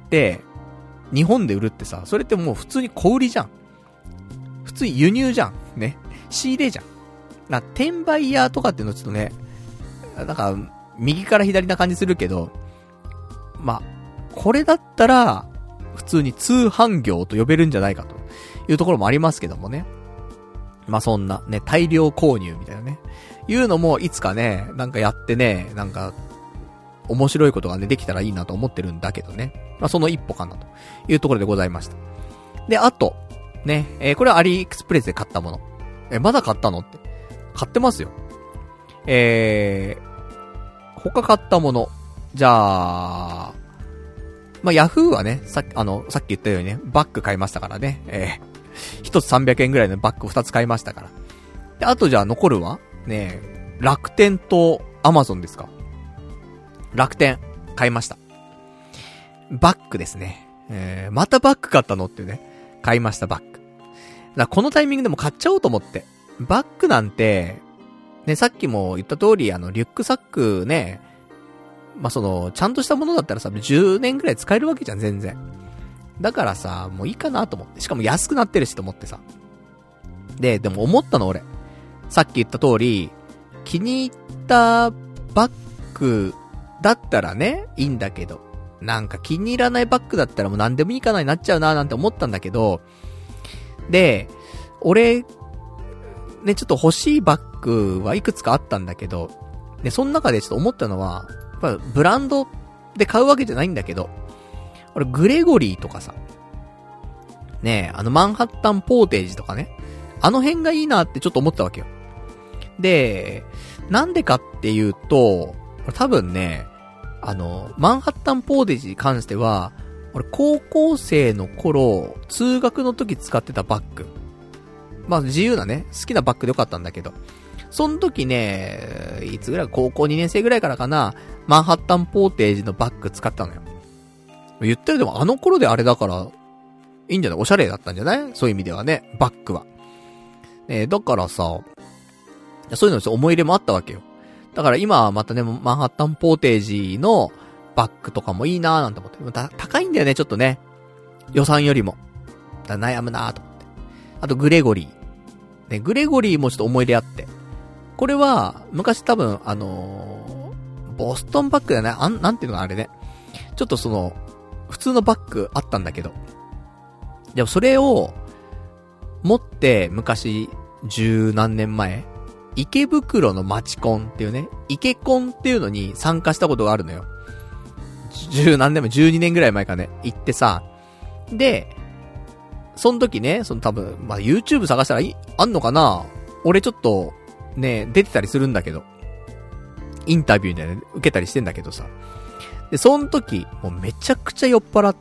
日本で売るってさ、それってもう普通に小売りじゃん。普通に輸入じゃん。ね。仕入れじゃん。な、転売屋とかっていうのちょっとね、なんか、右から左な感じするけど、まあ、これだったら、普通に通販業と呼べるんじゃないかというところもありますけどもね。まあそんなね、大量購入みたいなね。いうのもいつかね、なんかやってね、なんか、面白いことがね、できたらいいなと思ってるんだけどね。まあその一歩かなというところでございました。で、あと、ね、えー、これはアリエクスプレスで買ったもの。え、まだ買ったのって。買ってますよ。えー、他買ったもの。じゃあ、まあ、ヤフーはね、さっき、あの、さっき言ったようにね、バッグ買いましたからね。えー、一つさんびゃくえんぐらいのバッグ二つ買いましたから。で、あとじゃあ残るはね、楽天とアマゾンですか。楽天、買いました。バッグですね。えー、またバッグ買ったのってね、買いましたバッグ。だからこのタイミングでも買っちゃおうと思って。バッグなんて、ね、さっきも言った通り、あの、リュックサックね、まあ、その、ちゃんとしたものだったらさ、じゅうねんくらい使えるわけじゃん、全然。だからさ、もういいかなと思って。しかも安くなってるしと思ってさ。で、でも思ったの俺。さっき言った通り、気に入ったバッグだったらね、いいんだけど、なんか気に入らないバッグだったらもう何でもいいかなになっちゃうななんて思ったんだけど、で、俺、ね、ちょっと欲しいバッグはいくつかあったんだけど、で、その中でちょっと思ったのは、やっぱブランドで買うわけじゃないんだけど、俺グレゴリーとかさ、ねえ、あのマンハッタンポーテージとかね、あの辺がいいなってちょっと思ったわけよ。で、なんでかっていうと、多分ね、あの、マンハッタンポーテージに関しては、俺高校生の頃、通学の時使ってたバッグ。まあ自由なね、好きなバッグでよかったんだけど、その時ね、いつぐらい、高校にねん生ぐらいからかな、マンハッタンポーテージのバッグ使ったのよ。言ったよ、でもあの頃であれだから、いいんじゃない？おしゃれだったんじゃない？そういう意味ではね、バッグは。ね、だからさ、そういうのちょっと思い入れもあったわけよ。だから今はまたね、マンハッタンポーテージのバッグとかもいいなーなんて思って。た高いんだよね、ちょっとね。予算よりも。だ悩むなーと思って。あとグレゴリー。ね、グレゴリーもちょっと思い入れあって。これは、昔多分、あのー、ボストンバッグだね。あん、なんていうのかあれね。ちょっとその、普通のバッグあったんだけど。でもそれを、持って、昔、十何年前、池袋の街コンっていうね、池コンっていうのに参加したことがあるのよ。十何年前、十二年ぐらい前かね、行ってさ。で、その時ね、その多分、まあ、YouTube 探したらい、あんのかな？俺ちょっと、ね、出てたりするんだけど。インタビューで、ね、受けたりしてんだけどさ。で、その時、もうめちゃくちゃ酔っ払って、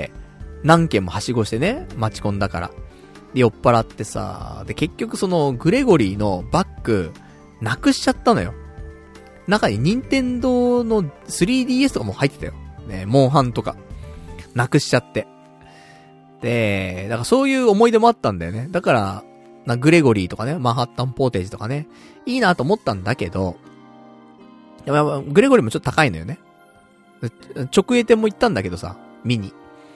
何軒もはしごしてね、街コンだから。で、酔っ払ってさ、で、結局その、グレゴリーのバッグ、なくしちゃったのよ。中に任天堂の スリーディーエス とかも入ってたよ。ね、モンハンとか。なくしちゃって。で、だからそういう思い出もあったんだよね。だから、なグレゴリーとかね、マンハッタンポーテージとかね、いいなと思ったんだけど、でもグレゴリーもちょっと高いのよね。直営店も行ったんだけどさ、見に。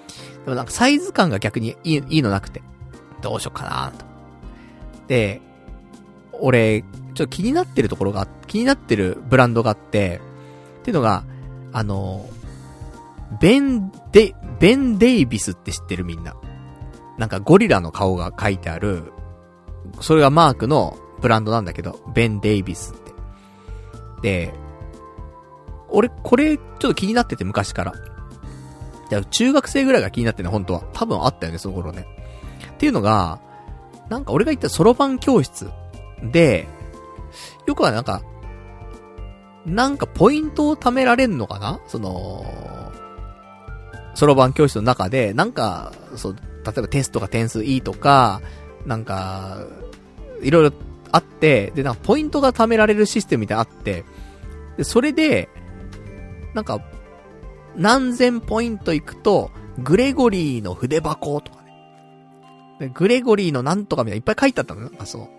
でもなんかサイズ感が逆にいい、いいのなくて。どうしようかなと。で、俺、ちょっと気になってるところが、気になってるブランドがあって、っていうのが、あの、ベンデ、ベンデイビスって知ってるみんな。なんかゴリラの顔が書いてある、それがマークのブランドなんだけど、ベンデイビスって。で、俺、これ、ちょっと気になってて昔から。じゃあ中学生ぐらいが気になってね、本当は。多分あったよね、その頃ね。っていうのが、なんか俺が言ったソロバン教室で、よくはなんか、なんかポイントを貯められんのかな？その、ソロバン教室の中で、なんか、そう、例えばテストが点数いいとか、なんか、いろいろあって、で、なんかポイントが貯められるシステムみたいなのあって、で、それで、なんか、何千ポイントいくと、グレゴリーの筆箱とかね。でグレゴリーのなんとかみたいないっぱい書いてあったのよ。あ、そう。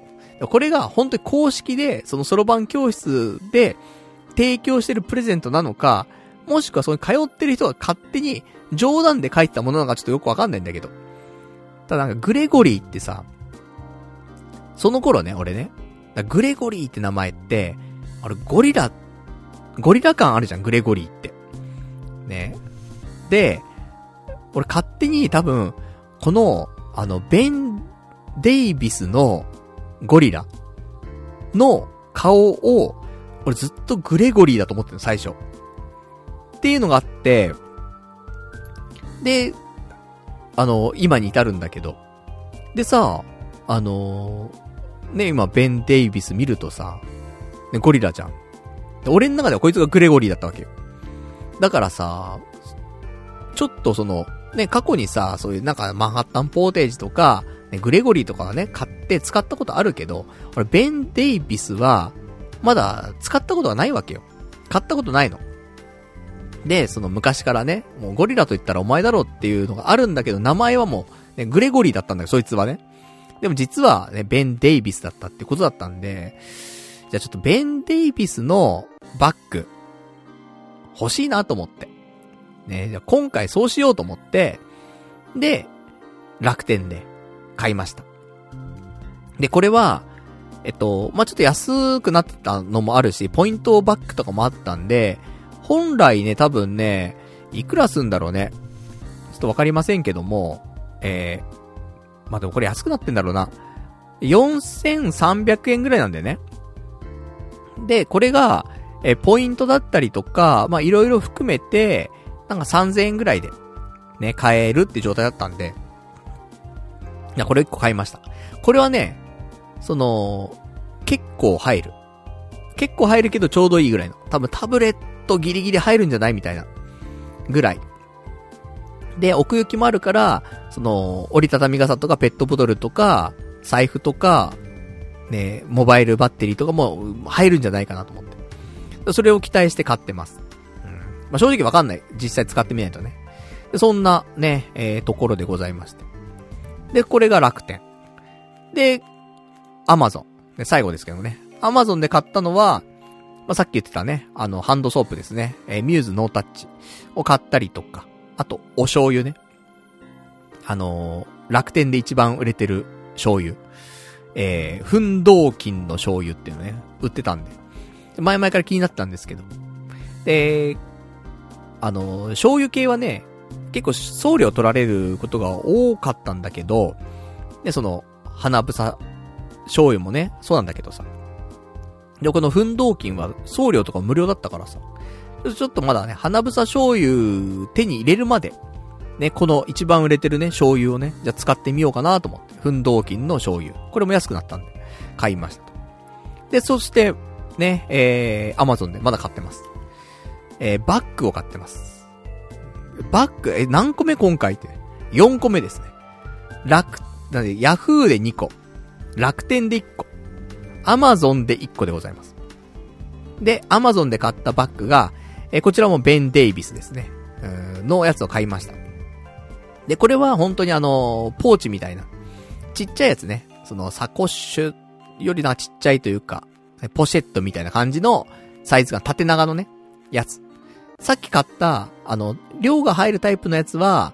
これが本当に公式で、そのソロバン教室で提供してるプレゼントなのか、もしくはそこに通ってる人が勝手に冗談で書いてたものなのかちょっとよくわかんないんだけど。ただなんかグレゴリーってさ、その頃ね、俺ね、グレゴリーって名前って、あれゴリラ、ゴリラ感あるじゃん、グレゴリーって。ね。で、俺勝手に多分、この、あの、ベン・デイビスのゴリラの顔を、俺ずっとグレゴリーだと思ってるの、最初。っていうのがあって、で、あの、今に至るんだけど。でさ、あの、ね、今、ベン・デイビス見るとさ、ね、ゴリラじゃん。で俺の中ではこいつがグレゴリーだったわけよ。だからさ、ちょっとその、ね、過去にさ、そういうなんかマンハッタンポーテージとか、ね、グレゴリーとかはね、買って使ったことあるけど、俺、ベン・デイビスは、まだ使ったことがないわけよ。買ったことないの。で、その昔からね、もうゴリラと言ったらお前だろうっていうのがあるんだけど、名前はもう、ね、グレゴリーだったんだよ、そいつはね。でも実はね、ベン・デイビスだったってことだったんで、じゃあちょっとベン・デイビスのバッグ、欲しいなと思って。ね、じゃあ今回そうしようと思って、で、楽天で買いました。で、これは、えっと、まあ、ちょっと安くなってたのもあるし、ポイントバッグとかもあったんで、本来ね、多分ね、いくらすんだろうね。ちょっとわかりませんけども、えー、まあ、でもこれ安くなってんだろうな。よんせんさんびゃくえんぐらいなんだよね。で、これが、え、ポイントだったりとか、ま、いろいろ含めて、なんかさんぜんえんぐらいで、ね、買えるって状態だったんで、いや、これいっこ買いました。これはね、その、結構入る。結構入るけどちょうどいいぐらいの。多分タブレットギリギリ入るんじゃないみたいな。ぐらい。で、奥行きもあるから、その、折りたたみ傘とかペットボトルとか、財布とか、ね、モバイルバッテリーとかも入るんじゃないかなと思って。それを期待して買ってます。うん。まあ、正直わかんない。実際使ってみないとね。でそんなね、えー、ところでございまして。で、これが楽天。で、アマゾン。最後ですけどね。アマゾンで買ったのは、まあ、さっき言ってたね、あの、ハンドソープですね。えー、ミューズノータッチを買ったりとか、あと、お醤油ね。あのー、楽天で一番売れてる醤油。えー、奮闘金の醤油っていうのね、売ってたんで。前々から気になったんですけど。で、あのー、醤油系はね、結構送料取られることが多かったんだけど、で、その、花房醤油もね、そうなんだけどさ。で、この奮闘金は送料とか無料だったからさ。ちょっとまだね、花房醤油手に入れるまで、ね、この一番売れてるね、醤油をね、じゃあ使ってみようかなと思って。奮闘金の醤油。これも安くなったんで、買いましたと。で、そして、ね、えー、アマゾンでまだ買ってます。えー、バッグを買ってます。バッグ、え、何個目今回って。よんこめですね。楽、なんで、ヤフーでにこ。楽天でいっこ。アマゾンでいっこでございます。で、アマゾンで買ったバッグが、えー、こちらもベン・デイビスですね。のやつを買いました。で、これは本当にあのー、ポーチみたいな。ちっちゃいやつね。その、サコッシュよりなちっちゃいというか、ポシェットみたいな感じのサイズが縦長のね、やつ。さっき買った、あの、量が入るタイプのやつは、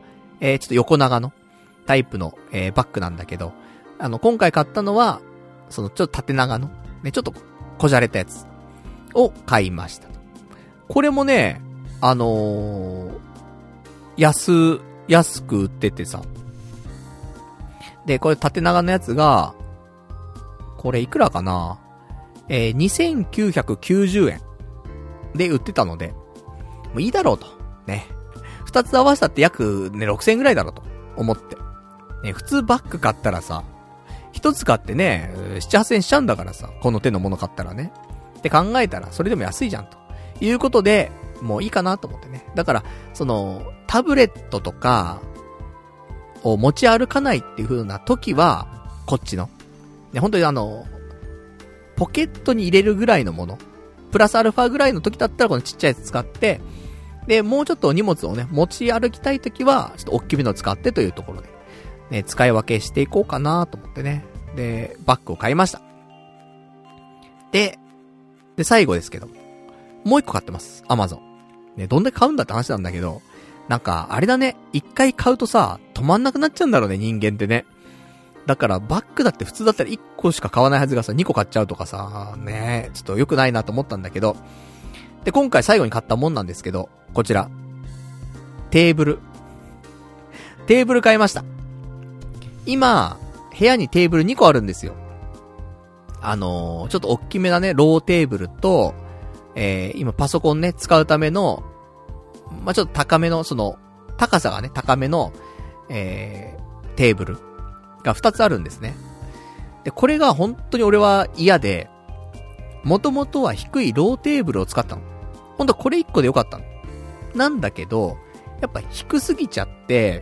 えー、ちょっと横長のタイプの、えー、バッグなんだけど、あの、今回買ったのは、そのちょっと縦長の、ね、ちょっとこじゃれたやつを買いました。これもね、あのー、安、安く売っててさ。で、これ縦長のやつが、これいくらかなえー、にせんきゅうひゃくきゅうじゅうえんで売ってたので、もういいだろうと。ね。二つ合わせたって約ね、ろくせんえんぐらいだろうと思って。ね、普通バッグ買ったらさ、一つ買ってね、なな、はっせんしちゃうんだからさ、この手のもの買ったらね。って考えたら、それでも安いじゃんと。いうことで、もういいかなと思ってね。だから、その、タブレットとか、を持ち歩かないっていう風な時は、こっちの。ね、本当にあの、ポケットに入れるぐらいのもの。プラスアルファぐらいの時だったらこのちっちゃいやつ使って、で、もうちょっと荷物をね、持ち歩きたい時は、ちょっと大きめのを使ってというところで、ね、使い分けしていこうかなと思ってね。で、バッグを買いました。で、で、最後ですけど、もう一個買ってます。アマゾン。ね、どんだけ買うんだって話なんだけど、なんか、あれだね、一回買うとさ、止まんなくなっちゃうんだろうね、人間ってね。だから、バッグだって普通だったらいっこしか買わないはずがさ、にこ買っちゃうとかさ、ね、ちょっと良くないなと思ったんだけど、で、今回最後に買ったもんなんですけど、こちら。テーブル。テーブル買いました。今、部屋にテーブルにこあるんですよ。あのー、ちょっと大きめなね、ローテーブルと、えー、今パソコンね、使うための、まあ、ちょっと高めの、その、高さがね、高めの、えー、テーブルがふたつあるんですね。で、これが本当に俺は嫌で、元々は低いローテーブルを使ったの。ほんとこれいっこでよかったの。なんだけど、やっぱ低すぎちゃって、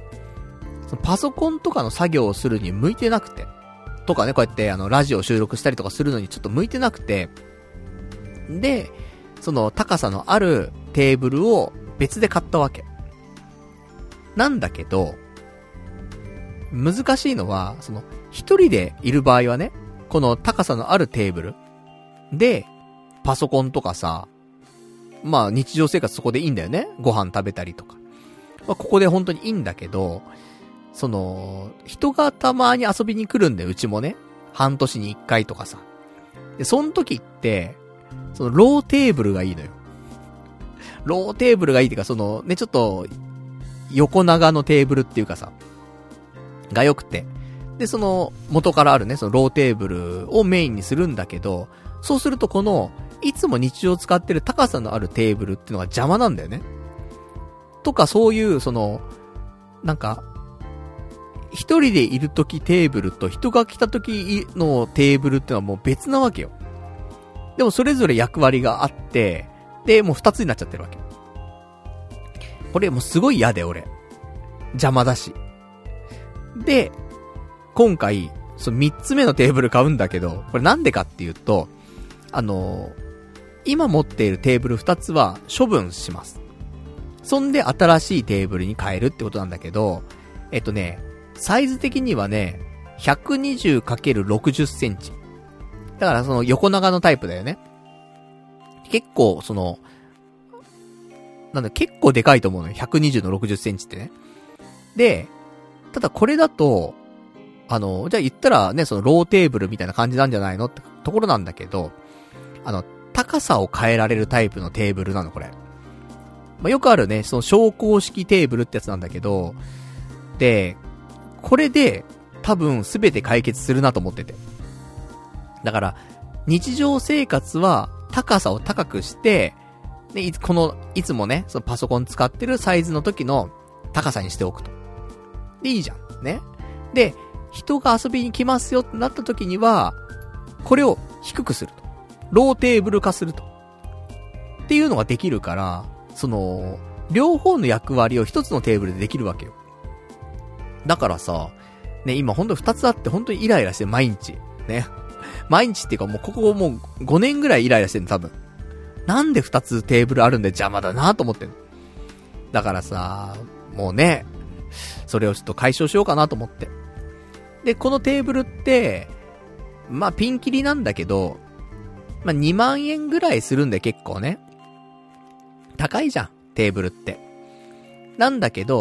そのパソコンとかの作業をするに向いてなくて、とかね、こうやってあの、ラジオを収録したりとかするのにちょっと向いてなくて、で、その高さのあるテーブルを別で買ったわけ。なんだけど、難しいのは、その、一人でいる場合はね、この高さのあるテーブルで、パソコンとかさ、まあ日常生活そこでいいんだよね。ご飯食べたりとか。まあここで本当にいいんだけど、その、人がたまに遊びに来るんだよ、うちもね。半年に一回とかさ。で、その時って、そのローテーブルがいいのよ。ローテーブルがいいっていうか、そのね、ちょっと、横長のテーブルっていうかさ、が良くて。で、その、元からあるね、そのローテーブルをメインにするんだけど、そうするとこの、いつも日常使ってる高さのあるテーブルっていうのが邪魔なんだよね。とか、そういう、その、なんか、一人でいるときテーブルと人が来たときのテーブルってのはもう別なわけよ。でもそれぞれ役割があって、で、もう二つになっちゃってるわけ。これもうすごい嫌で俺。邪魔だし。で、今回、その三つ目のテーブル買うんだけど、これなんでかっていうと、あのー、今持っているテーブル二つは処分します。そんで新しいテーブルに変えるってことなんだけど、えっとね、サイズ的にはね、ひゃくにじゅうかけるろくじゅっセンチ。だからその横長のタイプだよね。結構その、なんだ、結構でかいと思うのよ。ひゃくにじゅうのろくじゅっセンチってね。で、ただこれだと、あの、じゃあ言ったらね、そのローテーブルみたいな感じなんじゃないのってところなんだけど、あの、高さを変えられるタイプのテーブルなの、これ。まあ、よくあるね、その昇降式テーブルってやつなんだけど、で、これで多分すべて解決するなと思ってて。だから、日常生活は高さを高くして、で、この、いつもね、そのパソコン使ってるサイズの時の高さにしておくと。で、いいじゃん。ね。で、人が遊びに来ますよってなった時には、これを低くすると。ローテーブル化すると。っていうのができるから、その、両方の役割を一つのテーブルでできるわけよ。だからさ、ね、今ほんと二つあって本当にイライラして毎日。ね。毎日っていうかもうここもうごねんぐらいイライラしてるの多分。なんで二つテーブルあるんで邪魔だなと思ってる。だからさ、もうね、それをちょっと解消しようかなと思って。で、このテーブルって、まあピンキリなんだけど、まあにまんえんぐらいするんで結構ね。高いじゃん、テーブルって。なんだけど、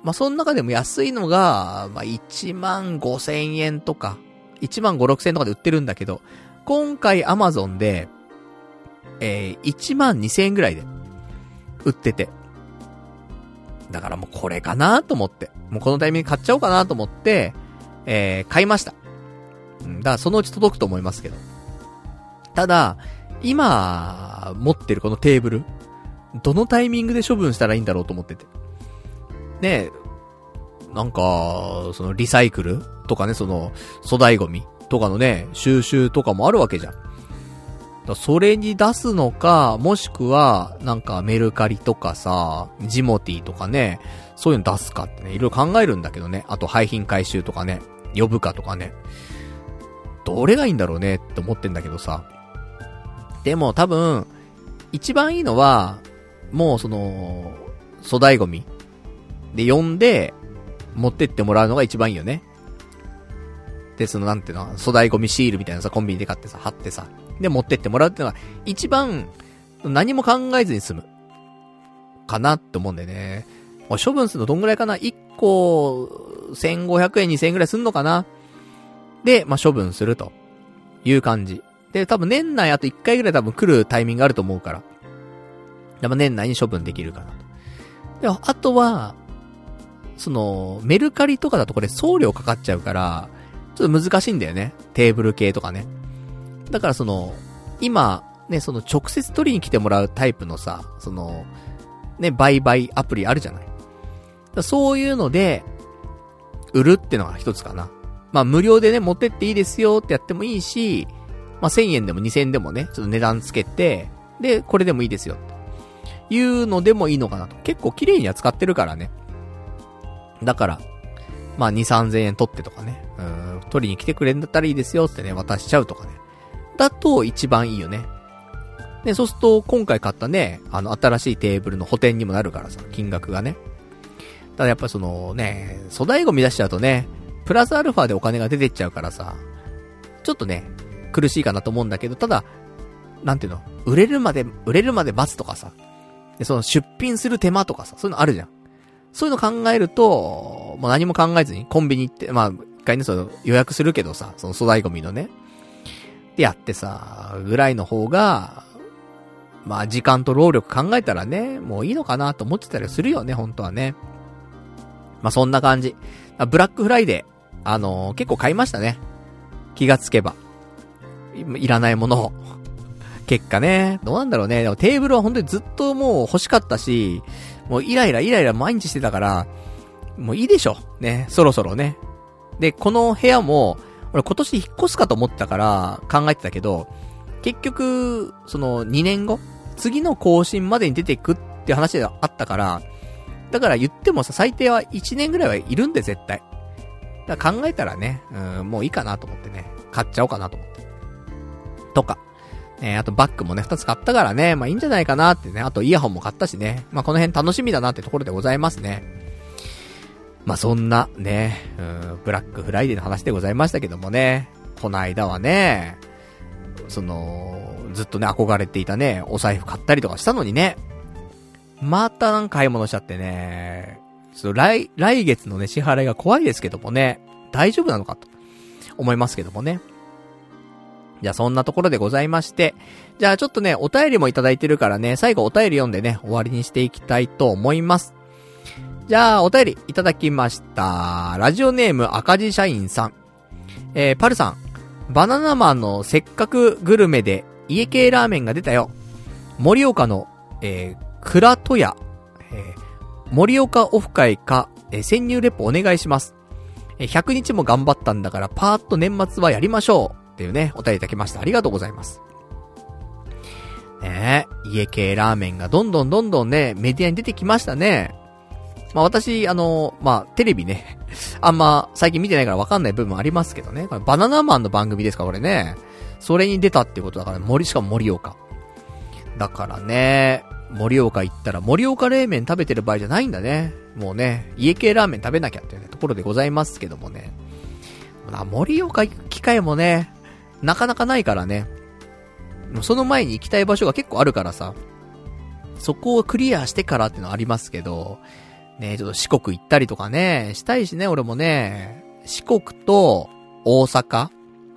まあ、その中でも安いのが、まあ、いちまんごせんえんとか、いちまんご、ろくせんえんとかで売ってるんだけど、今回 Amazon で、えー、いちまんにせんえんぐらいで売ってて。だからもうこれかなと思って。もうこのタイミング買っちゃおうかなと思って、えー、買いました。うん、だからそのうち届くと思いますけど。ただ、今、持ってるこのテーブル、どのタイミングで処分したらいいんだろうと思ってて。ねえ、なんか、そのリサイクルとかね、その粗大ゴミとかのね、収集とかもあるわけじゃん。だそれに出すのか、もしくは、なんかメルカリとかさ、ジモティとかね、そういうの出すかってね、いろいろ考えるんだけどね。あと廃品回収とかね、呼ぶかとかね。どれがいいんだろうねって思ってんだけどさ。でも多分、一番いいのは、もうその、粗大ゴミで呼んで、持ってってもらうのが一番いいよね。で、そのなんていうの、粗大ゴミシールみたいなさ、コンビニで買ってさ、貼ってさ、で、持ってってもらうっていうのが、一番、何も考えずに済む。かなって思うんだよね。処分するのどんぐらいかな ?いっこ、せんごひゃくえん、にせんえんぐらいすんのかなで、まあ、処分するという感じ。で、多分年内あといっかいぐらい多分来るタイミングがあると思うから。でも年内に処分できるかなと。で、あとは、その、メルカリとかだとこれ送料かかっちゃうから、ちょっと難しいんだよね。テーブル系とかね。だからその、今、ね、その直接取りに来てもらうタイプのさ、その、ね、売買アプリあるじゃない。だそういうので、売るってのが一つかな。まあ無料でね、持ってっていいですよってやってもいいし、まあせんえんでもにせんえんでもね、ちょっと値段つけて、で、これでもいいですよっていうのでもいいのかなと。結構綺麗に扱ってるからね。だから、まあに、さんぜんえん取ってとかね、うーん、取りに来てくれんだったらいいですよってね、渡しちゃうとかね。だと一番いいよね。で、そうすると今回買ったね、あの新しいテーブルの補填にもなるからさ、金額がね。ただやっぱそのね、粗大ゴミ出しちゃうとね、プラスアルファでお金が出てっちゃうからさ、ちょっとね、苦しいかなと思うんだけど、ただ、なんていうの、売れるまで、売れるまで待つとかさ、で、その出品する手間とかさ、そういうのあるじゃん。そういうの考えると、もう何も考えずにコンビニ行って、まあ、一回ね、その予約するけどさ、その粗大ゴミのね、でやってさ、ぐらいの方が、まあ時間と労力考えたらね、もういいのかなと思ってたりするよね、本当はね。まあそんな感じ。ブラックフライデー、あのー、結構買いましたね。気がつけば。い, いらないものを。結果ね、どうなんだろうね。でもテーブルは本当にずっともう欲しかったし、もうイライライライラ毎日してたから、もういいでしょ。ね、そろそろね。で、この部屋も、俺今年引っ越すかと思ったから考えてたけど、結局、そのにねんご次の更新までに出ていくっていう話があったから、だから言ってもさ、最低はいちねんぐらいはいるんで絶対。だから考えたらね、うん、もういいかなと思ってね、買っちゃおうかなと思って。とか。えー、あとバッグもね、ふたつ買ったからね、まあいいんじゃないかなってね、あとイヤホンも買ったしね、まあこの辺楽しみだなってところでございますね。まあそんなね、うん、ブラックフライデーの話でございましたけどもね、この間はね、その、ずっとね、憧れていたね、お財布買ったりとかしたのにね、またなんか買い物しちゃってね、ちょっと来、来月のね、支払いが怖いですけどもね、大丈夫なのかと思いますけどもね。じゃあそんなところでございまして、じゃあちょっとね、お便りもいただいてるからね、最後お便り読んでね、終わりにしていきたいと思います。じゃあお便りいただきました。ラジオネーム赤字社員さん。えー、パルさん、バナナマンのせっかくグルメで家系ラーメンが出たよ。盛岡の、えー、倉戸屋、えー、盛岡オフ会か、えー、潜入レポお願いします。えー、ひゃくにちも頑張ったんだからパーッと年末はやりましょう。っていうね、お便りいただきました。ありがとうございます。ねえ、家系ラーメンがどんどんどんどんね、メディアに出てきましたね。まあ私、あの、まあテレビね、あんま最近見てないからわかんない部分ありますけどね。これバナナマンの番組ですか、これね。それに出たってことだから、森、しかも盛岡。だからね、盛岡行ったら盛岡冷麺食べてる場合じゃないんだね。もうね、家系ラーメン食べなきゃっていうね、ところでございますけどもね。盛岡行く機会もね、なかなかないからね。その前に行きたい場所が結構あるからさ、そこをクリアしてからっていうのはありますけど、 ね、ちょっと四国行ったりとかね、したいしね、俺もね、四国と大阪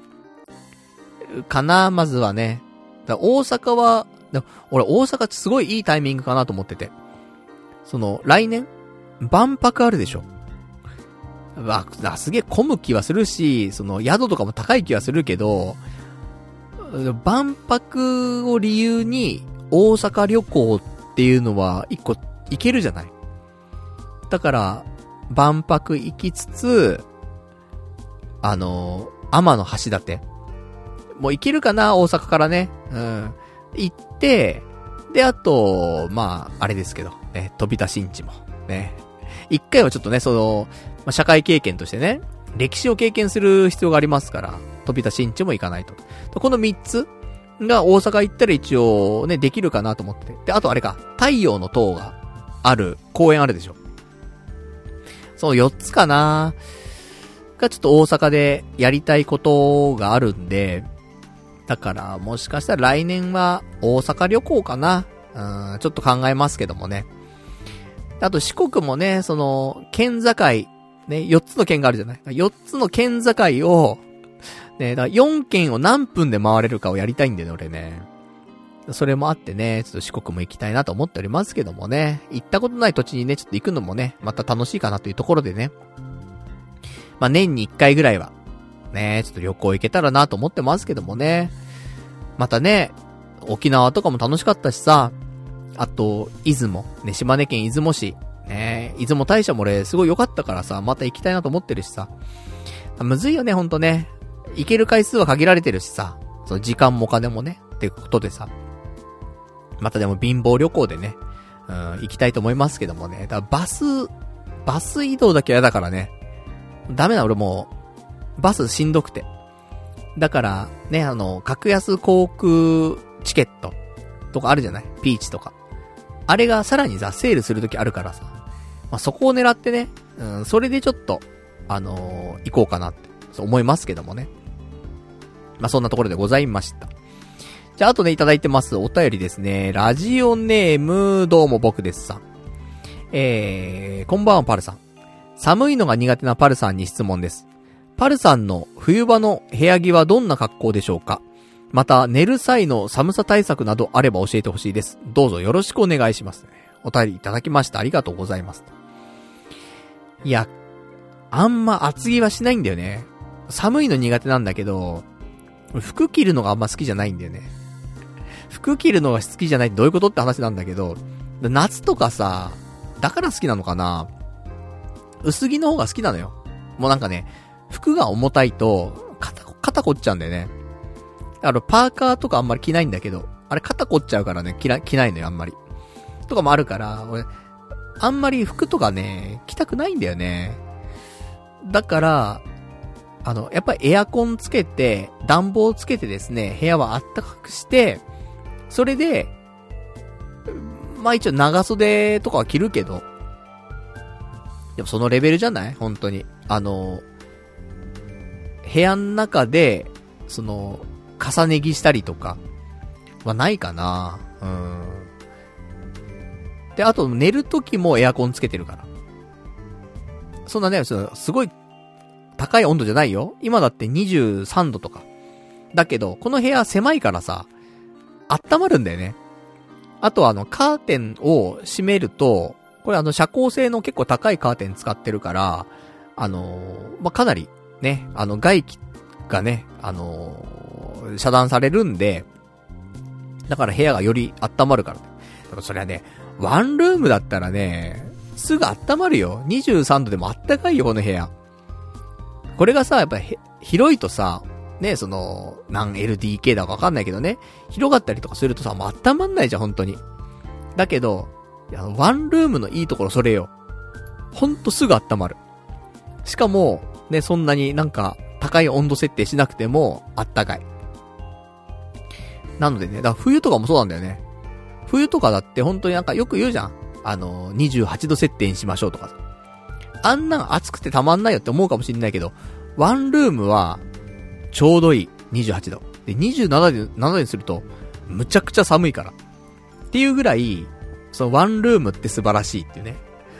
かな、まずはね。だ大阪は、俺大阪ってすごいいいタイミングかなと思ってて。その、来年万博あるでしょ。わ、すげえ混む気はするし、その、宿とかも高い気はするけど、万博を理由に大阪旅行っていうのは一個行けるじゃない。だから、万博行きつつ、あの、天橋立。もう行けるかな、大阪からね。うん。行って、で、あと、まあ、あれですけど、ね、飛田新地も、ね。一回はちょっとね、その、まあ、社会経験としてね、歴史を経験する必要がありますから、飛田新地も行かないと。この三つが大阪行ったら一応ね、できるかなと思って。で、あとあれか、太陽の塔がある公園あるでしょ。その四つかながちょっと大阪でやりたいことがあるんで、だからもしかしたら来年は大阪旅行かな。うん、ちょっと考えますけどもね。あと四国もね、その、県境、ね、四つの県があるじゃない。四つの県境を、ね、だから四県を何分で回れるかをやりたいんだよね、俺ね。それもあってね、ちょっと四国も行きたいなと思っておりますけどもね。行ったことない土地にね、ちょっと行くのもね、また楽しいかなというところでね。まあ、年に一回ぐらいは、ね、ちょっと旅行行けたらなと思ってますけどもね。またね、沖縄とかも楽しかったしさ、あと、出雲、ね、島根県出雲市、ね、出雲大社も俺すごい良かったからさ、また行きたいなと思ってるしさ。むずいよね、ほんとね。行ける回数は限られてるしさ、その時間もお金もね、ってことでさ。またでも貧乏旅行でね、うん、行きたいと思いますけどもね。だからバス、バス移動だけは嫌だからね。ダメな、俺もう、バスしんどくて。だから、ね、あの、格安航空チケットとかあるじゃない？ピーチとか。あれがさらにさ、セールするときあるからさ。まあ、そこを狙ってね、うん、それでちょっと、あのー、行こうかなって、そう思いますけどもね。まあ、そんなところでございました。じゃあ、あとね、いただいてます。お便りですね。ラジオネーム、どうも僕ですさん。えー、こんばんはパルさん。寒いのが苦手なパルさんに質問です。パルさんの冬場の部屋着はどんな格好でしょうか？また、寝る際の寒さ対策などあれば教えてほしいです。どうぞよろしくお願いします。お便りいただきました。ありがとうございます。いや、あんま厚着はしないんだよね。寒いの苦手なんだけど、服着るのがあんま好きじゃないんだよね。服着るのが好きじゃないってどういうことって話なんだけど、夏とかさ、だから好きなのかな？薄着の方が好きなのよ。もうなんかね、服が重たいと、肩、肩凝っちゃうんだよね。あの、パーカーとかあんまり着ないんだけど、あれ肩凝っちゃうからね、着な、着ないのよ、あんまり。とかもあるから、俺、あんまり服とかね、着たくないんだよね。だから、あの、やっぱりエアコンつけて、暖房つけてですね、部屋はあったかくして、それで、まあ一応長袖とかは着るけど、でもそのレベルじゃない？本当に。あの、部屋の中で、その、重ね着したりとか、はないかな。うん。で、あと寝るときもエアコンつけてるから。そんなね、すごい高い温度じゃないよ。今だってにじゅうさんどとか。だけど、この部屋狭いからさ、温まるんだよね。あとあの、カーテンを閉めると、これあの、遮光性の結構高いカーテン使ってるから、あのー、まあ、かなり、ね、あの、外気がね、あのー、遮断されるんで、だから部屋がより温まるから。だからそれはね、ワンルームだったらね、すぐ温まるよ。にじゅうさんどでも暖かいよ、この部屋。これがさ、やっぱり広いとさ、ね、その、何 エルディーケー だかわかんないけどね、広がったりとかするとさ、もう温まんないじゃん、本当に。だけど、いや、ワンルームのいいところそれよ。ほんとすぐ温まる。しかも、ね、そんなになんか、高い温度設定しなくても、あったかい。なのでね、だから冬とかもそうなんだよね。冬とかだって本当になんかよく言うじゃん。あの、にじゅうはちど設定にしましょうとかさ。あんなん暑くてたまんないよって思うかもしれないけど、ワンルームは、ちょうどいい。にじゅうはちど。で、にじゅうななどにすると、むちゃくちゃ寒いから。っていうぐらい、そのワンルームって素晴らしいっていうね。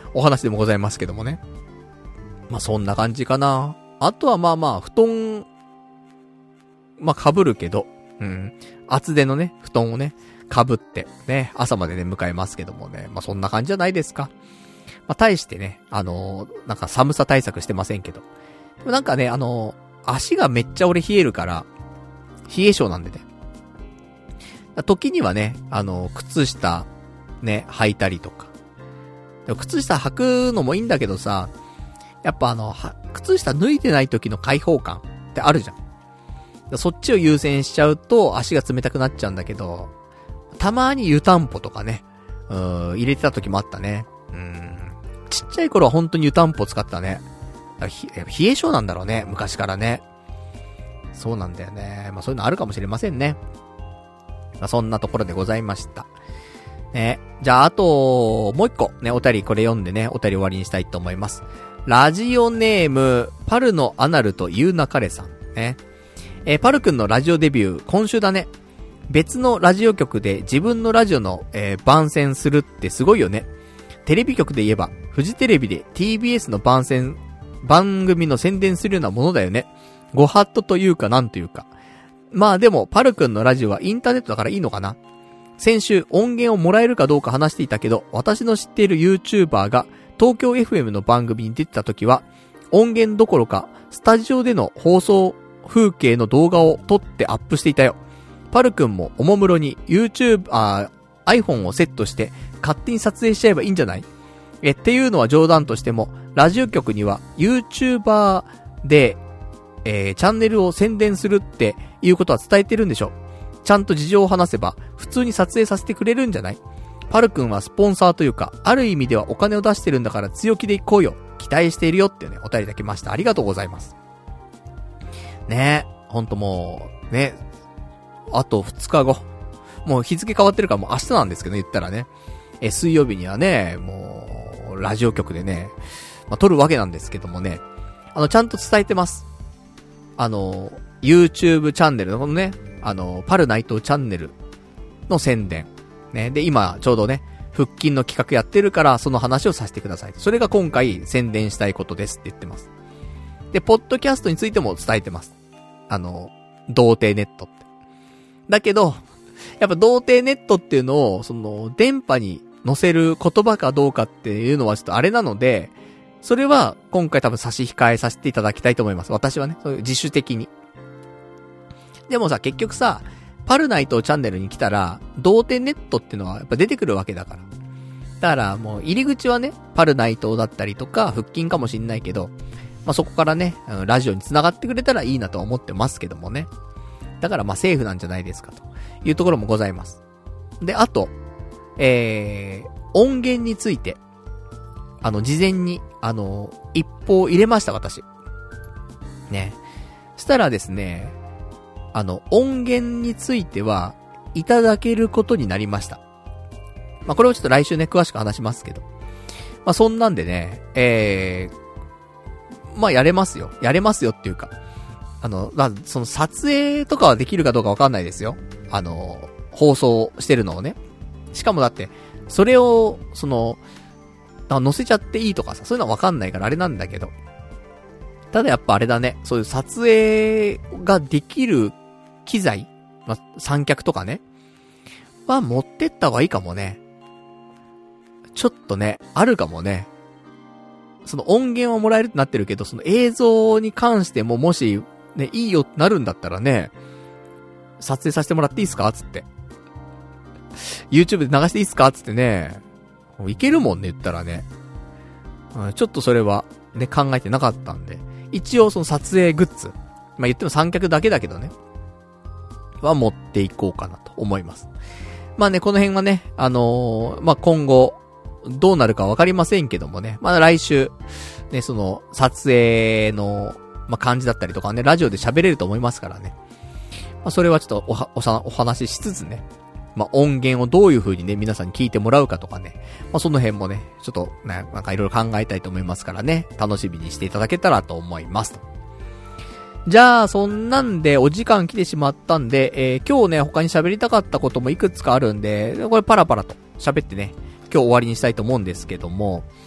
お話でもございますけどもね。まあ、そんな感じかな。あとはまあまあ、布団、まあ、被るけど、うん。厚手のね、布団をね、被って、ね、朝までね、迎えますけどもね。まあ、そんな感じじゃないですか。まあ、対してね、あのー、なんか寒さ対策してませんけど。でもなんかね、あのー、足がめっちゃ俺冷えるから、冷え性なんでね。時にはね、あのー、靴下、ね、履いたりとか。でも靴下履くのもいいんだけどさ、やっぱあの、靴下脱いでない時の開放感ってあるじゃん。そっちを優先しちゃうと足が冷たくなっちゃうんだけど、たまに湯たんぽとかね、うーん、入れてた時もあったね。うーん。ちっちゃい頃は本当に湯たんぽ使ったね。冷え性なんだろうね、昔からね。そうなんだよね。まあそういうのあるかもしれませんね。まあそんなところでございました。ね。じゃああと、もう一個ね、お便りこれ読んでね、お便り終わりにしたいと思います。ラジオネーム、パルのアナルというなかれさん。ね。えー、パルくんのラジオデビュー、今週だね。別のラジオ局で自分のラジオの、えー、番宣するってすごいよね。テレビ局で言えば、フジテレビで ティービーエス の番宣、番組の宣伝するようなものだよね。ご法度というかなんというか。まあでも、パルくんのラジオはインターネットだからいいのかな。先週音源をもらえるかどうか話していたけど、私の知っている YouTuber が東京 エフエム の番組に出てた時は、音源どころか、スタジオでの放送風景の動画を撮ってアップしていたよ。パルくんもおもむろに YouTube、あ、iPhone をセットして勝手に撮影しちゃえばいいんじゃない？え、っていうのは冗談としても、ラジオ局には YouTuber で、えー、チャンネルを宣伝するっていうことは伝えてるんでしょ。ちゃんと事情を話せば、普通に撮影させてくれるんじゃない？パルくんはスポンサーというか、ある意味ではお金を出してるんだから強気でいこうよ。期待しているよってね、お便りいただきました。ありがとうございます。ねえ、ほんともう、ね、あとふつかご。もう日付変わってるからもう明日なんですけど、ね、言ったらね。え、水曜日にはね、もう、ラジオ局でね、まあ、撮るわけなんですけどもね、あの、ちゃんと伝えてます。あの、YouTube チャンネルのこのね、あの、パルナイトチャンネルの宣伝。ね。で、今、ちょうどね、腹筋の企画やってるから、その話をさせてください。それが今回宣伝したいことですって言ってます。で、ポッドキャストについても伝えてます。あの、童貞ネットって。だけど、やっぱ童貞ネットっていうのを、その、電波に載せる言葉かどうかっていうのはちょっとあれなので、それは今回多分差し控えさせていただきたいと思います。私はね、そういう自主的に。でもさ、結局さ、パルナイトチャンネルに来たら、童貞ネットっていうのはやっぱ出てくるわけだから。だからもう入り口はね、パルナイトだったりとか、腹筋かもしんないけど、まあ、そこからね、ラジオに繋がってくれたらいいなとは思ってますけどもね。だからまあセーフなんじゃないですかというところもございます。で、あと、えー、音源について、あの、事前に、あの、一報入れました、私。ね。したらですね、あの、音源については、いただけることになりました。まあ、これをちょっと来週ね、詳しく話しますけど。まあ、そんなんでね、えー、まあ、やれますよ。やれますよっていうか。あの、まあ、その撮影とかはできるかどうかわかんないですよ。あの、放送してるのをね。しかもだって、それを、その、載せちゃっていいとかさ、そういうのはわかんないからあれなんだけど。ただやっぱあれだね、そういう撮影ができる機材、まあ、三脚とかね、は持ってった方がいいかもね。ちょっとね、あるかもね。その音源はもらえるってなってるけど、その映像に関してももし、ね、いいよってなるんだったらね、撮影させてもらっていいっすかつって。YouTube で流していいっすかつってね、いけるもんね、言ったらね。うん、ちょっとそれは、ね、考えてなかったんで。一応その撮影グッズ。まあ、言っても三脚だけだけどね。は持っていこうかなと思います。まあね、この辺はね、あのー、まあ、今後、どうなるかわかりませんけどもね。まあ、来週、ね、その、撮影の、まあ、感じだったりとかね、ラジオで喋れると思いますからね。まあ、それはちょっとおは、おさ、お話ししつつね。まあ、音源をどういう風にね、皆さんに聞いてもらうかとかね。まあ、その辺もね、ちょっとね、なんかいろいろ考えたいと思いますからね。楽しみにしていただけたらと思いますと。じゃあ、そんなんでお時間来てしまったんで、えー、今日ね、他に喋りたかったこともいくつかあるんで、これパラパラと喋ってね、今日終わりにしたいと思うんですけども、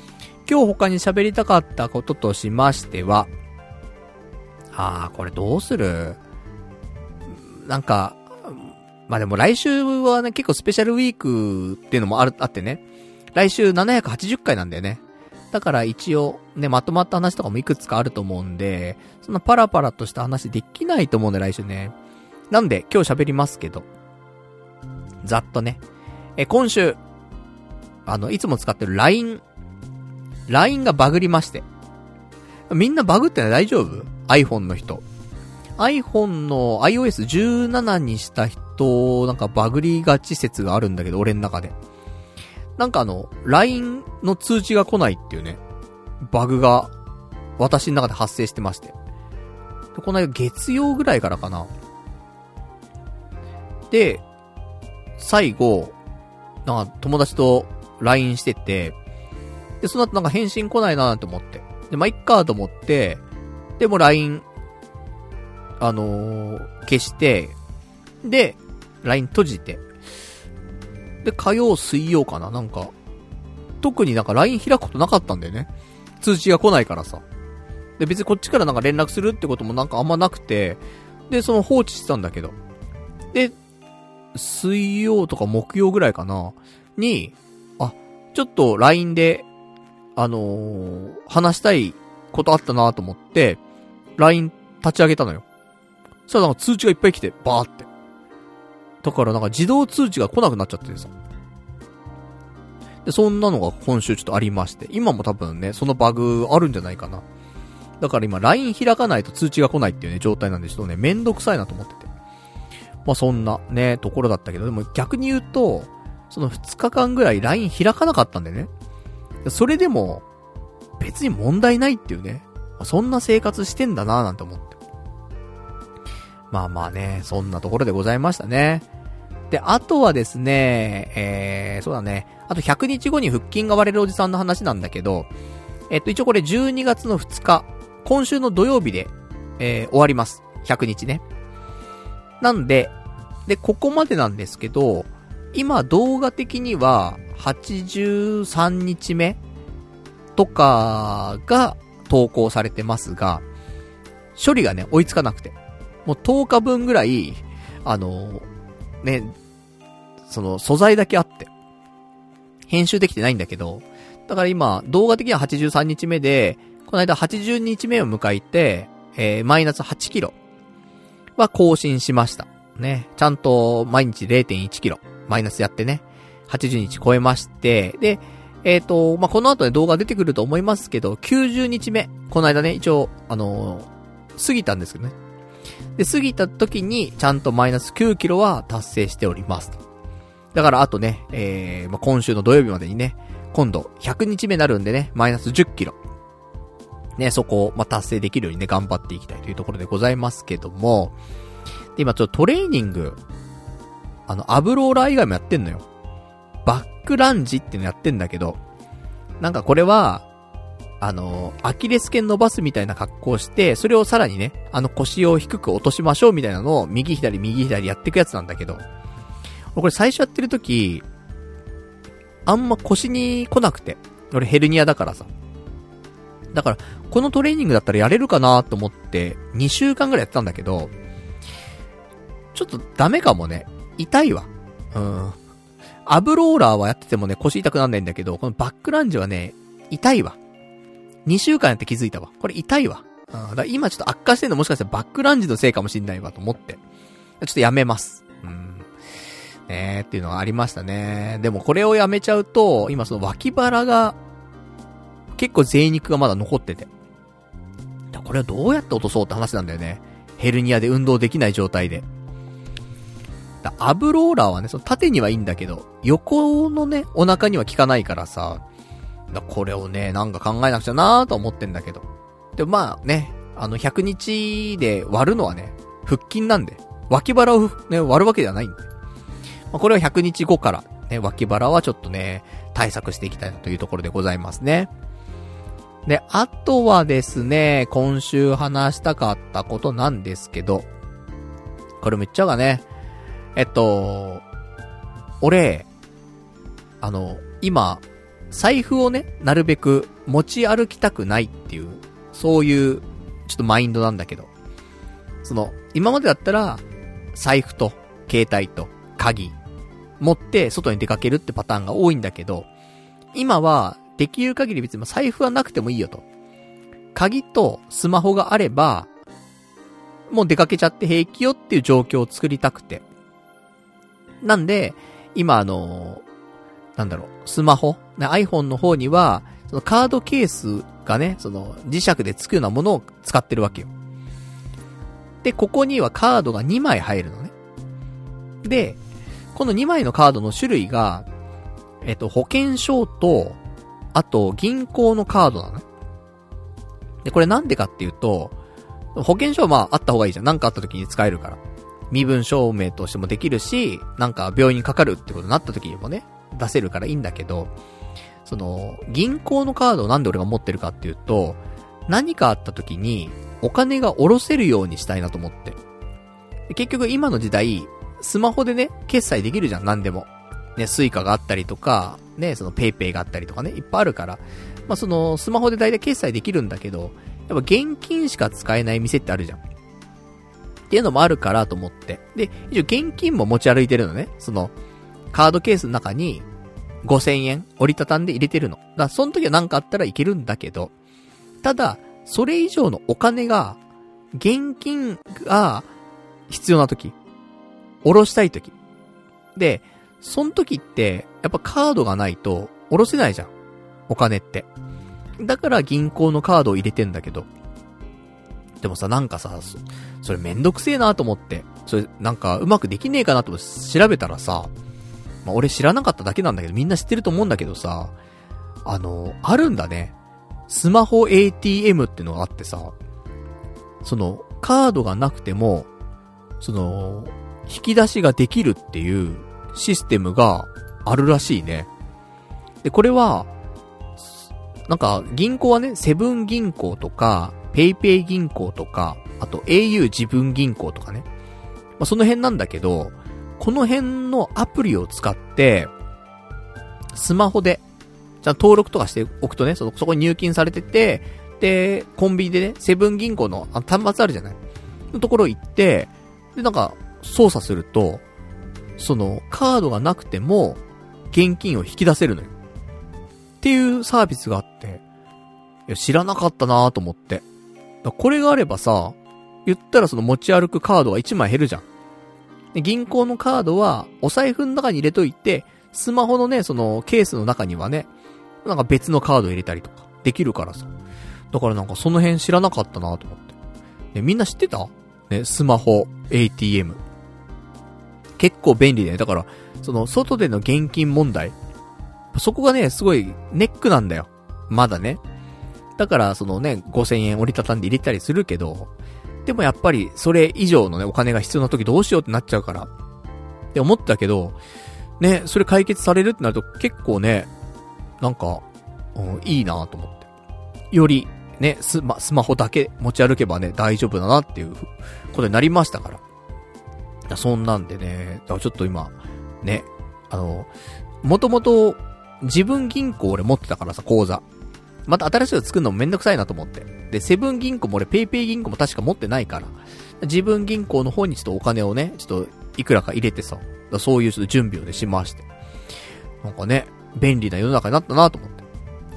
今日他に喋りたかったこととしましては、あー、これどうする？なんか、まあでも来週はね、結構スペシャルウィークっていうのもある、あってね。来週ななひゃくはちじゅっかいなんだよね。だから一応ね、まとまった話とかもいくつかあると思うんで、そんなパラパラとした話できないと思うんで来週ね。なんで今日喋りますけど、ざっとね。え、今週、あの、いつも使ってる ライン、ライン がバグりまして。みんなバグって大丈夫？ iPhone の人。iPhone の アイオーエスじゅうなな にした人、なんかバグりがち説があるんだけど、俺の中で。なんかあの、ライン の通知が来ないっていうね、バグが、私の中で発生してまして。でこの間月曜ぐらいからかな。で、最後、なんか友達と ライン してて、で、その後なんか返信来ないなーなんて思って。で、まあ、いっかと思って、でも ライン、あのー、消して、で、ライン 閉じて、で、火曜、水曜かななんか、特になんか ライン 開くことなかったんだよね。通知が来ないからさ。で、別にこっちからなんか連絡するってこともなんかあんまなくて、で、その放置してたんだけど。で、水曜とか木曜ぐらいかなに、あ、ちょっと ライン で、あのー、話したいことあったなと思って、ライン 立ち上げたのよ。そしたらなんか通知がいっぱい来て、バーって。だからなんか自動通知が来なくなっちゃってさ。で、そんなのが今週ちょっとありまして、今も多分ね、そのバグあるんじゃないかな。だから今 ライン 開かないと通知が来ないっていうね、状態なんでちょっとね、めんどくさいなと思ってて。まあそんなね、ところだったけど、でも逆に言うと、そのふつかかんぐらい ライン 開かなかったんでね。それでも、別に問題ないっていうね。そんな生活してんだなぁなんて思って。まあまあね、そんなところでございましたね。で、あとはですね、えー、そうだね。あとひゃくにちごに腹筋が割れるおじさんの話なんだけど、えっと、一応これじゅうにがつのふつか、今週の土曜日で、えー、終わります。ひゃくにちね。なんで、で、ここまでなんですけど、今動画的にははちじゅうさんにちめとかが投稿されてますが、処理がね、追いつかなくて。もうとおかぶんぐらい、あのー、ね、その素材だけあって、編集できてないんだけど、だから今、動画的にははちじゅうさんにちめで、この間はちじゅうにちめを迎えて、えー、マイナスはちキロは更新しました。ね。ちゃんと毎日 れいてんいちキロ、マイナスやってね、はちじゅうにち超えまして、で、えっと、まあ、この後で動画出てくると思いますけど、きゅうじゅうにちめ、この間ね、一応、あのー、過ぎたんですけどね。で、過ぎた時に、ちゃんとマイナスきゅうキロは達成しております。だから、あとね、えー、まあ、今週の土曜日までにね、今度、ひゃくにちめになるんでね、マイナスじゅっキロ。ね、そこを、まあ、達成できるようにね、頑張っていきたいというところでございますけども、で、今ちょっとトレーニング、あの、アブローラー以外もやってんのよ。バックランジっていうのやってんだけど、なんかこれは、あの、アキレス腱伸ばすみたいな格好をして、それをさらにね、あの腰を低く落としましょうみたいなのを、右左右左やっていくやつなんだけど、俺これ最初やってるとき、あんま腰に来なくて、俺ヘルニアだからさ。だから、このトレーニングだったらやれるかなと思って、にしゅうかんぐらいやってたんだけど、ちょっとダメかもね。痛いわ。うん。アブローラーはやっててもね、腰痛くなんないんだけど、このバックランジはね、痛いわ。にしゅうかんやって気づいたわ。これ痛いわ。うん、だから今ちょっと悪化してるのもしかしたらバックランジのせいかもしんないわと思って。ちょっとやめます。うん。ねーっていうのがありましたね。でもこれをやめちゃうと、今その脇腹が、結構贅肉がまだ残ってて。これをどうやって落とそうって話なんだよね。ヘルニアで運動できない状態で。だアブローラーはね、その縦にはいいんだけど、横のね、お腹には効かないからさ、だこれをね、なんか考えなくちゃなーと思ってんだけど。でもまあね、あのひゃくにちで割るのはね、腹筋なんで、脇腹をね、割るわけではないんで。まあ、これはひゃくにちごから、ね、脇腹はちょっとね、対策していきたいなというところでございますね。で、あとはですね、今週話したかったことなんですけど、これめっちゃがね、えっと、俺、あの、今、 財布をね、なるべく持ち歩きたくないっていう、そういう、ちょっとマインドなんだけど。その、今までだったら、財布と、携帯と、鍵、持って外に出かけるってパターンが多いんだけど、今は、できる限り別に財布はなくてもいいよと。鍵とスマホがあれば、もう出かけちゃって平気よっていう状況を作りたくて。なんで、今あの、なんだろう、スマホ、iPhone の方には、そのカードケースがね、その磁石でつくようなものを使ってるわけよ。で、ここにはカードがにまい入るのね。で、このにまいのカードの種類が、えっと、保険証と、あと、銀行のカードなのね。で、これなんでかっていうと、保険証はまああった方がいいじゃん。なんかあった時に使えるから。身分証明としてもできるし、なんか病院にかかるってことになった時にもね、出せるからいいんだけど、その、銀行のカードをなんで俺が持ってるかっていうと、何かあった時に、お金が下ろせるようにしたいなと思って。で結局今の時代、スマホでね、決済できるじゃん、なんでも。ね、スイカがあったりとか、ね、そのペイペイがあったりとかね、いっぱいあるから、まあ、その、スマホで大体決済できるんだけど、やっぱ現金しか使えない店ってあるじゃん。っていうのもあるからと思って。で、一応現金も持ち歩いてるのね。その、カードケースの中に、ごせんえん折りたたんで入れてるの。だから、その時は何かあったらいけるんだけど、ただ、それ以上のお金が、現金が必要な時、下ろしたい時。で、その時って、やっぱカードがないと、下ろせないじゃん。お金って。だから銀行のカードを入れてんだけど。でもさ、なんかさ、そ, それめんどくせえなと思って、それなんかうまくできねえかなと思って調べたらさ、まあ、俺知らなかっただけなんだけど、みんな知ってると思うんだけどさ、あの、あるんだね。スマホ エーティーエム ってのがあってさ、その、カードがなくても、その、引き出しができるっていうシステムがあるらしいね。で、これは、なんか、銀行はね、セブン銀行とか、ペイペイ銀行とか、あと エーユー 自分銀行とかね。まあ、その辺なんだけど、この辺のアプリを使って、スマホで、じゃあ登録とかしておくとね、その、そこに入金されてて、で、コンビニでね、セブン銀行のあ端末あるじゃないのところ行って、で、なんか、操作すると、その、カードがなくても、現金を引き出せるのよ。っていうサービスがあって、いや、知らなかったなぁと思って。だこれがあればさ、言ったらその持ち歩くカードがいちまい減るじゃん。で、銀行のカードは、お財布の中に入れといて、スマホのね、その、ケースの中にはね、なんか別のカード入れたりとか、できるからさ。だからなんかその辺知らなかったなぁと思って。ね、みんな知ってた？ね、スマホ、エーティーエム。結構便利だよね。だから、その、外での現金問題。そこがね、すごいネックなんだよ。まだね。だから、そのね、ごせんえん折りたたんで入れたりするけど、でもやっぱり、それ以上のね、お金が必要な時どうしようってなっちゃうから。って思ったけど、ね、それ解決されるってなると結構ね、なんか、うん、いいなと思って。より、ね、スマ、スマホだけ持ち歩けばね、大丈夫だなっていうことになりましたから。だそんなんでね、だからちょっと今、ね、あの、もともと、自分銀行俺持ってたからさ、口座。また新しいの作るのもめんどくさいなと思って。で、セブン銀行も俺ペイペイ銀行も確か持ってないから。自分銀行の方にちょっとお金をね、ちょっといくらか入れてさ、そういうちょっと準備をね、しまして。なんかね、便利な世の中になったなと思って。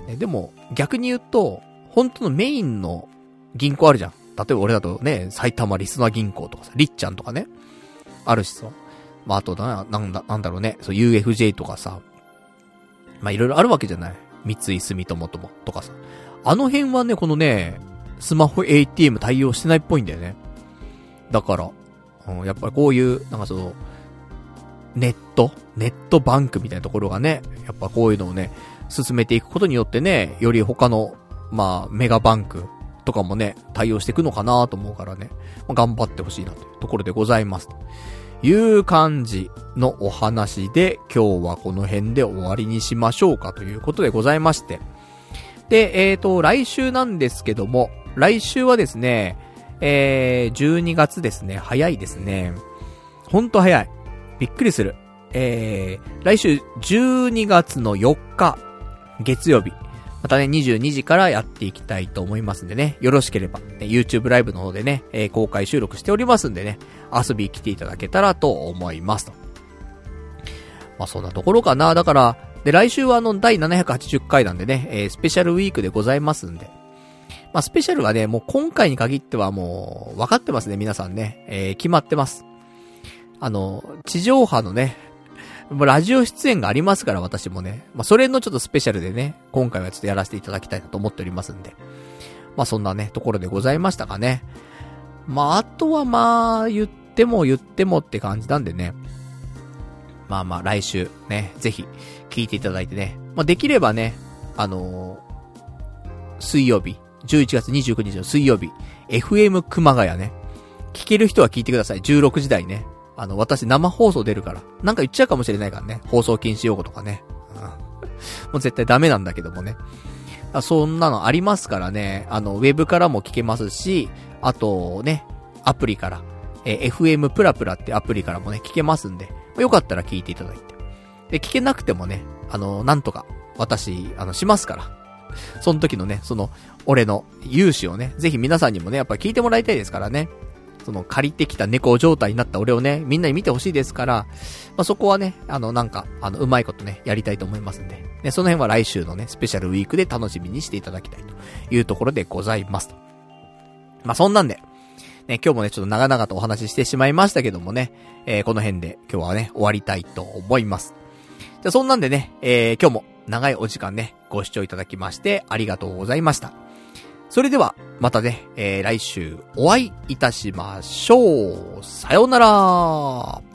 ね、でも、逆に言うと、本当のメインの銀行あるじゃん。例えば俺だとね、埼玉リスナー銀行とかさ、りっちゃんとかね。あるしさ。まあ、あとな、なんだ、なんだろうね、そう ユーエフジェー とかさ。まあ、いろいろあるわけじゃない。三井住友とも、とかさ。あの辺はね、このね、スマホ エーティーエム 対応してないっぽいんだよね。だから、うん、やっぱりこういう、なんかその、ネットネットバンクみたいなところがね、やっぱこういうのをね、進めていくことによってね、より他の、まあ、メガバンクとかもね、対応していくのかなと思うからね、まあ、頑張ってほしいなというところでございます。という感じのお話で、今日はこの辺で終わりにしましょうかということでございまして。で、えーと、来週なんですけども、来週はですね、えー、じゅうにがつですね、早いですね。ほんと早い。びっくりする。えー、来週じゅうにがつのよっか、 月曜日、またね、にじゅうにじからやっていきたいと思いますんでね、よろしければ、ね、YouTube ライブの方でね、えー、公開収録しておりますんでね、遊び来ていただけたらと思いますと。まあ、そんなところかな。だから、で、来週はあの、だいななひゃくはちじゅっかいなんでね、えー、スペシャルウィークでございますんで。まあ、スペシャルはね、もう今回に限ってはもう、分かってますね、皆さんね。えー、決まってます。あの、地上波のね、もうラジオ出演がありますから、私もね。まあ、それのちょっとスペシャルでね、今回はちょっとやらせていただきたいなと思っておりますんで。まあ、そんなね、ところでございましたかね。まあ、あとはまあ、言っても言ってもって感じなんでね。まあまあ、来週ね、ぜひ、聞いていただいてね。まあ、できればね、あのー、水曜日、じゅういちがつにじゅうくにちの水曜日、エフエム 熊谷ね。聞ける人は聞いてください。じゅうろくじ台ね。あの、私生放送出るから。なんか言っちゃうかもしれないからね。放送禁止用語とかね。うん、もう絶対ダメなんだけどもね。そんなのありますからね。あの、ウェブからも聞けますし、あとね、アプリから、えー、エフエム プラプラってアプリからもね、聞けますんで、よかったら聞いていただいて。で、聞けなくてもね、あの、なんとか、私、あの、しますから。その時のね、その、俺の勇姿をね、ぜひ皆さんにもね、やっぱ聞いてもらいたいですからね。その、借りてきた猫状態になった俺をね、みんなに見てほしいですから、まあ、そこはね、あの、なんか、あの、うまいことね、やりたいと思いますんで。ね、その辺は来週のね、スペシャルウィークで楽しみにしていただきたいというところでございますと。まあ、そんなんで、ね、今日もね、ちょっと長々とお話ししてしまいましたけどもね、えー、この辺で今日はね、終わりたいと思います。じゃあそんなんでね、えー、今日も長いお時間ね、ご視聴いただきましてありがとうございました。それでは、またね、えー、来週お会いいたしましょう。さようなら。